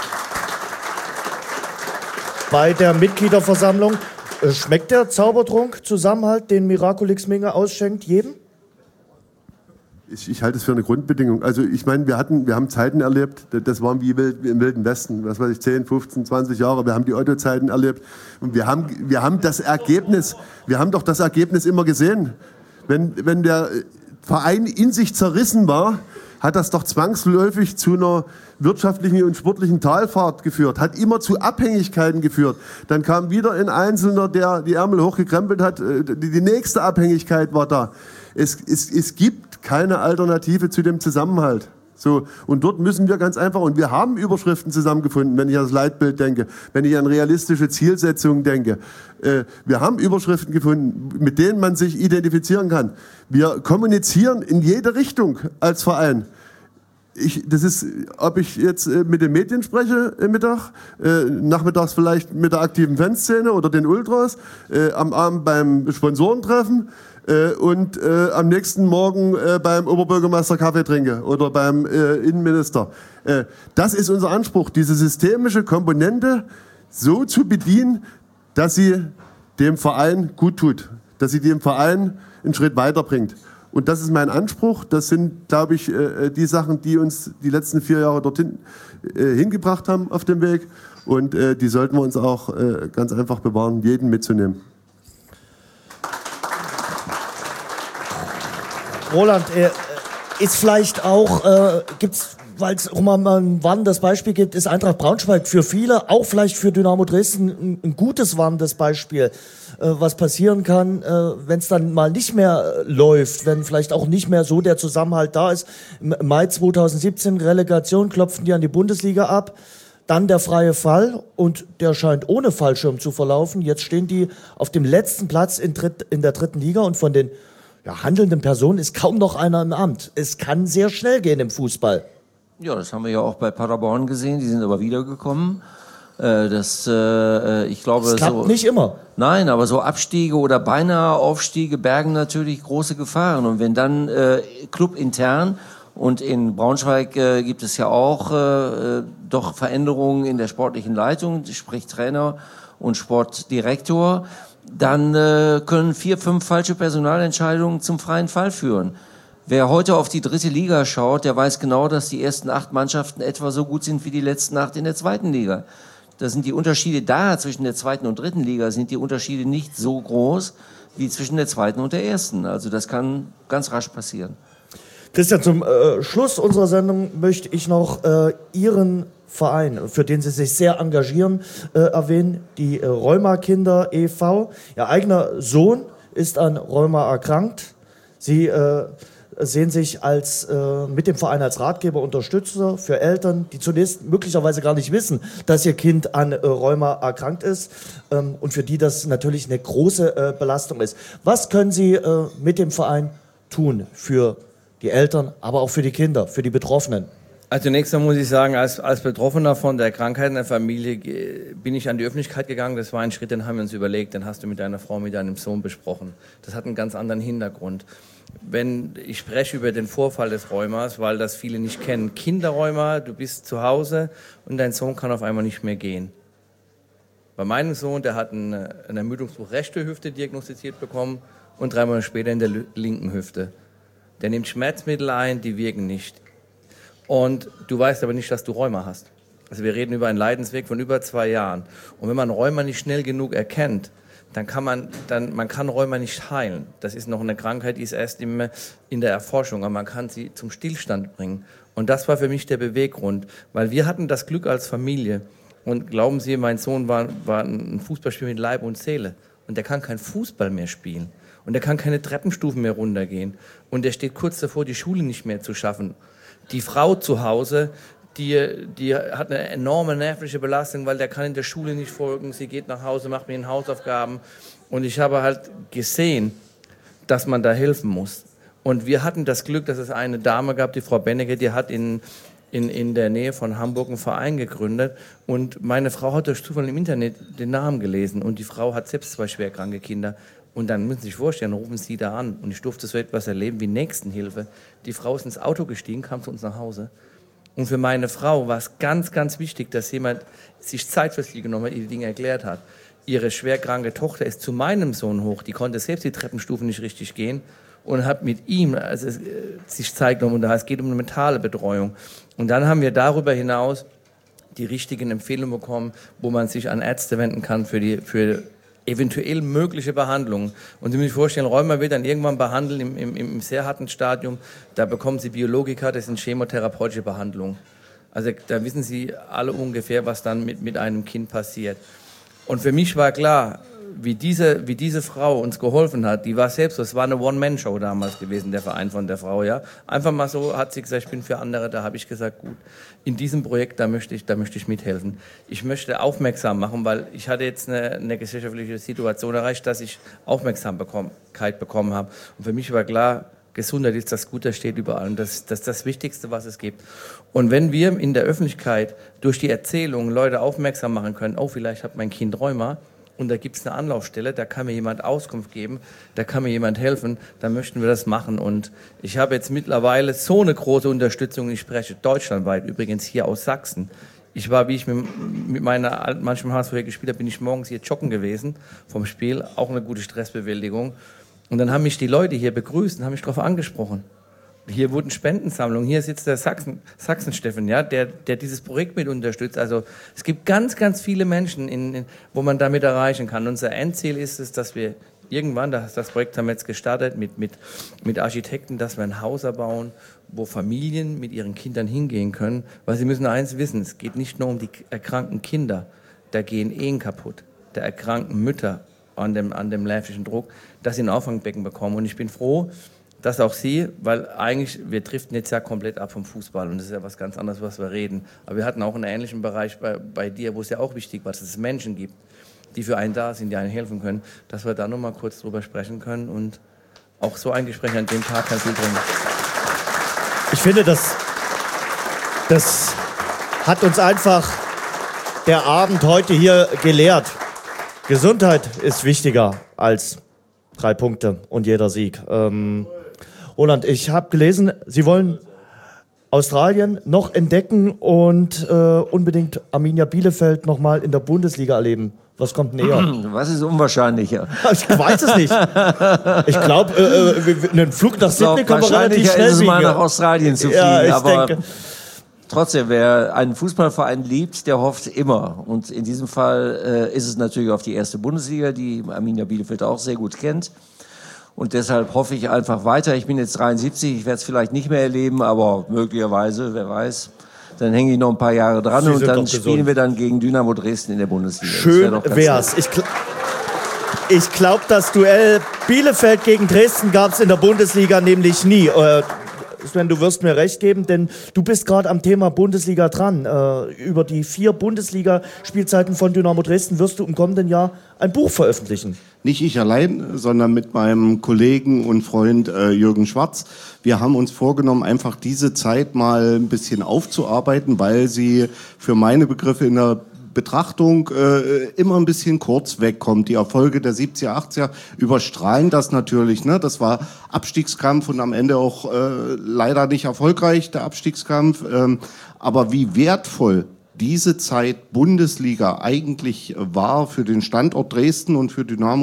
Bei der Mitgliederversammlung. Schmeckt der Zaubertrunk, Zusammenhalt, den Miraculix Minge ausschenkt, jedem? Ich, ich halte es für eine Grundbedingung. Also ich meine, wir hatten, wir haben Zeiten erlebt, das waren wie im Wilden Westen, was weiß ich, zehn, fünfzehn, zwanzig Jahre. Wir haben die Otto-Zeiten erlebt und wir haben, wir haben das Ergebnis, wir haben doch das Ergebnis immer gesehen. Wenn, wenn der Verein in sich zerrissen war, hat das doch zwangsläufig zu einer wirtschaftlichen und sportlichen Talfahrt geführt, hat immer zu Abhängigkeiten geführt. Dann kam wieder ein Einzelner, der die Ärmel hochgekrempelt hat, die, die nächste Abhängigkeit war da. Es, es, es gibt keine Alternative zu dem Zusammenhalt. So, und dort müssen wir ganz einfach, und wir haben Überschriften zusammengefunden, wenn ich an das Leitbild denke, wenn ich an realistische Zielsetzungen denke. Äh, wir haben Überschriften gefunden, mit denen man sich identifizieren kann. Wir kommunizieren in jede Richtung als Verein. Ich, das ist, ob ich jetzt äh, mit den Medien spreche äh, Mittag, äh, nachmittags vielleicht mit der aktiven Fanszene oder den Ultras, äh, am Abend beim Sponsorentreffen, Äh, und äh, am nächsten Morgen äh, beim Oberbürgermeister Kaffee trinke oder beim äh, Innenminister. Äh, das ist unser Anspruch, diese systemische Komponente so zu bedienen, dass sie dem Verein gut tut, dass sie dem Verein einen Schritt weiterbringt. Und das ist mein Anspruch. Das sind, glaube ich, äh, die Sachen, die uns die letzten vier Jahre dorthin äh, hingebracht haben auf dem Weg. Und äh, die sollten wir uns auch äh, ganz einfach bewahren, jeden mitzunehmen. Roland, äh, ist vielleicht auch, äh, gibt's, weil es auch mal ein warnendes Beispiel gibt, ist Eintracht Braunschweig für viele, auch vielleicht für Dynamo Dresden, ein, ein gutes warnendes Beispiel, äh, was passieren kann, äh, wenn es dann mal nicht mehr äh, läuft, wenn vielleicht auch nicht mehr so der Zusammenhalt da ist. Im Mai zweitausendsiebzehn Relegation, klopfen die an die Bundesliga ab. Dann der freie Fall und der scheint ohne Fallschirm zu verlaufen. Jetzt stehen die auf dem letzten Platz in, dritt, in der dritten Liga und von den ja, handelnden Personen ist kaum noch einer im Amt. Es kann sehr schnell gehen im Fußball. Ja, das haben wir ja auch bei Paderborn gesehen. Die sind aber wiedergekommen. Äh, das, äh, ich glaube, das klappt so, nicht immer. Nein, aber so Abstiege oder beinahe Aufstiege bergen natürlich große Gefahren. Und wenn dann äh, clubintern und in Braunschweig äh, gibt es ja auch äh, doch Veränderungen in der sportlichen Leitung, sprich Trainer und Sportdirektor, dann äh, können vier, fünf falsche Personalentscheidungen zum freien Fall führen. Wer heute auf die dritte Liga schaut, der weiß genau, dass die ersten acht Mannschaften etwa so gut sind wie die letzten acht in der zweiten Liga. Da sind die Unterschiede da zwischen der zweiten und dritten Liga, sind die Unterschiede nicht so groß wie zwischen der zweiten und der ersten. Also das kann ganz rasch passieren. Christian, zum äh, Schluss unserer Sendung möchte ich noch äh, Ihren Verein, für den Sie sich sehr engagieren, äh, erwähnen, die äh, Rheuma-Kinder e V Ihr eigener Sohn ist an Rheuma erkrankt. Sie äh, sehen sich als, äh, mit dem Verein als Ratgeber, Unterstützer für Eltern, die zunächst möglicherweise gar nicht wissen, dass ihr Kind an äh, Rheuma erkrankt ist ähm, und für die das natürlich eine große äh, Belastung ist. Was können Sie äh, mit dem Verein tun für die Eltern, aber auch für die Kinder, für die Betroffenen? Also zunächst einmal muss ich sagen, als, als Betroffener von der Krankheit in der Familie bin ich an die Öffentlichkeit gegangen. Das war ein Schritt, den haben wir uns überlegt, den hast du mit deiner Frau, mit deinem Sohn besprochen. Das hat einen ganz anderen Hintergrund. Wenn ich spreche über den Vorfall des Rheumas, weil das viele nicht kennen. Kinderrheuma, du bist zu Hause und dein Sohn kann auf einmal nicht mehr gehen. Bei meinem Sohn, der hat einen, einen Ermüdungsbruch rechte Hüfte diagnostiziert bekommen und drei Monate später in der linken Hüfte. Der nimmt Schmerzmittel ein, die wirken nicht. Und du weißt aber nicht, dass du Rheuma hast. Also wir reden über einen Leidensweg von über zwei Jahren. Und wenn man Rheuma nicht schnell genug erkennt, dann kann man, dann, man kann Rheuma nicht heilen. Das ist noch eine Krankheit, die ist erst im, in der Erforschung, aber man kann sie zum Stillstand bringen. Und das war für mich der Beweggrund, weil wir hatten das Glück als Familie. Und glauben Sie, mein Sohn war, war ein Fußballspieler mit Leib und Seele. Und der kann kein Fußball mehr spielen. Und der kann keine Treppenstufen mehr runtergehen. Und der steht kurz davor, die Schule nicht mehr zu schaffen. Die Frau zu Hause, die, die hat eine enorme nervliche Belastung, weil der kann in der Schule nicht folgen. Sie geht nach Hause, macht mit den Hausaufgaben. Und ich habe halt gesehen, dass man da helfen muss. Und wir hatten das Glück, dass es eine Dame gab, die Frau Benecke, die hat in, in, in der Nähe von Hamburg einen Verein gegründet. Und meine Frau hat durch Zufall im Internet den Namen gelesen. Und die Frau hat selbst zwei schwerkranke Kinder. Und dann müssen Sie sich vorstellen, rufen Sie da an. Und ich durfte so etwas erleben wie Nächstenhilfe. Die Frau ist ins Auto gestiegen, kam zu uns nach Hause. Und für meine Frau war es ganz, ganz wichtig, dass jemand sich Zeit für sie genommen hat, ihr die Dinge erklärt hat. Ihre schwerkranke Tochter ist zu meinem Sohn hoch. Die konnte selbst die Treppenstufen nicht richtig gehen. Und hat mit ihm also, sich Zeit genommen. Und da es geht um eine mentale Betreuung. Und dann haben wir darüber hinaus die richtigen Empfehlungen bekommen, wo man sich an Ärzte wenden kann für die für eventuell mögliche Behandlungen. Und Sie müssen sich vorstellen, Rheuma wird dann irgendwann behandelt im, im, im sehr harten Stadium. Da bekommen Sie Biologika, das sind chemotherapeutische Behandlungen. Also da wissen Sie alle ungefähr, was dann mit, mit einem Kind passiert. Und für mich war klar, wie diese, wie diese Frau uns geholfen hat, die war selbst, das war eine One-Man-Show damals gewesen, der Verein von der Frau, ja. Einfach mal so hat sie gesagt, ich bin für andere, da habe ich gesagt, gut, in diesem Projekt, da möchte ich, da möchte ich mithelfen. Ich möchte aufmerksam machen, weil ich hatte jetzt eine, eine gesellschaftliche Situation erreicht, dass ich Aufmerksamkeit bekommen habe. Und für mich war klar, Gesundheit ist das Gute, das steht überall. Und das, das ist das Wichtigste, was es gibt. Und wenn wir in der Öffentlichkeit durch die Erzählung Leute aufmerksam machen können, oh, vielleicht hat mein Kind Rheuma, und da gibt es eine Anlaufstelle, da kann mir jemand Auskunft geben, da kann mir jemand helfen, dann möchten wir das machen. Und ich habe jetzt mittlerweile so eine große Unterstützung, ich spreche deutschlandweit, übrigens hier aus Sachsen. Ich war, wie ich mit, mit meiner manchmal H S V gespielt habe, bin ich morgens hier joggen gewesen vom Spiel, auch eine gute Stressbewältigung. Und dann haben mich die Leute hier begrüßt und haben mich darauf angesprochen. Hier wurden Spendensammlungen, hier sitzt der Sachsen, Sachsen-Steffen, ja, der, der dieses Projekt mit unterstützt. Also es gibt ganz, ganz viele Menschen, in, in, wo man damit erreichen kann. Unser Endziel ist es, dass wir irgendwann, das, das Projekt haben wir jetzt gestartet mit, mit, mit Architekten, dass wir ein Haus erbauen, wo Familien mit ihren Kindern hingehen können. Weil sie müssen eins wissen, es geht nicht nur um die erkrankten Kinder, da gehen Ehen kaputt, der erkrankten Mütter an dem, an dem läufischen Druck, dass sie ein Auffangbecken bekommen. Und ich bin froh, dass auch Sie, weil eigentlich, wir driften jetzt ja komplett ab vom Fußball und das ist ja was ganz anderes, was wir reden. Aber wir hatten auch einen ähnlichen Bereich bei, bei dir, wo es ja auch wichtig war, dass es Menschen gibt, die für einen da sind, die einem helfen können, dass wir da noch mal kurz drüber sprechen können und auch so ein Gespräch an dem Tag kann viel bringen. Ich finde, das, das hat uns einfach der Abend heute hier gelehrt. Gesundheit ist wichtiger als drei Punkte und jeder Sieg. Ähm, Roland, ich habe gelesen, Sie wollen Australien noch entdecken und äh, unbedingt Arminia Bielefeld noch mal in der Bundesliga erleben. Was kommt näher? Was ist unwahrscheinlicher? Ich weiß es nicht. Ich glaube, äh, äh, einen Flug nach Sydney können wir relativ schnell ist es mal fliegen. nach Australien zu fliegen. Ja, ich aber denke. Trotzdem, wer einen Fußballverein liebt, der hofft immer. Und in diesem Fall äh, ist es natürlich auf die erste Bundesliga, die Arminia Bielefeld auch sehr gut kennt. Und deshalb hoffe ich einfach weiter. Ich bin jetzt dreiundsiebzig, ich werde es vielleicht nicht mehr erleben, aber möglicherweise, wer weiß. Dann hänge ich noch ein paar Jahre dran Sie und sind dann doch spielen gesund. wir dann gegen Dynamo Dresden in der Bundesliga. Schön das wär wär's. Ich, gl ich glaube, das Duell Bielefeld gegen Dresden gab es in der Bundesliga nämlich nie. Äh, Sven, du wirst mir recht geben, denn du bist gerade am Thema Bundesliga dran. Äh, über die vier Bundesliga-Spielzeiten von Dynamo Dresden wirst du im kommenden Jahr ein Buch veröffentlichen. Nicht ich allein, sondern mit meinem Kollegen und Freund äh, Jürgen Schwarz. Wir haben uns vorgenommen, einfach diese Zeit mal ein bisschen aufzuarbeiten, weil sie für meine Begriffe in der Betrachtung äh, immer ein bisschen kurz wegkommt. Die Erfolge der siebziger, achtziger überstrahlen das natürlich. Ne? Das war Abstiegskampf und am Ende auch äh, leider nicht erfolgreich, der Abstiegskampf. Ähm, aber wie wertvoll diese Zeit Bundesliga eigentlich war für den Standort Dresden und für Dynamo,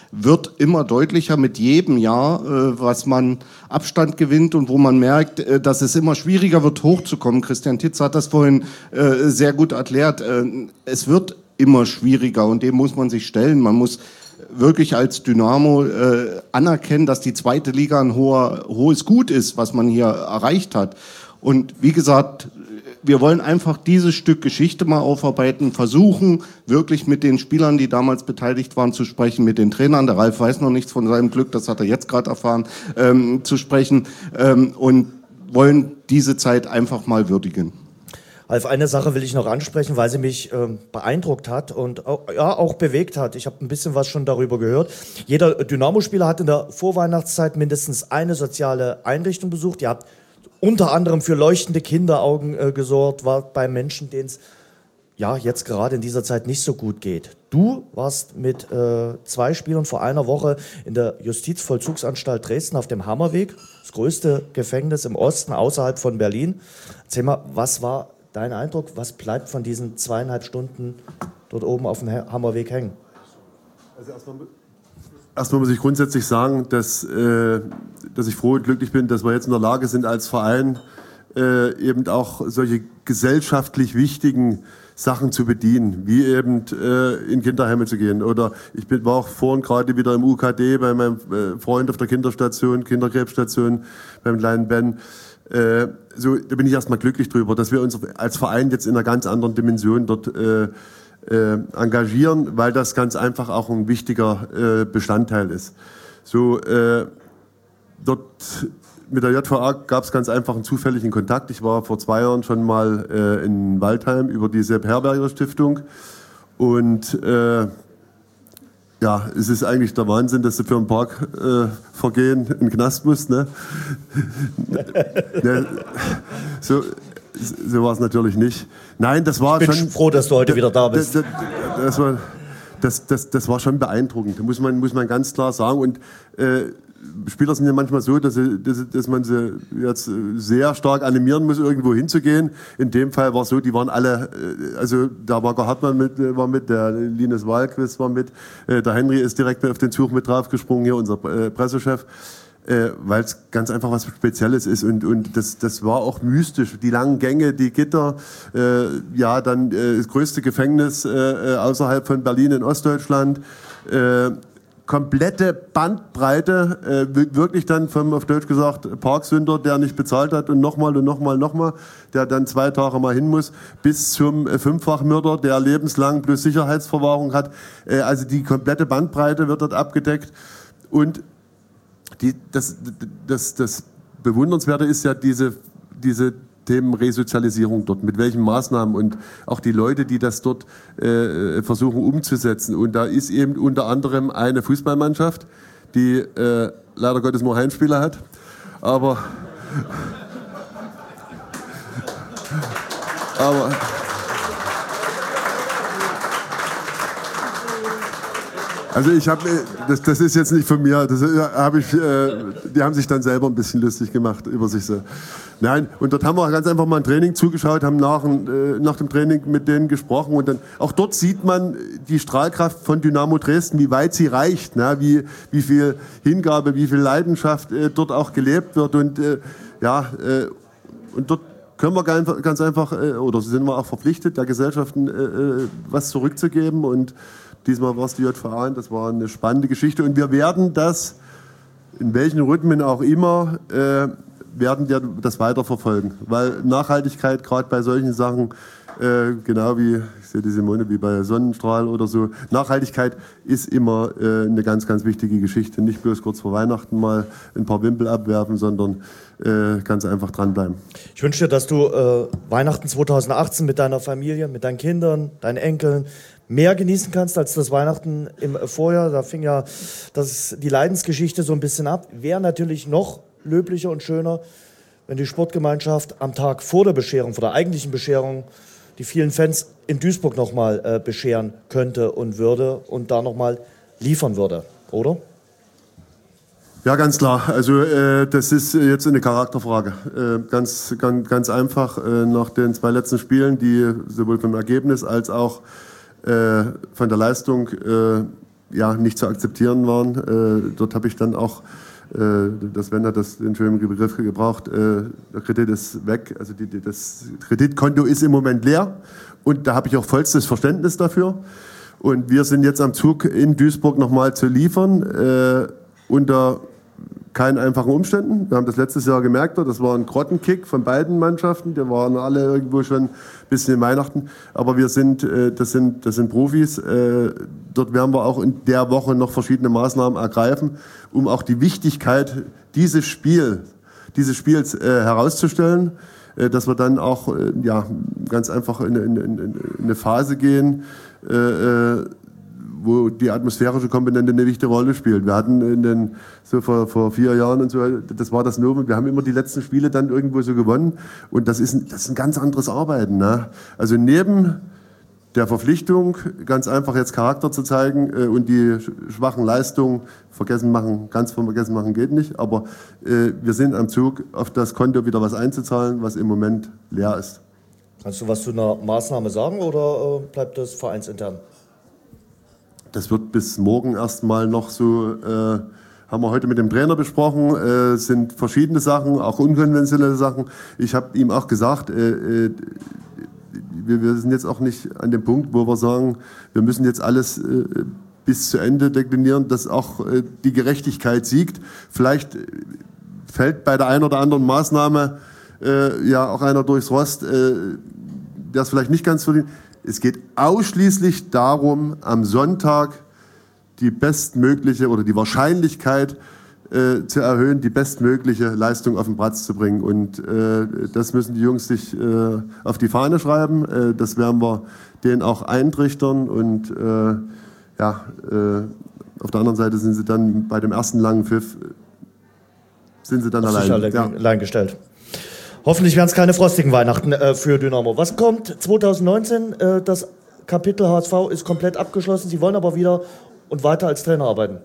wird immer deutlicher mit jedem Jahr, äh, was man Abstand gewinnt und wo man merkt, äh, dass es immer schwieriger wird, hochzukommen. Christian Titz hat das vorhin äh, sehr gut erklärt. Äh, es wird immer schwieriger und dem muss man sich stellen. Man muss wirklich als Dynamo äh, anerkennen, dass die zweite Liga ein hoher, hohes Gut ist, was man hier erreicht hat. Und wie gesagt, wir wollen einfach dieses Stück Geschichte mal aufarbeiten, versuchen wirklich mit den Spielern, die damals beteiligt waren, zu sprechen, mit den Trainern. Der Ralf weiß noch nichts von seinem Glück, das hat er jetzt gerade erfahren, ähm, zu sprechen ähm, und wollen diese Zeit einfach mal würdigen. Alf, eine Sache will ich noch ansprechen, weil sie mich ähm, beeindruckt hat und auch, ja, auch bewegt hat. Ich habe ein bisschen was schon darüber gehört. Jeder Dynamo-Spieler hat in der Vorweihnachtszeit mindestens eine soziale Einrichtung besucht. Ihr habt unter anderem für leuchtende Kinderaugen äh, gesorgt, war bei Menschen, denen es ja jetzt gerade in dieser Zeit nicht so gut geht. Du warst mit äh, zwei Spielern vor einer Woche in der Justizvollzugsanstalt Dresden auf dem Hammerweg, das größte Gefängnis im Osten außerhalb von Berlin. Erzähl mal, was war dein Eindruck, was bleibt von diesen zweieinhalb Stunden dort oben auf dem Hammerweg hängen? Also erstmal, erstmal muss ich grundsätzlich sagen, dass, äh, dass ich froh und glücklich bin, dass wir jetzt in der Lage sind, als Verein äh, eben auch solche gesellschaftlich wichtigen Sachen zu bedienen, wie eben äh, in Kinderheime zu gehen. Oder ich bin, war auch vorhin gerade wieder im U K D bei meinem äh, Freund auf der Kinderstation, Kinderkrebsstation, beim kleinen Ben. Äh, so, da bin ich erstmal glücklich drüber, dass wir uns als Verein jetzt in einer ganz anderen Dimension dort äh, äh, engagieren, weil das ganz einfach auch ein wichtiger äh, Bestandteil ist. So, äh, dort mit der J V A gab es ganz einfach einen zufälligen Kontakt. Ich war vor zwei Jahren schon mal äh, in Waldheim über die Sepp Herberger Stiftung und äh, ja, es ist eigentlich der Wahnsinn, dass du für ein Parkvergehen äh, in den Knast musst. Ne? ne, so so war es natürlich nicht. Nein, das war ich bin schon froh, dass du heute wieder da bist. Das, das, das, war, das, das, das war schon beeindruckend, muss man, muss man ganz klar sagen. Und äh, Spieler sind ja manchmal so, dass, sie, dass, dass man sie jetzt sehr stark animieren muss, irgendwo hinzugehen. In dem Fall war es so, die waren alle, also der Marco Hartmann mit, war mit, der Linus Wahlquist war mit, der Henry ist direkt mit auf den Zug mit draufgesprungen, hier unser Pressechef, weil es ganz einfach was Spezielles ist und, und das, das war auch mystisch. Die langen Gänge, die Gitter, äh, ja dann äh, das größte Gefängnis äh, außerhalb von Berlin in Ostdeutschland, äh, komplette Bandbreite, äh, wirklich dann vom, auf Deutsch gesagt, Parksünder, der nicht bezahlt hat und nochmal und nochmal, nochmal, der dann zwei Tage mal hin muss, bis zum äh, Fünffachmörder, der lebenslang plus Sicherheitsverwahrung hat. Äh, also die komplette Bandbreite wird dort abgedeckt. Und die, das, das, das Bewundernswerte ist ja diese, diese Themen Resozialisierung dort, mit welchen Maßnahmen und auch die Leute, die das dort äh, versuchen umzusetzen. Und da ist eben unter anderem eine Fußballmannschaft, die äh, leider Gottes nur Heimspieler hat, aber aber also ich habe, das, das ist jetzt nicht von mir, das habe ich, äh, die haben sich dann selber ein bisschen lustig gemacht über sich so. Nein, und dort haben wir ganz einfach mal ein Training zugeschaut, haben nach, äh, nach dem Training mit denen gesprochen und dann, auch dort sieht man die Strahlkraft von Dynamo Dresden, wie weit sie reicht, ne? wie, wie viel Hingabe, wie viel Leidenschaft äh, dort auch gelebt wird und äh, ja, äh, und dort können wir ganz, ganz einfach, äh, oder sind wir auch verpflichtet, der Gesellschaft äh, was zurückzugeben und diesmal war es die J V A, das war eine spannende Geschichte und wir werden das, in welchen Rhythmen auch immer, äh, werden wir das weiterverfolgen, weil Nachhaltigkeit gerade bei solchen Sachen, äh, genau wie, ich sehe die Simone, wie bei Sonnenstrahl oder so, Nachhaltigkeit ist immer äh, eine ganz, ganz wichtige Geschichte. Nicht bloß kurz vor Weihnachten mal ein paar Wimpel abwerfen, sondern äh, ganz einfach dranbleiben. Ich wünsche dir, dass du äh, Weihnachten zweitausendachtzehn mit deiner Familie, mit deinen Kindern, deinen Enkeln mehr genießen kannst als das Weihnachten im Vorjahr. Da fing ja das, die Leidensgeschichte so ein bisschen ab. Wäre natürlich noch löblicher und schöner, wenn die Sportgemeinschaft am Tag vor der Bescherung, vor der eigentlichen Bescherung, die vielen Fans in Duisburg nochmal äh, bescheren könnte und würde und da nochmal liefern würde, oder? Ja, ganz klar. Also äh, das ist jetzt eine Charakterfrage. Äh, ganz, ganz, ganz einfach äh, nach den zwei letzten Spielen, die sowohl vom Ergebnis als auch äh, von der Leistung äh, ja, nicht zu akzeptieren waren. Äh, dort habe ich dann auch, äh, das Sven hat das, den schönen Begriff gebraucht, äh, der Kredit ist weg, also die, die, das Kreditkonto ist im Moment leer und da habe ich auch vollstes Verständnis dafür. Und wir sind jetzt am Zug, in Duisburg nochmal zu liefern, äh, unter keinen einfachen Umständen. Wir haben das letztes Jahr gemerkt, das war ein Grottenkick von beiden Mannschaften. Die waren alle irgendwo schon ein bisschen in Weihnachten. Aber wir sind, äh, das sind, das sind Profis. Äh, dort werden wir auch in der Woche noch verschiedene Maßnahmen ergreifen, um auch die Wichtigkeit dieses, Spiel, dieses Spiels äh, herauszustellen. Äh, dass wir dann auch äh, ja, ganz einfach in, in, in, in eine Phase gehen, äh, äh, wo die atmosphärische Komponente eine wichtige Rolle spielt. Wir hatten in den, so vor, vor vier Jahren und so, das war das Novum, wir haben immer die letzten Spiele dann irgendwo so gewonnen und das ist ein, das ist ein ganz anderes Arbeiten. Ne? Also neben der Verpflichtung, ganz einfach jetzt Charakter zu zeigen äh, und die schwachen Leistungen vergessen machen, ganz vergessen machen geht nicht, aber äh, wir sind am Zug, auf das Konto wieder was einzuzahlen, was im Moment leer ist. Kannst du was zu einer Maßnahme sagen oder äh, bleibt das vereinsintern? Das wird bis morgen erstmal noch so, äh, haben wir heute mit dem Trainer besprochen, äh, sind verschiedene Sachen, auch unkonventionelle Sachen. Ich habe ihm auch gesagt, äh, äh, wir, wir sind jetzt auch nicht an dem Punkt, wo wir sagen, wir müssen jetzt alles äh, bis zu Ende deklinieren, dass auch äh, die Gerechtigkeit siegt. Vielleicht fällt bei der einen oder anderen Maßnahme äh, ja auch einer durchs Rost, äh, der es vielleicht nicht ganz verdient. Es geht ausschließlich darum, am Sonntag die bestmögliche oder die Wahrscheinlichkeit äh, zu erhöhen, die bestmögliche Leistung auf den Platz zu bringen. Und äh, das müssen die Jungs sich äh, auf die Fahne schreiben. Äh, das werden wir denen auch eintrichtern. Und äh, ja, äh, auf der anderen Seite sind sie dann bei dem ersten langen Pfiff sind sie dann Auf allein, sich ja. allein gestellt. Hoffentlich werden es keine frostigen Weihnachten äh, für Dynamo. Was kommt zwanzig neunzehn? Äh, das Kapitel H S V ist komplett abgeschlossen. Sie wollen aber wieder und weiter als Trainer arbeiten.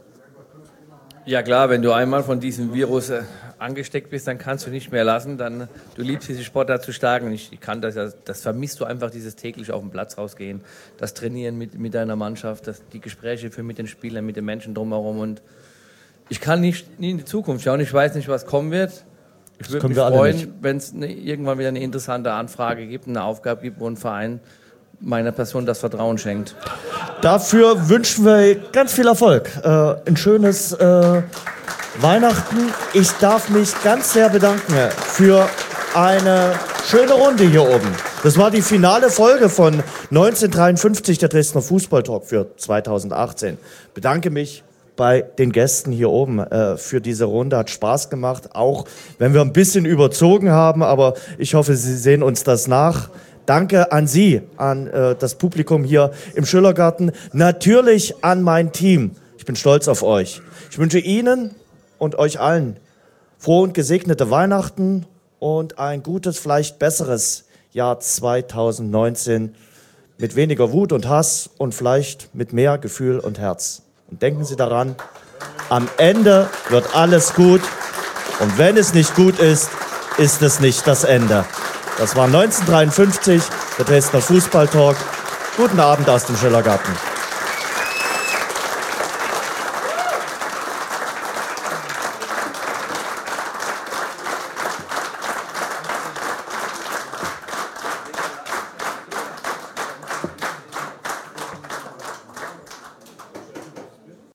Ja klar, wenn du einmal von diesem Virus äh, angesteckt bist, dann kannst du nicht mehr lassen. Dann, du liebst diese Sportart zu stark. Und ich, ich kann das, das vermisst du einfach, dieses täglich auf den Platz rausgehen, das Trainieren mit, mit deiner Mannschaft, das, die Gespräche für mit den Spielern, mit den Menschen drumherum. Und ich kann nicht nie in die Zukunft schauen. Ich weiß nicht, was kommen wird. Ich würde mich freuen, wenn es ne, irgendwann wieder eine interessante Anfrage gibt, eine Aufgabe gibt, wo ein Verein meiner Person das Vertrauen schenkt. Dafür wünschen wir ganz viel Erfolg. Äh, ein schönes äh, Weihnachten. Ich darf mich ganz sehr bedanken für eine schöne Runde hier oben. Das war die finale Folge von neunzehnhundertdreiundfünfzig, der Dresdner Fußballtalk für zweitausendachtzehn. Bedanke mich bei den Gästen hier oben äh, für diese Runde. Hat Spaß gemacht, auch wenn wir ein bisschen überzogen haben, aber ich hoffe, Sie sehen uns das nach. Danke an Sie, an äh, das Publikum hier im Schillergarten, natürlich an mein Team. Ich bin stolz auf euch. Ich wünsche Ihnen und euch allen frohe und gesegnete Weihnachten und ein gutes, vielleicht besseres Jahr zweitausendneunzehn mit weniger Wut und Hass und vielleicht mit mehr Gefühl und Herz. Und denken Sie daran, am Ende wird alles gut. Und wenn es nicht gut ist, ist es nicht das Ende. Das war neunzehnhundertdreiundfünfzig, der Dresdner Fußballtalk. Guten Abend aus dem Schillergarten.